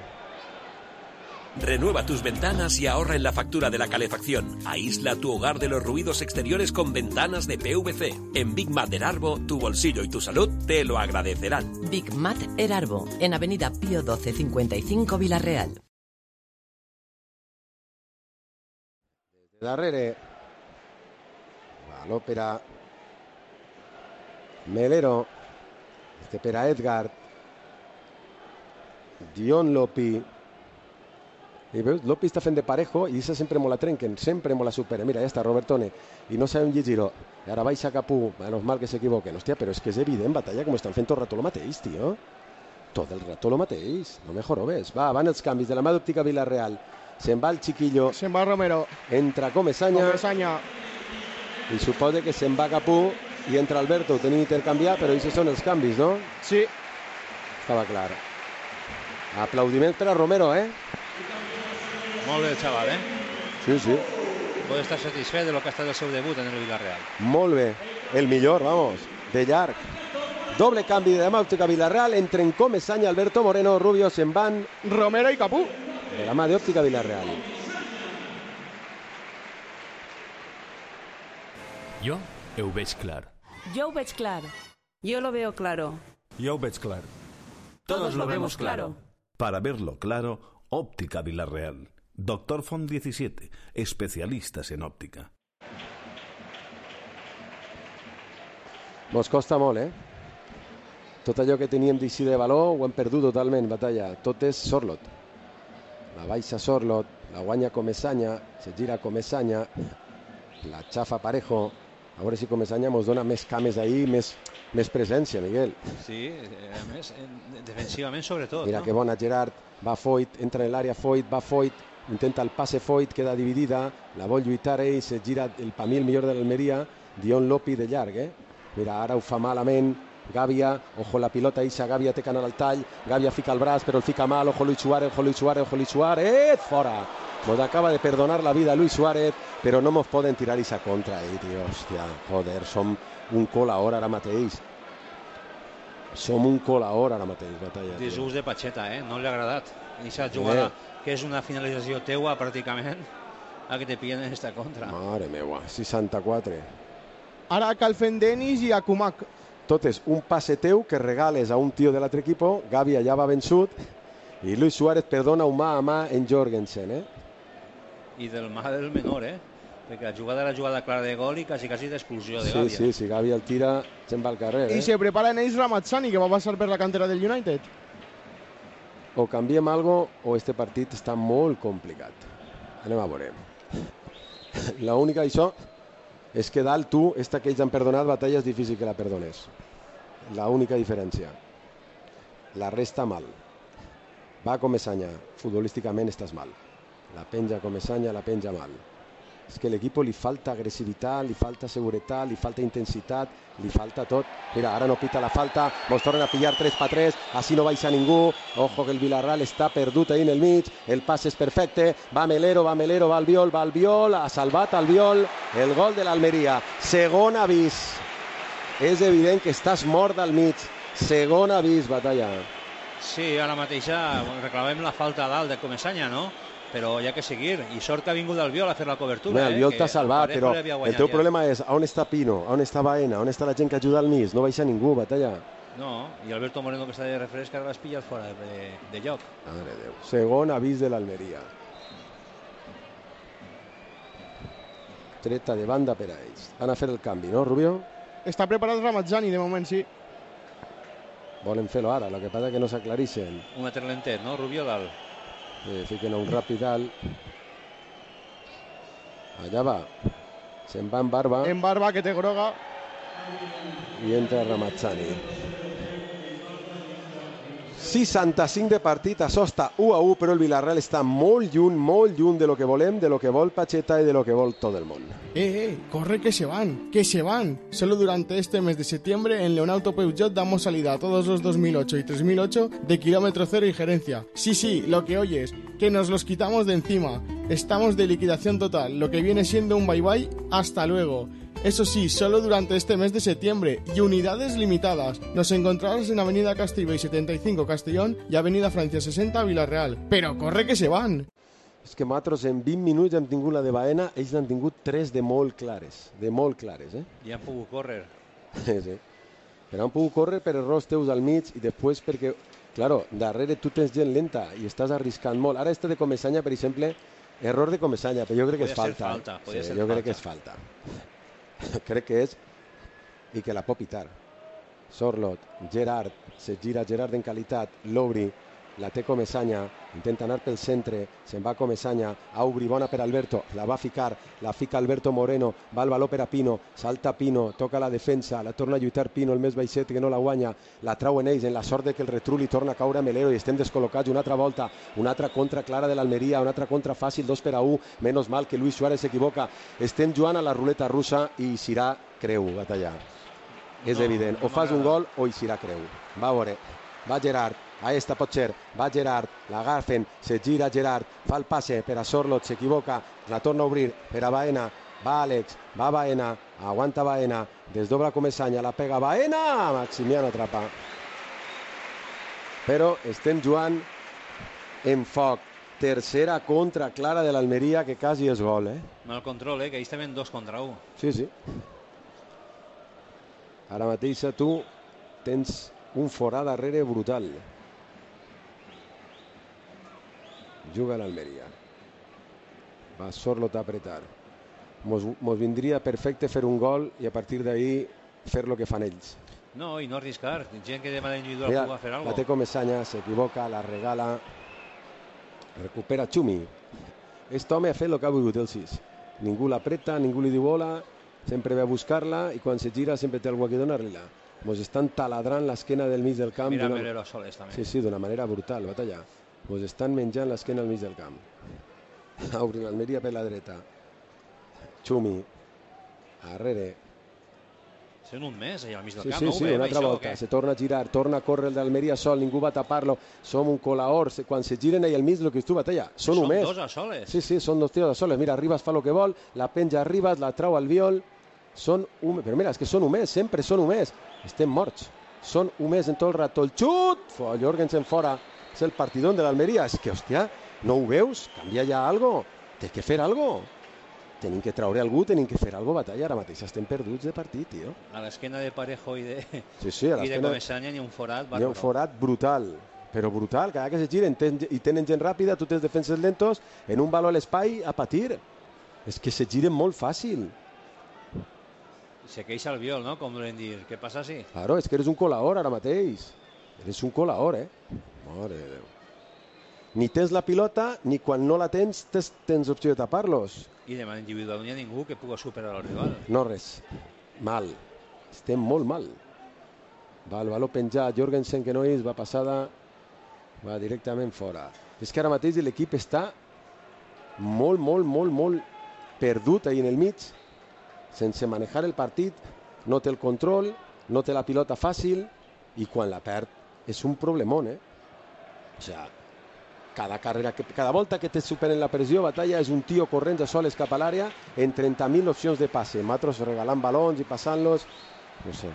[SPEAKER 18] Renueva tus ventanas y ahorra en la factura de la calefacción. Aísla tu hogar de los ruidos exteriores con ventanas de PVC. En Big Mat Erarbo, tu bolsillo y tu salud te lo agradecerán.
[SPEAKER 19] Big Mat Erarbo, en Avenida Pío 12, 55 Villarreal.
[SPEAKER 1] Darrere, valor per a Melero, per a Edgar, Dion Lopi, i veus, Lopi està fent de parejo i això sempre me la trenquen, sempre me la supera. Mira, ja està Robertone, i no sabem llegir-ho, i ara baixa Capú, menos mal que s'equivoquen. Hòstia, però és que és evident, Batalla, com estan fent tot el rato lo mateix, tio. Tot el rato lo mateix, no me jorobes. Van els canvis de la mà d'Òptica Villarreal, se'n va el Chiquillo,
[SPEAKER 2] se'n va Romero,
[SPEAKER 1] entra Comesaña, i suposa que se'n va Capú i entra Alberto, ho tenim intercanviat, però aquests són els canvis, no?
[SPEAKER 2] Sí.
[SPEAKER 1] Estava clar. Aplaudiments per a Romero,
[SPEAKER 3] Molt bé el xaval,
[SPEAKER 1] Sí.
[SPEAKER 3] puede estar satisfet de lo que ha estat el seu debut en el Villarreal.
[SPEAKER 1] Molt bé, el millor, vamos, de llarg. Doble canvi de demà, Òptica Villarreal, entren Comesaña, Alberto Moreno, Rubio, se'n van
[SPEAKER 2] Romero i Capú.
[SPEAKER 1] De la mà d'Òptica Villarreal.
[SPEAKER 20] Jo ho veig clar.
[SPEAKER 21] Yo lo veig clar. Yo lo veo claro.
[SPEAKER 22] Yo veig clar.
[SPEAKER 21] Todos lo vemos claro.
[SPEAKER 22] Para verlo claro, Óptica Villarreal. Doctor Font 17, especialistas en óptica.
[SPEAKER 1] Mos costa molt, Tot allò que teníem d'així de valor ho hem perdut totalment, Batalla. Tot és Sorlot. La baixa Sorlot, la guanya Comesaña, se gira Comesaña, la xafa Parejo. A veure si Comesaña mos dona més cames ahir, més presència, Miguel.
[SPEAKER 3] Sí, a més, defensivament sobretot.
[SPEAKER 1] Mira que bona Gerard, va Foyt, entra en l'àrea Foyt, va Foyt, intenta el passe Foyt, queda dividida, la vol lluitar ell, se gira per mi el millor de l'Almeria, Dion Lopi de llarg, Mira, ara ho fa malament, Gàbia, ojo la pilota, Isa, Gàbia té canal al tall, Gàbia fica el braç, però el fica mal, ojo Luis Suárez, fora! Nos acaba de perdonar la vida Luis Suárez, però no mos poden tirar esa contra ahí, tio, hòstia, joder, som un col·laor ara mateix. Som un col·laor ara mateix, Batalla.
[SPEAKER 3] Disgust de Pacheta, no li ha agradat. Aquesta jugada, que és una finalització teua pràcticament, a que te pillen en esta contra.
[SPEAKER 1] Mare meva, 64.
[SPEAKER 2] Ara Calfen Denis i Akumak.
[SPEAKER 1] Tot és un passe teu que regales a un tio de l'altre equip, Gàbia ja va vençut, i Luis Suárez perdona un mà a mà en Jorgensen,
[SPEAKER 3] I del mà del menor, perquè la jugada era jugada clara de gol i quasi d'expulsió de Gàbia.
[SPEAKER 1] Sí, Gàbia el tira, se'n va al carrer.
[SPEAKER 2] I se prepara en ells Ramazzani, que va passar per la cantera del United.
[SPEAKER 1] O canviem algo o este partit està molt complicat. Anem a veure. L'única d'això és que dalt tu, esta que ells han perdonat, Batalla, és difícil que la perdones. L'única diferència. La resta mal. Va Comesaña, futbolísticament estàs mal. La penja Comesaña, la penja mal. És que a l'equip li falta agressivitat, li falta seguretat, li falta intensitat, li falta tot. Mira, ara no pita la falta, mos tornen a pillar 3-3, així no baixa ningú. Ojo que el Villarreal està perdut ahí en el mig, el pas és perfecte, va Melero, va Albiol, ha salvat Albiol, el gol de l'Almeria. Segon avís. És evident que estàs mort al mig. Segon avís, Batalla.
[SPEAKER 3] Sí, ara mateixa reclamem la falta dalt de Comesaña, no? Però hi ha que seguir, i sort que ha vingut Albiol a fer la cobertura.
[SPEAKER 1] Albiol t'ha salvat, però el teu problema és on està Pino, on està Baena, on està la gent que ajuda al mig, no baixa ningú, Batalla.
[SPEAKER 3] No, i Alberto Moreno, que està de refresc, ara les pilles fora de lloc.
[SPEAKER 1] Mare Déu. Segon avís de l'Almeria. Treta de banda per a ells. Van a fer el canvi, no, Rubio?
[SPEAKER 2] Està preparat Ramazzani, de moment, sí.
[SPEAKER 1] Volen fer-lo ara, el que passa que no s'aclarixen.
[SPEAKER 3] Un altre lentet, no, Rubio dalt?
[SPEAKER 1] Fiquen un ràpid alt. Allà va. Se'n va en Barba.
[SPEAKER 2] En Barba, que té groga.
[SPEAKER 1] I entra Ramazzani. 65 de partit, això està 1-1, però el Villarreal està molt lluny de lo que volem, de lo que vol Pacheta y de lo que vol todo el mundo.
[SPEAKER 2] Corre que se van. Solo durante este mes de septiembre en Leonauto Peugeot damos salida a todos los 2008 y 3008 de kilómetro cero y gerencia. Sí, lo que oyes, que nos los quitamos de encima. Estamos de liquidación total, lo que viene siendo un bye-bye, hasta luego. Eso sí, solo durante este mes de septiembre y unidades limitadas. Nos encontrarás en Avenida Castellbell 75 Castellón y Avenida Francia 60 Villarreal. Però corre que se van!
[SPEAKER 1] És que nosaltres en 20 minuts hem tingut la de Baena, ells n'han tingut 3 de molt clares.
[SPEAKER 3] I han pogut córrer.
[SPEAKER 1] Sí. Però han pogut córrer per errors teus al mig i després perquè, claro, darrere tu tens gent lenta i estàs arriscant molt. Ara este de Comesaña, per exemple, error de Comesaña, però jo crec que és falta. Crec que és falta. Crec que és i que la pot pitar. Sorlot, Gerard, se gira Gerard en qualitat, l'obri, la té Comesaña, intenta anar pel centre, se'n va Comesaña, a obrir, bona per Alberto, la va ficar, la fica Alberto Moreno, va el valor per a Pino, salta Pino, toca la defensa, la torna a lluitar Pino, el més baixet que no la guanya, la trauen ells, en la sort de que el retruli torna a caure a Melero i estem descol·locats una altra volta, una altra contra clara de l'Almeria, una altra contra fàcil, 2-1, menys mal que Luis Suárez s'equivoca, estem jugant a la ruleta russa i Sirà creu, Batalla. És evident, o fas un gol o hi Sirà creu. Va a veure, va Gerard, Ahí està, pot ser, va Gerard, l'agafen, se gira Gerard, fa el passe per a Sorloth, s'equivoca, la torna a obrir per a Baena, va Àlex, va Baena, aguanta Baena, desdobla Comesaña, la pega Baena, Maximiano atrapa. Però estem jugant en foc. Tercera contra clara de l'Almeria, que quasi és gol,
[SPEAKER 3] Mal control, que ahí estaven 2 contra 1.
[SPEAKER 1] Sí, sí. Ara mateix tu tens un forà darrere brutal. Juga l'Almeria. Va Sorloth a apretar. Mos vindria perfecte fer un gol i a partir d'ahí fer lo que fan ells.
[SPEAKER 3] No, i no arriscar. Gent que de manera individual puga fer algo.
[SPEAKER 1] La té Comesaña, s'equivoca, la regala, recupera Chumi. Aquest home ha fet el que ha volgut el 6. Ningú l'apreta, ningú li diu hola, sempre ve a buscar-la i quan se gira sempre té algú que donar-li-la. Mos estan taladrant l'esquena del mig del camp.
[SPEAKER 3] Mira Melero soles també.
[SPEAKER 1] Sí, sí, d'una manera brutal, Batalla. Mos estan menjant l'esquena al mig del camp. Obri l'Almeria per la dreta. Chumi. Arrere.
[SPEAKER 3] Sent un mes allà al mig del
[SPEAKER 1] sí,
[SPEAKER 3] camp.
[SPEAKER 1] Sí,
[SPEAKER 3] no
[SPEAKER 1] sí, una altra volta. Se torna a girar, torna a córrer el d'Almeria sol, ningú va a tapar-lo. Som un colaor. Quan se giren ahí al mig, el que tu, Batalla, són un mes.
[SPEAKER 3] Són 2 a soles.
[SPEAKER 1] Sí, sí, són 2 tios a soles. Mira, Ribas fa el que vol, la penja a Ribas, la trau al viol. Són un... Però mira, és que són un mes, sempre són un mes. Estem morts. Són un mes en tot el rato. El xut! Jorgensen fora. És el partidón de l'Almeria. És que, hòstia, no ho veus? Canvia ja algo. Té que fer algo. Tenim que traure algú, tenim que fer algo, Batalla. Ara mateix estem perduts de partit, tio.
[SPEAKER 3] A l'esquena de Parejo i de,
[SPEAKER 1] sí, a
[SPEAKER 3] i de Comesaña n'hi ha un forat.
[SPEAKER 1] N'hi ha un forat brutal, però brutal. Cada que se giren i tenen gent ràpida, tu tens defenses lentos, en un valor a l'espai a patir. És que se giren molt fàcil.
[SPEAKER 3] Se queixa el viol, no? Com volen dir. Què passa si?
[SPEAKER 1] Claro, és que eres un colaor ara mateix. Eres un colaor, Mare de Déu. Ni tens la pilota, ni quan no la tens, tens opció de tapar-los.
[SPEAKER 3] I de manera individual no hi ha ningú que pugui superar el rival.
[SPEAKER 1] No res. Mal. Estem molt mal. Va el valor penjat. Jorgensen, que no és, va passada. Va directament fora. És que ara mateix l'equip està molt, molt, molt, molt perdut ahí en el mig, sense manejar el partit. No té el control, no té la pilota fàcil i quan la perd és un problemón, O sea, cada volta que te superen la pressió, Batalla, és un tio corrents a soles cap a l'àrea en 30.000 opcions de passe. Matros regalant balons i passant-los. No sé.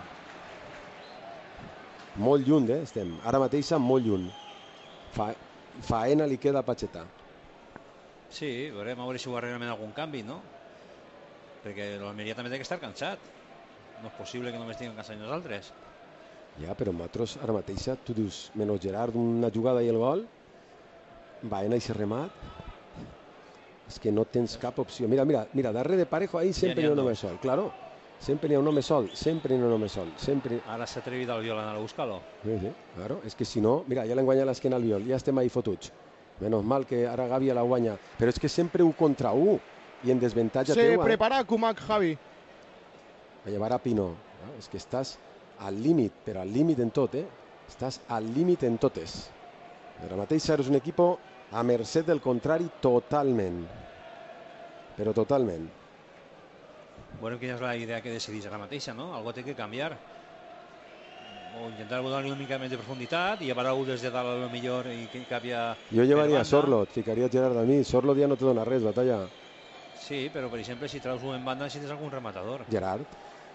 [SPEAKER 1] Molt lluny, estem. Ara mateix molt lluny. Faena li queda a Pacheta.
[SPEAKER 3] Sí, veurem a veure si ho realment algun canvi, no? Perquè l'Almeria també té que estar cansat. No és possible que només tinguin cansats nosaltres.
[SPEAKER 1] Ja, però Matros ara mateix, tu dius, menys Gerard, una jugada i el gol, Baena i se remat. És que no tens cap opció. Mira, darrere de Parejo, ahí sempre hi ha un home sol. Claro, sempre hi ha un home sol. Ara
[SPEAKER 3] s'ha atrevit el viol a anar a buscar-lo.
[SPEAKER 1] Sí, claro. És que si no, mira, ja l'han guanyat l'esquena al viol, ja estem ahí fotuts. Menos mal que ara Gavi la guanya. Però és que sempre 1 contra 1 i en desventatge teu.
[SPEAKER 2] Se prepara Kumak, Javi.
[SPEAKER 1] A llevar a Pino. És que estàs al límit, però al límit en tot, Estàs al límit en totes. Ara mateix eres un equip a mercè del contrari totalment. Però totalment.
[SPEAKER 3] Veurem quina és la idea que decidís ara mateixa, no? Algo té que canviar. O intentar donar-li una mica més de profunditat i llevar-ho des de dalt a lo millor i que capia...
[SPEAKER 1] Jo llevaria Sorloth, ficaria Gerard a mi. Sorloth ja no te dona res, Batalla.
[SPEAKER 3] Sí, però per exemple, si traus un en banda necessites algun rematador.
[SPEAKER 1] Gerard.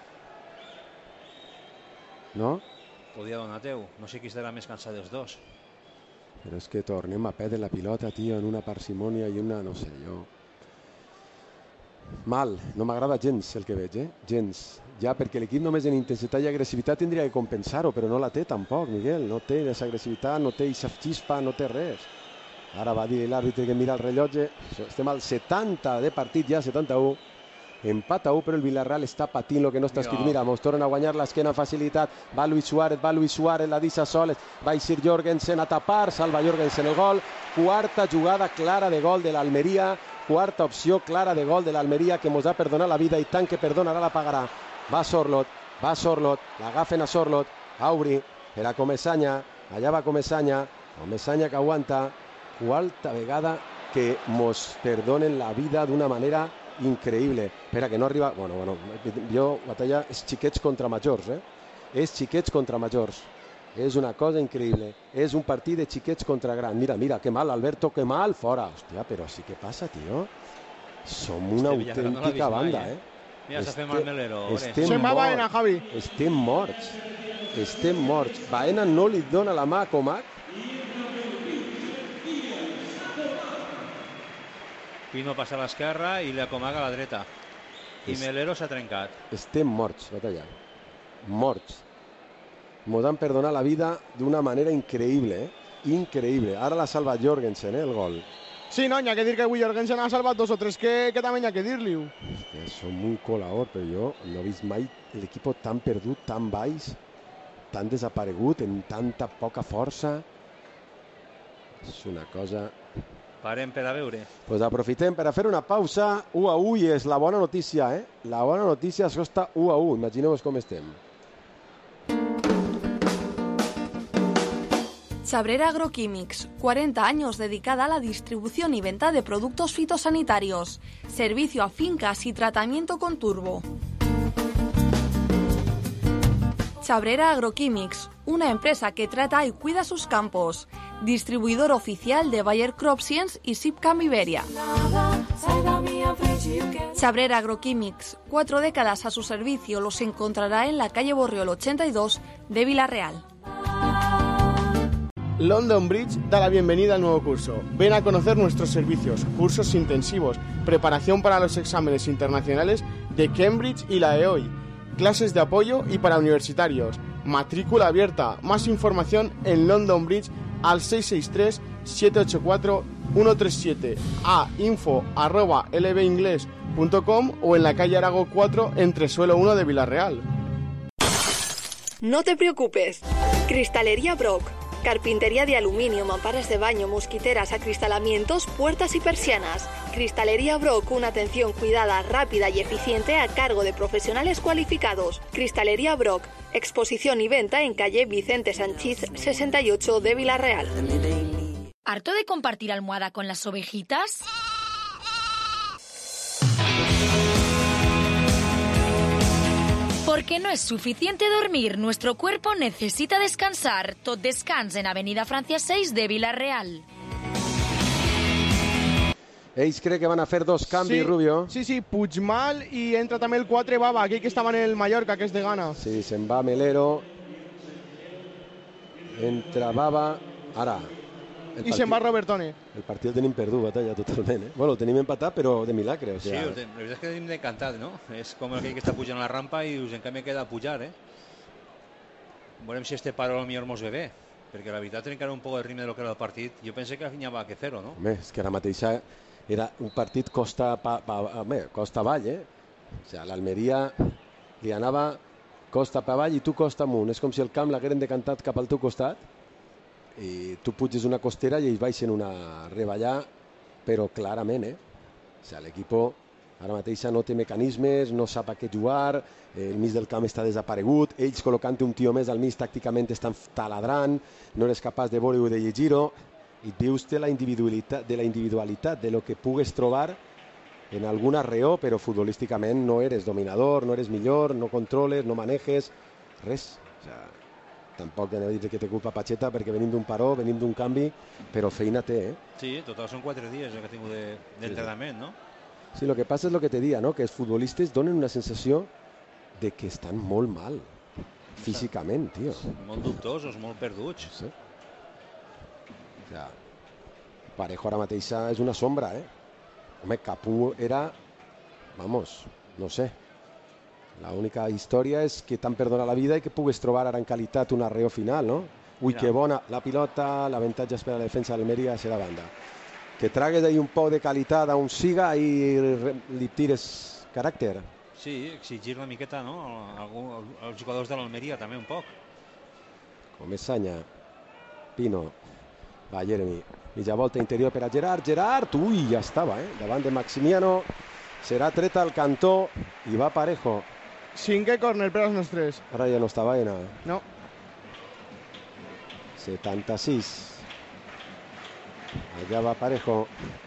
[SPEAKER 1] No?
[SPEAKER 3] Podria donar teu. No sé qui estarà més cansat dels dos.
[SPEAKER 1] Però és que tornem a perdre la pilota, tio, en una parsimònia i una... no sé, jo... Mal, no m'agrada gens el que veig, gens. Ja, perquè l'equip només en intensitat i agressivitat tindria que compensar-ho, però no la té tampoc, Miguel. No té aquesta agressivitat, no té aquesta xispa, no té res. Ara va dir l'àrbitre que mira el rellotge. Estem al 70 de partit ja, 71. Empat a 1, però el Villarreal està patint el que no està escrit. Mira, mos tornen a guanyar l'esquena facilitat. Va Luis Suárez, la deixa soles. Va eixir Jorgensen a tapar, salva Jorgensen el gol. Quarta jugada clara de gol de l'Almeria. Quarta opció clara de gol de l'Almeria que mos ha perdonat la vida i tant que perdonarà la pagarà. Va Sorloth, l'agafen a Sorloth. Auri, per a Comesaña. Allà va Comesaña que aguanta. Quarta vegada que mos perdonen la vida d'una manera increïble. Espera, que no arriba... Bueno, jo, Batalla, és xiquets contra majors, És xiquets contra majors. És una cosa increïble. És un partit de xiquets contra gran. Mira, que mal, Alberto, que mal, fora. Hòstia, però sí que passa, tio. Som una autèntica banda, eh?
[SPEAKER 3] Mira, s'ha fet mal Melero.
[SPEAKER 2] Se'n va Baena, Javi.
[SPEAKER 1] Estem morts. Baena no li dona la mà a Comac.
[SPEAKER 3] Pino passa a l'esquerra i la Comac a la dreta. I Melero s'ha trencat.
[SPEAKER 1] Estem morts, batalla. Morts. Mos han perdonat la vida d'una manera increïble, eh? Increïble. Ara l'ha salvat Jorgensen, el gol.
[SPEAKER 2] Sí, no, hi ha que dir que avui Jorgensen ha salvat 2 o 3 que també hi ha que dir-li.
[SPEAKER 1] Som un colaor, però jo no he vist mai l'equip tan perdut, tan baix, tan desaparegut, amb tanta poca força. És una cosa...
[SPEAKER 3] Parem per a veure.
[SPEAKER 1] Pues aprofitem per a fer una pausa. 1-1 i és la bona notícia, eh? La bona notícia és que està 1-1. Imagineu-vos com estem.
[SPEAKER 14] Chabrera Agroquímics, 40 años dedicada a la distribución y venta de productos fitosanitarios, servicio a fincas y tratamiento con turbo. Chabrera Agroquímics, una empresa que trata y cuida sus campos, distribuidor oficial de Bayer CropScience y Sipcam Iberia. Chabrera Agroquímics, 4 décadas a su servicio, los encontrará en la calle Borriol 82 de Villarreal.
[SPEAKER 2] London Bridge da la bienvenida al nuevo curso. Ven a conocer nuestros servicios, cursos intensivos, preparación para los exámenes internacionales de Cambridge y la EOI, clases de apoyo y para universitarios, matrícula abierta. Más información en London Bridge al 663-784-137, a info@lbingles.com o en la calle Arago 4 entre suelo 1 de Villarreal.
[SPEAKER 4] No te preocupes. Cristalería Brock. Carpintería de aluminio, mamparas de baño, mosquiteras, acristalamientos, puertas y persianas. Cristalería Brock, una atención cuidada, rápida y eficiente a cargo de profesionales cualificados. Cristalería Brock, exposición y venta en calle Vicente Sanchís 68 de Villarreal.
[SPEAKER 5] ¿Harto de compartir almohada con las ovejitas? Porque no es suficiente dormir, nuestro cuerpo necesita descansar. Tot Descans en Avenida Francia 6 de Villarreal.
[SPEAKER 1] Ells crec que van a fer 2 canvis, Rubio.
[SPEAKER 2] Sí, Puigmal i entra també el 4 Baba, aquell que estava en el Mallorca, que és de Gana.
[SPEAKER 1] Sí, se'n va Melero. Entra Baba. Ara.
[SPEAKER 2] I se'n va Robertone.
[SPEAKER 1] El partit el tenim perdut, batalla, totalment. Eh? Bueno, el tenim empatat, però de milagre. O sea...
[SPEAKER 3] Sí, la veritat és que tenim decantat, no? És com aquell que està pujant a la rampa i us en canvi queda a pujar, eh? Veurem si este paro millor mos ve bé, perquè la veritat trencarà un poc el ritme de lo que era el partit. Jo pensé que afinyava que 0, no?
[SPEAKER 1] Home, és que ara mateix era un partit costa avall, eh? O sea, l'Almeria li anava costa per avall i tu costa amunt. És com si el camp l'hagueren decantat cap al teu costat i tu puges una costera i ells baixen una reballà, però clarament, eh? O sigui, l'equip ara mateix no té mecanismes, no sap a què jugar, el mig del camp està desaparegut, ells col·locant un tio més al mig tàcticament estan taladrant, no eres capaç de veure-ho i de llegir-ho, i vius de la individualitat, de lo que pugues trobar en alguna reó, però futbolísticament no eres dominador, no eres millor, no controles, no manejes, res. O sigui, tampoc anem a dir que té culpa Pacheta perquè venim d'un paró, venim d'un canvi, però feina té, eh?
[SPEAKER 3] Sí, total són 4 dies que ha tingut d'entrenament, no?
[SPEAKER 1] Sí, lo que passa és lo que te dia, no? Que els futbolistes donen una sensació de que estan molt mal físicament, tio.
[SPEAKER 3] Molt dubtosos, molt perduts.
[SPEAKER 1] Sí. O sea, Parejo ara mateixa és una sombra, eh? Home, Capú era, vamos, no sé. La única història és que t'han perdonat la vida i que pugues trobar ara en qualitat una reó final, no? Ui, que bona la pilota, l'avantatge és per a la defensa d'Almeria a la banda. Que tragues ahí un poc de qualitat a un siga i li tires caràcter.
[SPEAKER 3] Sí, exigir una miqueta, no? Als jugadors de l'Almeria també un poc.
[SPEAKER 1] Comessanya, Pino, va Jeremy, mitja volta interior per a Gerard, ui, ja estava, eh? Davant de Maximiano, serà treta al cantó i va Parejo.
[SPEAKER 2] 5è córner per als nostres.
[SPEAKER 1] Ara ja no està Baena.
[SPEAKER 2] No.
[SPEAKER 1] 76. Allà va Parejo.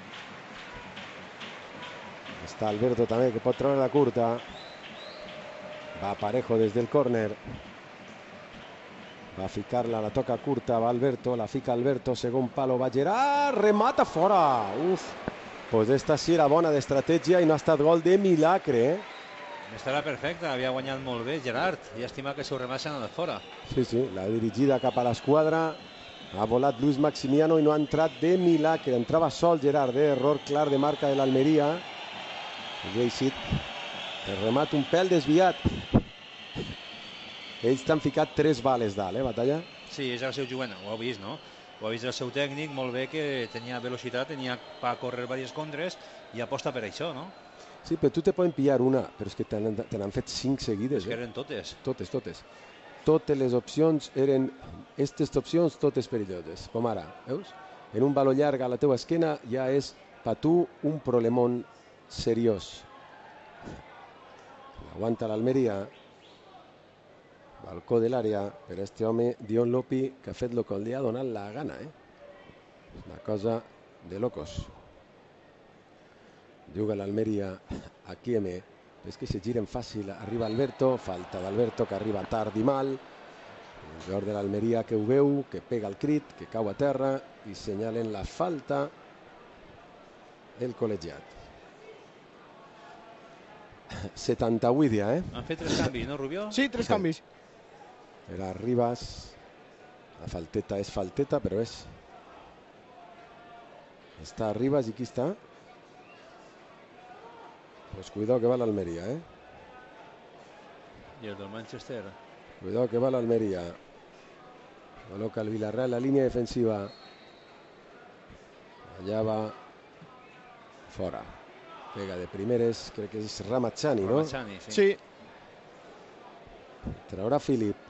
[SPEAKER 1] Està Alberto també, que pot treure la curta. Va Parejo des del córner. Va a ficar-la, la toca curta, va Alberto, la fica Alberto, segon palo, va Gerard, remata fora. Uf, pues esta sí era bona d'estratègia i no ha estat gol de milagre,
[SPEAKER 3] Estarà perfecte, havia guanyat molt bé Gerard. Llàstima que seu remat s'ha anat fora.
[SPEAKER 1] Sí, la dirigida cap a l'esquadra. Ha volat Luis Maximiano i no ha entrat de milagre. Entrava sol Gerard, error clar de marca de l'Almeria. Geisit, el remat un pèl desviat. Ells t'han ficat 3 bales dalt, Batalla?
[SPEAKER 3] Sí, és el seu jugant, ho heu vist, no? Ho ha vist el seu tècnic, molt bé, que tenia velocitat, tenia per córrer diverses contres i aposta per això, no?
[SPEAKER 1] Sí, però tu te poden pillar una, però és que te n'han fet 5 seguides.
[SPEAKER 3] És que eren totes.
[SPEAKER 1] Totes. Totes les opcions eren... Aquestes opcions totes perilloses, com ara, veus? En un baló llarg a la teua esquena ja és per tu un problemón seriós. Aguanta l'Almeria. Balcó de l'àrea per este home, Dion Lopi, que ha fet el que li ha donat la gana. Una cosa de locos. Juga l'Almeria a Kieme. És que se giren fàcil. Arriba Alberto, falta d'Alberto, que arriba tard i mal. El jugador de l'Almeria que ho veu, que pega el crit, que cau a terra i senyalen la falta del col·legiat. 78 ja,
[SPEAKER 3] Han fet 3 canvis, no, Rubió?
[SPEAKER 2] Sí, 3 canvis.
[SPEAKER 1] Era Ribas. La falteta és falteta, però és... Està Ribas i qui està? Pues cuidado que va l'Almeria,
[SPEAKER 3] I el del Manchester.
[SPEAKER 1] Cuidado que va l'Almeria. Coloca el Villarreal la línia defensiva. Allà va fora. Pega de primeres, crec que és Ramazzani, no?
[SPEAKER 3] Ramazzani,
[SPEAKER 2] sí.
[SPEAKER 1] Traurà Filip.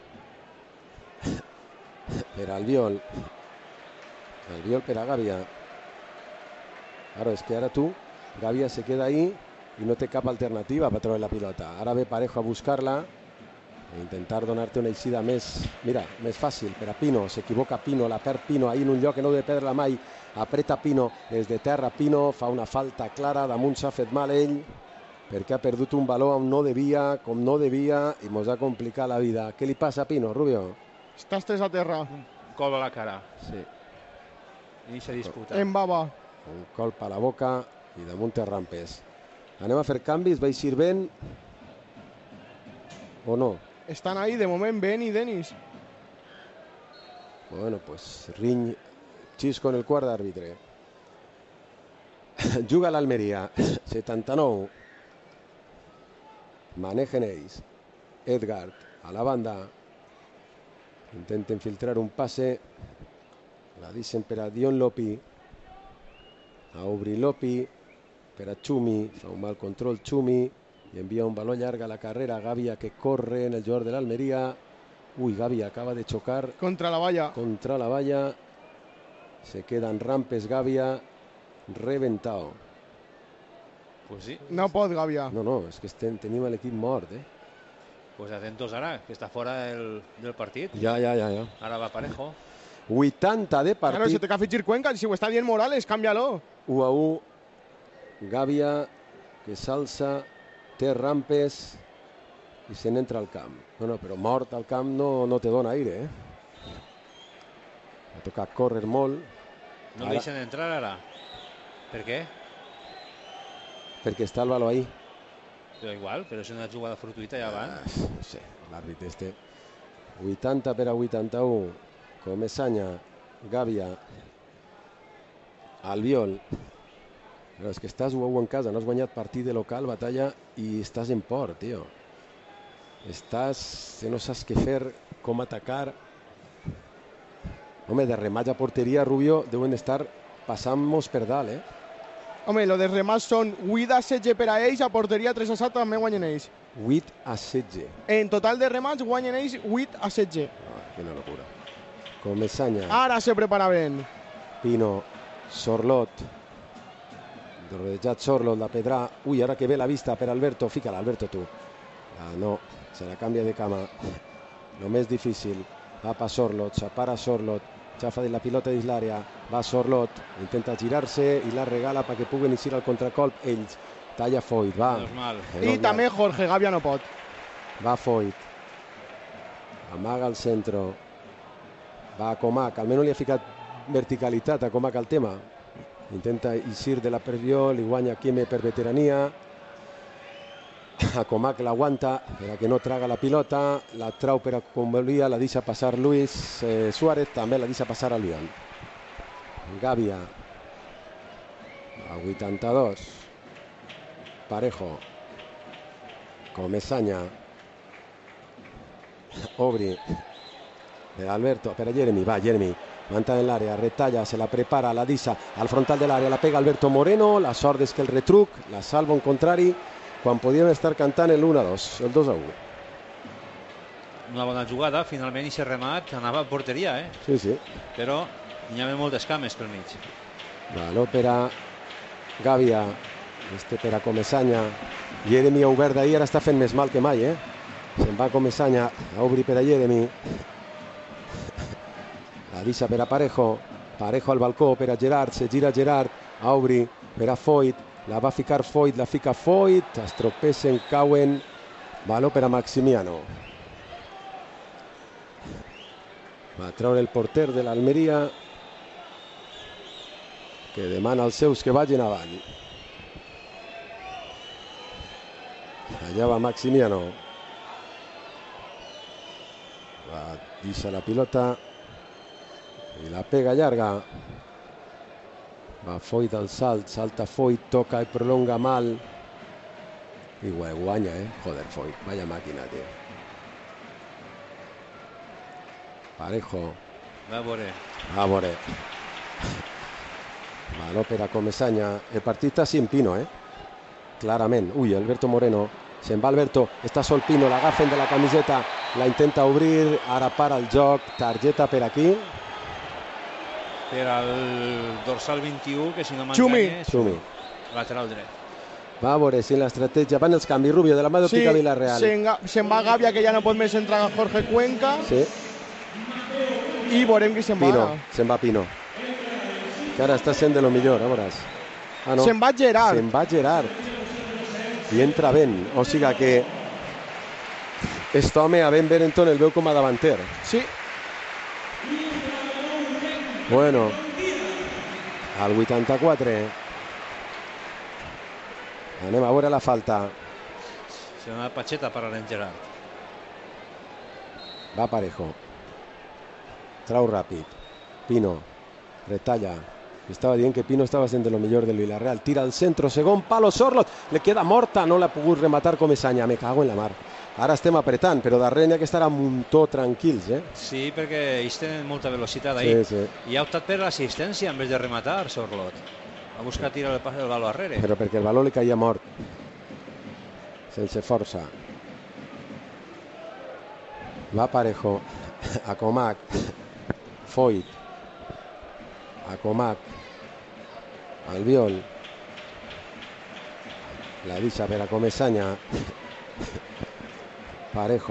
[SPEAKER 1] Per Albiol. Albiol per a Gavia. Claro, es que ara tu, Gavia se queda ahí i no té cap alternativa per treure la pilota. Ara ve Parejo a buscar-la e intentar donar-te una eixida més, mira, més fàcil per a Pino. S'equivoca Pino, la perd Pino ahí en un lloc que no ha de perdre-la mai. Apreta Pino des de terra. Pino fa una falta clara, damunt s'ha fet mal ell perquè ha perdut un baló on no devia, com no devia, i mos ha complicat la vida. Què li passa a Pino, Rubio?
[SPEAKER 2] Està estès a terra.
[SPEAKER 3] Un colp a la cara.
[SPEAKER 1] Sí.
[SPEAKER 3] I se disputa.
[SPEAKER 2] En baba.
[SPEAKER 1] Un colp a la boca i damunt té rampes. Anem a fer canvis, va eixir Ben o no?
[SPEAKER 2] Estan ahí de moment Ben i Denis.
[SPEAKER 1] Bueno, pues Riñ Xisco en el quart d'àrbitre. Juga l'Almeria. 79. Manegen ells. Edgard a la banda. Intenten filtrar un passe. La deixen per a Dion Lopi. A obrir Lopi per a Chumi. Fa un mal control Chumi i envia un baló llarg a la carrera. Gavia que corre en el jugador de l'Almeria. Uy, Gavia acaba de chocar
[SPEAKER 2] contra la valla.
[SPEAKER 1] Contra la valla. Se quedan rampes Gavia. Reventado.
[SPEAKER 3] Pues sí.
[SPEAKER 2] No pot Gavia.
[SPEAKER 1] No, és que tenim l'equip mort,
[SPEAKER 3] Pues atentos ara, que està fora del partit.
[SPEAKER 1] Ja.
[SPEAKER 3] Ara va Parejo.
[SPEAKER 1] 80 de partit.
[SPEAKER 2] Claro, se te que afegir Cuenca, si ho està dient Morales, cámbialo.
[SPEAKER 1] 1-1. Gavia que s'alça, té rampes i se n'entra al camp. No, però mort al camp no te dona aire, Ha tocat córrer molt.
[SPEAKER 3] No ara... deixen entrar ara. Per què?
[SPEAKER 1] Perquè està el baló ahí.
[SPEAKER 3] Però igual, però és una jugada fortuita ja van.
[SPEAKER 1] No sé, l'àrbit este. 80 per a 81. Comesaña, Gavia, Albiol. Però és que estàs 1-1 en casa, no has guanyat partit de local, Batalla, i estàs en port, tio. Estàs que no saps què fer, com atacar. Home, de rematge a porteria, Rubio, deuen estar passant-nos per dalt,
[SPEAKER 2] Home, lo de remats són 8 a 16 per a ells, a porteria 3 a 7 també guanyen ells.
[SPEAKER 1] 8 a 16.
[SPEAKER 2] En total de remats guanyen ells 8 a 16.
[SPEAKER 1] Quina locura. Comesaña.
[SPEAKER 2] Ara se prepara ben.
[SPEAKER 1] Pino, Sorlot. Rodejat Sorlot, la Pedrà. Ui, ara que ve la vista per Alberto. Fica-la, Alberto, tu. No, se la canvia de cama. Lo més difícil. Va pa Sorlot, s'apara Sorlot. Xafa de la pilota dins l'àrea, va Sorlot, intenta girar-se i la regala perquè puguen eixir al contracolp ells. Talla Foyt, va.
[SPEAKER 2] I també Jorge Gavia no pot.
[SPEAKER 1] Va Foyt. Amaga el centre. Va a Comac. Almenys li ha ficat verticalitat a Comac al tema. Intenta eixir de la pressió, li guanya Kieme per veterania. A Comac l'aguanta perquè no traga la pilota, la trau per a com volia, la deixa passar Luis Suárez, també la deixa passar a Lyon. Gavia a 82. Parejo. Comesaña. Obri. Per Alberto, per a Jeremy, va Jeremy. Manta en l'àrea, retalla, se la prepara, la deixa al frontal de l'àrea, la pega Alberto Moreno, la sort és que el retruc la salva un contrari quan podíem estar cantant el 1-2, el 2-1.
[SPEAKER 3] Una bona jugada, finalment, i aquest remat anava a porteria,
[SPEAKER 1] Sí, sí.
[SPEAKER 3] Però hi havia moltes cames pel mig.
[SPEAKER 1] Valor per a Gavia, per a Comesaña. Jeremy ha obert d'ahir, ara està fent més mal que mai, Se'n va Comesaña, a obrir per a Jeremy. La deixa per a Parejo. Parejo al balcó per a Gerard, se gira Gerard, a obrir per a Foyt. La va ficar Foyt, la fica Foyt, es tropessen, cauen. Valor per a Maximiano. Va treure el porter de l'Almeria, que demana als seus que vagin avant. Allà va Maximiano. Va, deixa la pilota i la pega llarga. Va Foyt al salt, salta Foyt, toca i prolonga mal. I guanya, Joder, Foyt, vaya màquina, tio. Parejo.
[SPEAKER 3] Va a
[SPEAKER 1] veure. Valor per a Comesaña. El partit està sin Pino, Clarament. Ui, Alberto Moreno. Se'n va Alberto, està sol Pino, l'agafen de la camiseta, la intenta obrir, ara para el joc, targeta per aquí.
[SPEAKER 3] Per al dorsal 21, que si no m'enganya és lateral dret.
[SPEAKER 1] Va a veure si l'estratègia van els canvis. Rubio de la mà d'Òptica Vilareal.
[SPEAKER 2] Se'n va Gavia, que ja no pot més entrar Jorge Cuenca.
[SPEAKER 1] Sí.
[SPEAKER 2] I veurem qui se'n va.
[SPEAKER 1] Se'n va Pino. Que ara està sent de lo millor, a veuràs. No.
[SPEAKER 2] Se'n va Gerard.
[SPEAKER 1] Se'n va Gerard. I entra Ben. O sigui que aquest home a Ben Berenton el veu com a davanter.
[SPEAKER 2] Sí.
[SPEAKER 1] Bueno, al 84. Anem a veure la falta.
[SPEAKER 3] Se una Pacheta para el Gerard.
[SPEAKER 1] Va Parejo. Trau ràpid. Pino. Retalla. Estava dient que Pino estava sent de lo millor del Villarreal. Tira al centro, segon palo, Sorloth. Le queda morta, no l'ha pogut rematar Comesaña. Me cago en la mar. Ara estem apretant, però darrere n'hi ha que estar a muntó tranquils,
[SPEAKER 3] Sí, perquè ells tenen molta velocitat ahir.
[SPEAKER 1] Sí.
[SPEAKER 3] I ha optat per l'assistència en vez de rematar, Sorloth. Ha buscat tirar el baló darrere.
[SPEAKER 1] Però perquè el baló li caia mort. Sense força. Va Parejo. A Comac. Foyt. A Comac. Albiol. La deixa per a Comesaña. Parejo.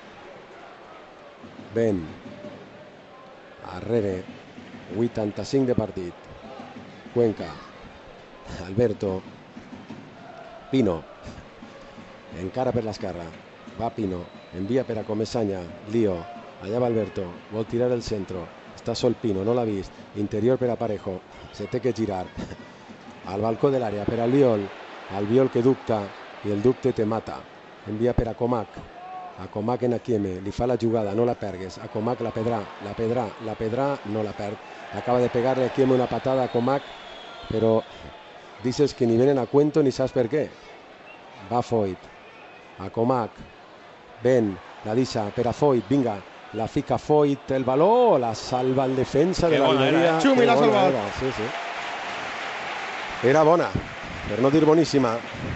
[SPEAKER 1] Ben. Arrere. 85 de partit. Cuenca. Alberto. Pino. Encara per l'esquerra. Va Pino. Envia per a Comesaña. Lío. Allà va Alberto. Vol tirar el centro. Està sol Pino. No l'ha vist. Interior per a Parejo. Se té que girar. Al balcó de l'àrea per a Albiol. Albiol que dubta. I el dubte te mata. Envia per a Comac. A Comac en Akieme. Li fa la jugada. No la pergues. A Comac la pedrà. No la perd. Acaba de pegar-li a Akieme una patada a Comac. Però dices que ni vienen a cuento ni saps per què. Va Foyt. A Comac. Ben. La deixa per a Foyt. Vinga. La fica Foyt. El baló. La salva el defensa de l'Almeria.
[SPEAKER 2] Xumi l'ha salvat.
[SPEAKER 1] Sí. Era bona. Per no dir boníssima.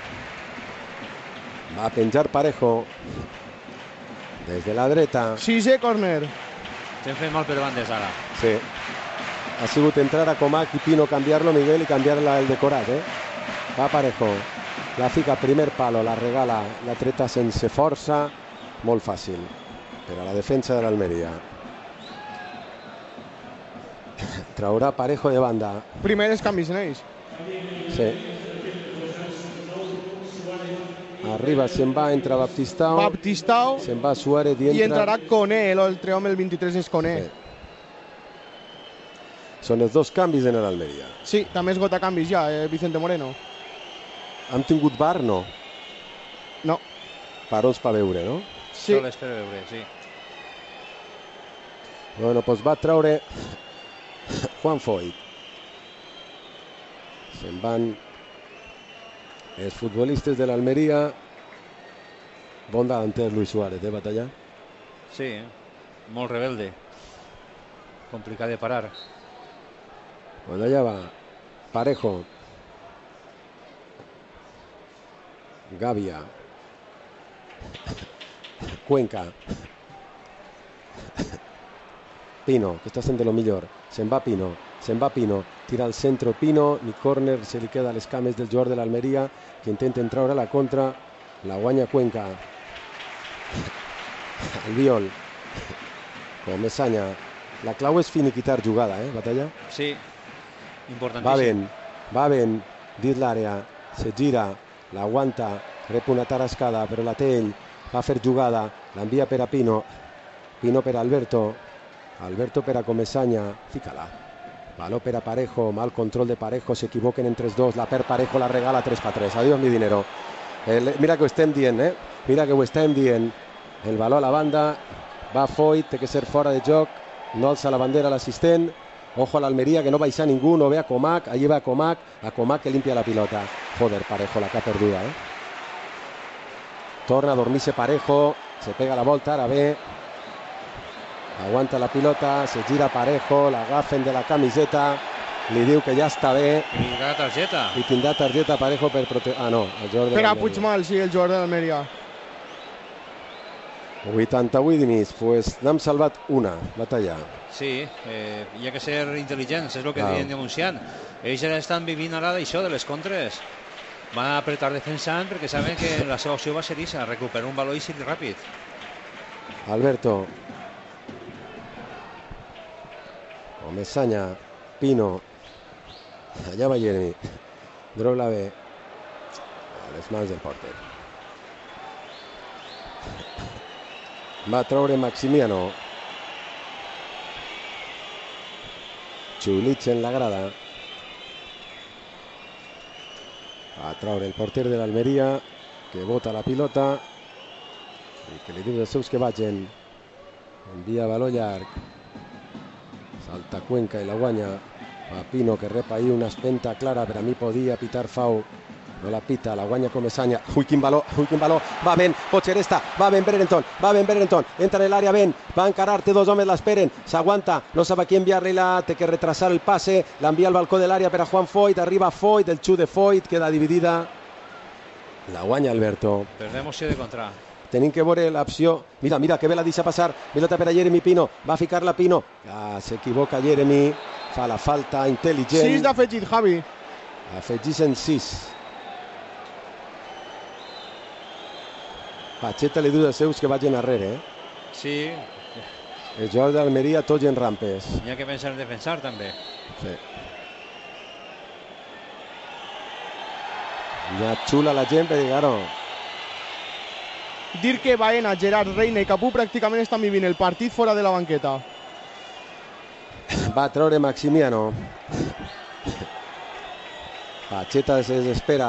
[SPEAKER 1] Va a penjar Parejo. Des de la dreta.
[SPEAKER 2] Sisè córner.
[SPEAKER 3] Estem fent mal per bandes ara.
[SPEAKER 1] Sí. Ha sigut entrar a Comac i Pino canviar-lo, Miguel, i canviar-la el decorat, Va Parejo. La fica a primer palo, la regala, la treta sense força. Molt fàcil per a la defensa de l'Almeria. Traurà Parejo de banda.
[SPEAKER 2] Primers canvis en ells.
[SPEAKER 1] Sí. Arriba, se'n va, entra Baptistao. Se'n va Suárez
[SPEAKER 2] i entrarà Koné, l'altre home, el 23 és Koné.
[SPEAKER 1] Sí. Són els dos canvis en l'Almeria.
[SPEAKER 2] Sí, també es gota canvis ja, Vicente Moreno.
[SPEAKER 1] Han tingut bar, no?
[SPEAKER 2] No.
[SPEAKER 1] Parons per veure, no?
[SPEAKER 2] Sí.
[SPEAKER 3] Soles per veure, sí.
[SPEAKER 1] Bueno, doncs va treure Juan Foyt. Se'n van els futbolistes de l'Almeria. Bon davanter Luis Suárez, Batalla?
[SPEAKER 3] Sí, molt rebelde. Complicat de parar.
[SPEAKER 1] Bueno, allà va Parejo, Gavia, Cuenca, Pino, que està sent de lo millor. Se'n va Pino, tira al centre Pino, ni córner, se li queda a les cames del jugador de l'Almeria, que intenten treure la contra, la guanya Cuenca. Albiol, Comesaña. La clau és finiquitar jugada, Batalla?
[SPEAKER 3] Sí, importantíssim.
[SPEAKER 1] Va ben, dins l'àrea, se gira, l'aguanta, rep una tarascada, però la té ell, va fer jugada, l'envia per a Pino, Pino per a Alberto per a Comesaña, fica-la. Baló per a Parejo, mal control de Parejo, s'equivoquen entre els dos, la perd Parejo, la regala 3-3. Adiós mi dinero. Mira que ho estem dient, Mira que ho estem dient. El baló a la banda, va Foyt, té que ser fora de joc, no alça la bandera l'assistent. Ojo a l'Almeria, que no baixa ningú, no ve a Comac, allí va a Comac que limpia la pilota. Joder, Parejo, la que ha perduda, Torna a dormir-se Parejo, se pega la volta, ara bé. Aguanta la pilota, se gira Parejo, l'agafen de la camiseta, li diu que ja està bé.
[SPEAKER 3] I tindrà targeta.
[SPEAKER 1] I tindrà targeta Parejo per protegir... Ah, no, el jugador de
[SPEAKER 2] l'Almeria.
[SPEAKER 1] Per a
[SPEAKER 2] Puigmal, sí, el jugador de l'Almeria.
[SPEAKER 1] 88 i mig, pues n'hem salvat una, Batalla.
[SPEAKER 3] Sí, hi ha que ser intel·ligents, és el que deien denunciant. Ells ja estan vivint ara d'això, de les contres. Van a apretar defensant perquè saben que la seva opció va ser això, recuperar un valor i ser ràpid.
[SPEAKER 1] Alberto. Comesaña, Pino. Allà va Jeremy. Drogba bé. A les mans del porter. Va treure Maximiano. Chulich en la grada. Va treure el porter de l'Almeria, que bota la pilota i que li diu dels seus que vagin. Envia baló llarg. Salta Cuenca i la guanya. Va Pino, que rep ahir una espenta clara, per a mi podia pitar Fau. No la pita, la guanya Comesaña. Ui, quin baló, va ben, Pocheresta, va ben Brereton, entra en l'àrea ben, va encarar, té dos homes, l'esperen, s'aguanta, no sap a qui enviar-li-la, té que retrasar el passe, l'envia al balcó de l'àrea per a Juan Foyt, arriba Foyt, el xut de Foyt, queda dividida, la guanya Alberto.
[SPEAKER 3] Perdem opció de contra.
[SPEAKER 1] Tenim que veure l'opció, mira, que bé la deixa passar, pilota per a Jeremy Pino, va ficar-la Pino, s'equivoca Jeremy, fa la falta intel·ligent.
[SPEAKER 2] 6 d'afegit, Javi.
[SPEAKER 1] Afegís en 6. Pacheta li diu dels seus que vagin darrere,
[SPEAKER 3] Sí.
[SPEAKER 1] El jugador d'Almeria tots en rampes.
[SPEAKER 3] Hi ha que pensar en defensar també.
[SPEAKER 1] Sí. Ja xula la gent perquè, claro...
[SPEAKER 2] Dir que Baena, Gerard, Reina i Capú pràcticament estan vivint el partit fora de la banqueta.
[SPEAKER 1] Va treure Maximiano. Pacheta se desespera.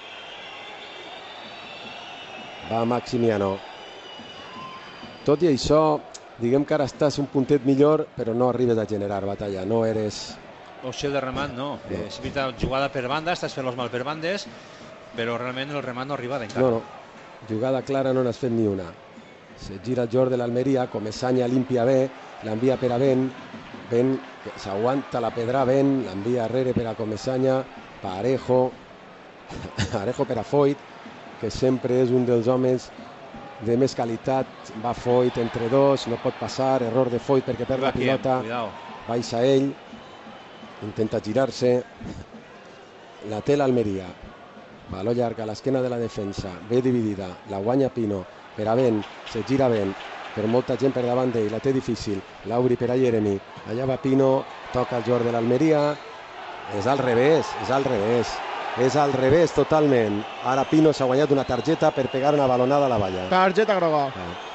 [SPEAKER 1] Va Maximiano. Tot i això, diguem que ara estàs un puntet millor, però no arribes a generar batalla. No eres...
[SPEAKER 3] Opció de remat, no. És veritat, jugada per banda, estàs fent-los mal per bandes, però realment el remat no arriba d'encara.
[SPEAKER 1] No. Jugada clara no n'has fet ni una. Se gira el jugador de l'Almeria, Comesaña limpia bé, l'envia per a Ben, s'aguanta la pedra Ben, l'envia darrere per a Comesaña, Parejo per a Foyt, que sempre és un dels homes de més qualitat. Va Foyt entre dos, no pot passar, error de Foyt perquè perd la pilota, baixa ell, intenta girar-se, la té l'Almeria, baló llarg a l'esquena de la defensa, bé dividida, la guanya Pino, per a Ben, se gira Ben, per molta gent per davant d'ell, la té difícil, Lauri per a Jeremy, allà va Pino, toca el jugador de l'Almeria, és al revés, És al revés totalment. Ara Pino s'ha guanyat una targeta per pegar una balonada a la valla.
[SPEAKER 2] Targeta groga.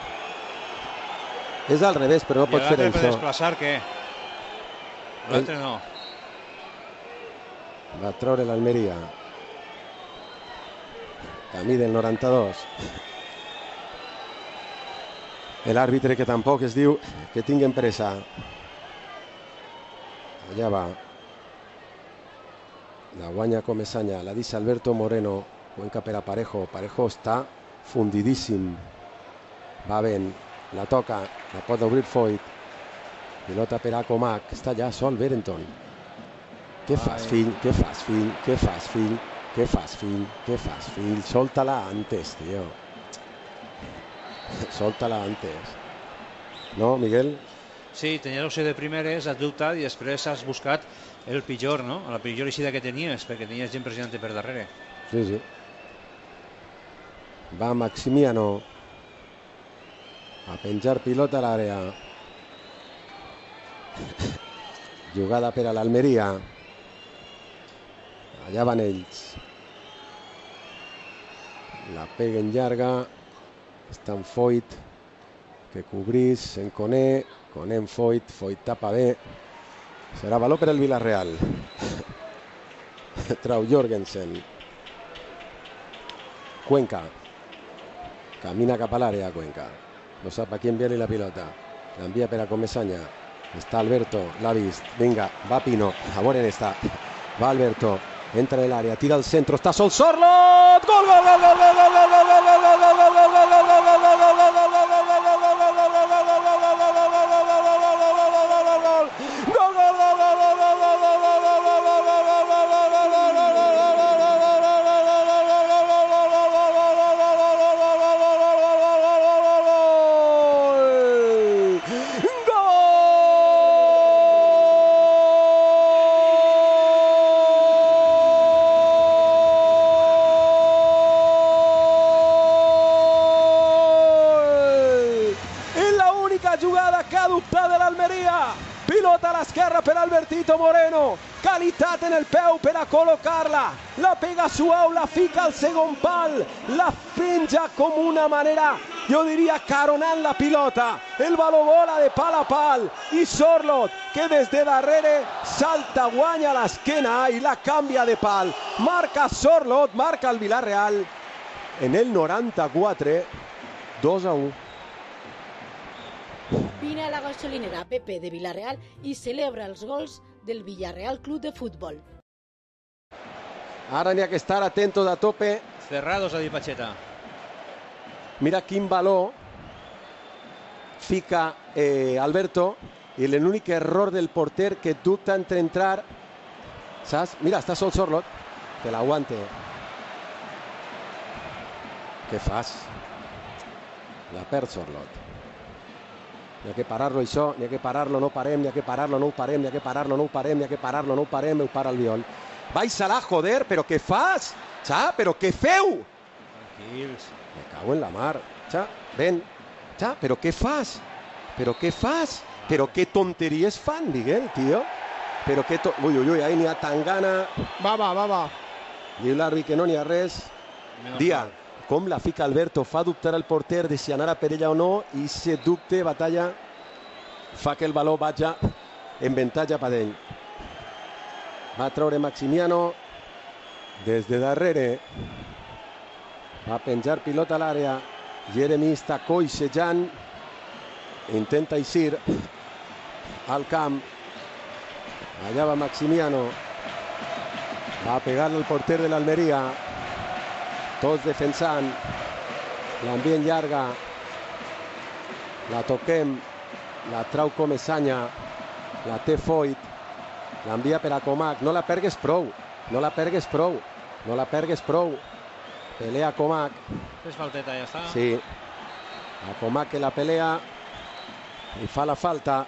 [SPEAKER 1] És al revés, però no pot fer això.
[SPEAKER 3] I l'altre per desplaçar, què? L'altre no.
[SPEAKER 1] Va treure l'Almeria. Camí del 92. L'àrbitre que tampoc es diu que tinguen pressa. Allà va. La guanya Comesaña, la dice Alberto Moreno. Cuenca per a Parejo. Parejo està fundidíssim. Va ben. La toca. La pot obrir Foyt. Pilota per a Comac. Està ja sol Berenton. Què fas, fill? Què fas, fill? Què fas, fill? Què fas, fill? Què fas, fill? Solta-la antes, tio. Solta-la antes. No, Miguel?
[SPEAKER 3] Sí, tenies l'opció de primeres, has dubtat i després has buscat el pitjor, no? La pitjor eixida que tenies, perquè tenies gent pressionant per darrere.
[SPEAKER 1] Sí, sí. Va Maximiano a penjar pilota a l'àrea. Jugada per a l'Almeria. Allà van ells. La peguen llarga. Està en Foyt, que cobrís en Koné en Foyt tapa bé. Serà valor per al Villarreal. Trau Jorgensen. Cuenca. Camina cap a l'àrea, Cuenca. No sap a qui enviar-li la pilota. L'envia per a Comesaña. Està Alberto, l'ha vist. Vinga, va Pino. A veure on està. Va Alberto. Entra en l'àrea, tira al centro, està sol Sorloth! Gol, gol, gol, gol, gol, gol, gol, gol, gol, gol, gol, gol, gol, gol, gol, gol, per Albertito Moreno, qualitat en el peu per a col·locar-la, la pega suau, la fica al segon pal, la penja com una manera, jo diria caronant la pilota, el baló vola de pal a pal i Sorloth, que des de darrere salta, guanya l'esquena i la canvia de pal, marca Sorloth, marca el Villarreal en el 94, 2-1.
[SPEAKER 11] Vine a la gasolinera PP de Villarreal i celebra els gols del Villarreal Club de Futbol.
[SPEAKER 1] Ara n'hi ha que estar atentos a tope.
[SPEAKER 3] Cerrados, a dir Pacheta.
[SPEAKER 1] Mira quin baló fica Alberto i l'únic error del porter que dubta entre entrar. ¿Sabes? Mira, està sol Sorloth. Que l'aguante. Què fas? La perd Sorloth. N'hi ha que parar-lo això, n'hi ha que parar-lo, no parem, n'hi ha que parar-lo, no ho parem, n'hi ha que parar-lo, no ho parem, n'hi ha que parar-lo, no ho parem, ho para el Viol. Baixa-la, joder, però què fas? Xa, però què feu?
[SPEAKER 3] Tranquils.
[SPEAKER 1] Me cago en la mar. Xa, ven. Xa, però què fas? Però què fas? Però què tonteries fan, Miguel, tio? Però què Ui, ui, ui, ahí n'hi ha Tangana.
[SPEAKER 2] Va.
[SPEAKER 1] Diu l'àrbit que no n'hi ha res. Dia. Com la fica Alberto, fa dubtar el porter de si anara per ella o no i se dubte, batalla, fa que el baló vaja en avantatge per ell. Va treure Maximiano des de darrere. Va penjar pilota a l'àrea. Jeremy està coixejant. Intenta eixir al camp. Allà va Maximiano. Va pegar-le al porter de l'Almeria. Tots defensant, l'ambient llarga, la toquem, la trau Comesaña, la té Foyt, l'envia per a Comac, no la pergues prou, pelea Comac.
[SPEAKER 3] Fes falteta, ja està.
[SPEAKER 1] Sí, a Comac que la pelea i fa la falta.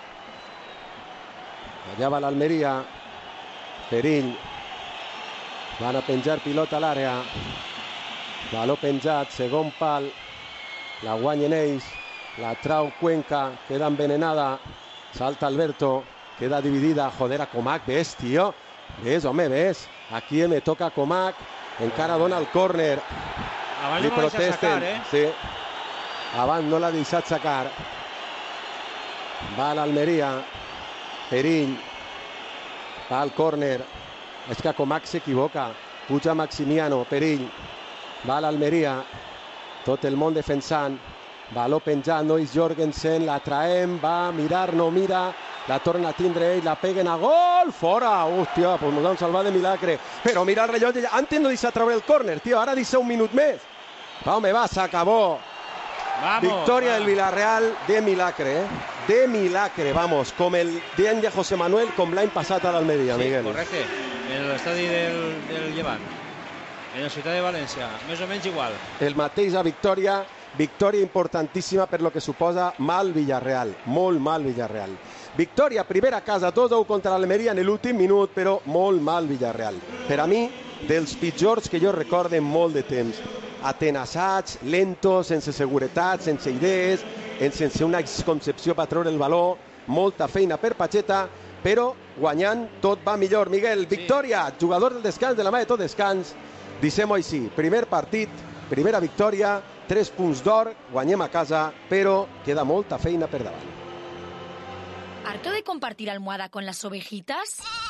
[SPEAKER 1] Allà va l'Almeria, perill, van a penjar pilota a l'àrea. Baló penjat, segon pal, la guanyen ells, la trau Cuenca, queda envenenada, salta Alberto, queda dividida, joder, a Comac, ves, tio, Ves, home, ves. Aquí me toca Comac. Encara dona el córner.
[SPEAKER 3] Abans no l'ha deixat sacar,
[SPEAKER 1] Sí. Abans no l'ha deixat sacar. Va a l'Almeria. Perill. Va al córner. És que Comac s'equivoca. Puja Maximiano. Perill. Va a l'Almeria. Tot el món defensant. Baló penjant, Nois Jorgensen, la traem, va, mirar, no mira, la torna a tindre ell, la peguen a gol, fora, hòstia, pues nos han salvat de milagre, però mira el rellotge, antes no deixa treure el córner, tio, ara deixa un minut més, va, home, va, s'acabó, victòria del Villarreal de milagre, de milagre, vamos, com el d'any de José Manuel, com l'any passat a l'Almeria, Miguel.
[SPEAKER 3] Sí, correcte, en l'estadi del Llevant, en la ciutat de València, més o menys igual.
[SPEAKER 1] El mateix a victòria importantíssima per lo que suposa mal Villarreal, molt mal Villarreal. Victòria primera a casa, 2-1 contra l'Almeria en l'últim minut, però molt mal Villarreal. Per a mi, dels pitjors que jo recorde en molt de temps. Atenaçats, lentos, sense seguretat, sense idees, sense una concepció per treure el baló, molta feina per Pacheta, però guanyant tot va millor. Miguel, victòria, jugador del descans, de la mà de tot descans, dicem-ho així, primer partit, primera victòria, 3 punts d'or, guanyem a casa, però queda molta feina per davant.
[SPEAKER 5] ¿Harto de compartir almohada con las ovejitas?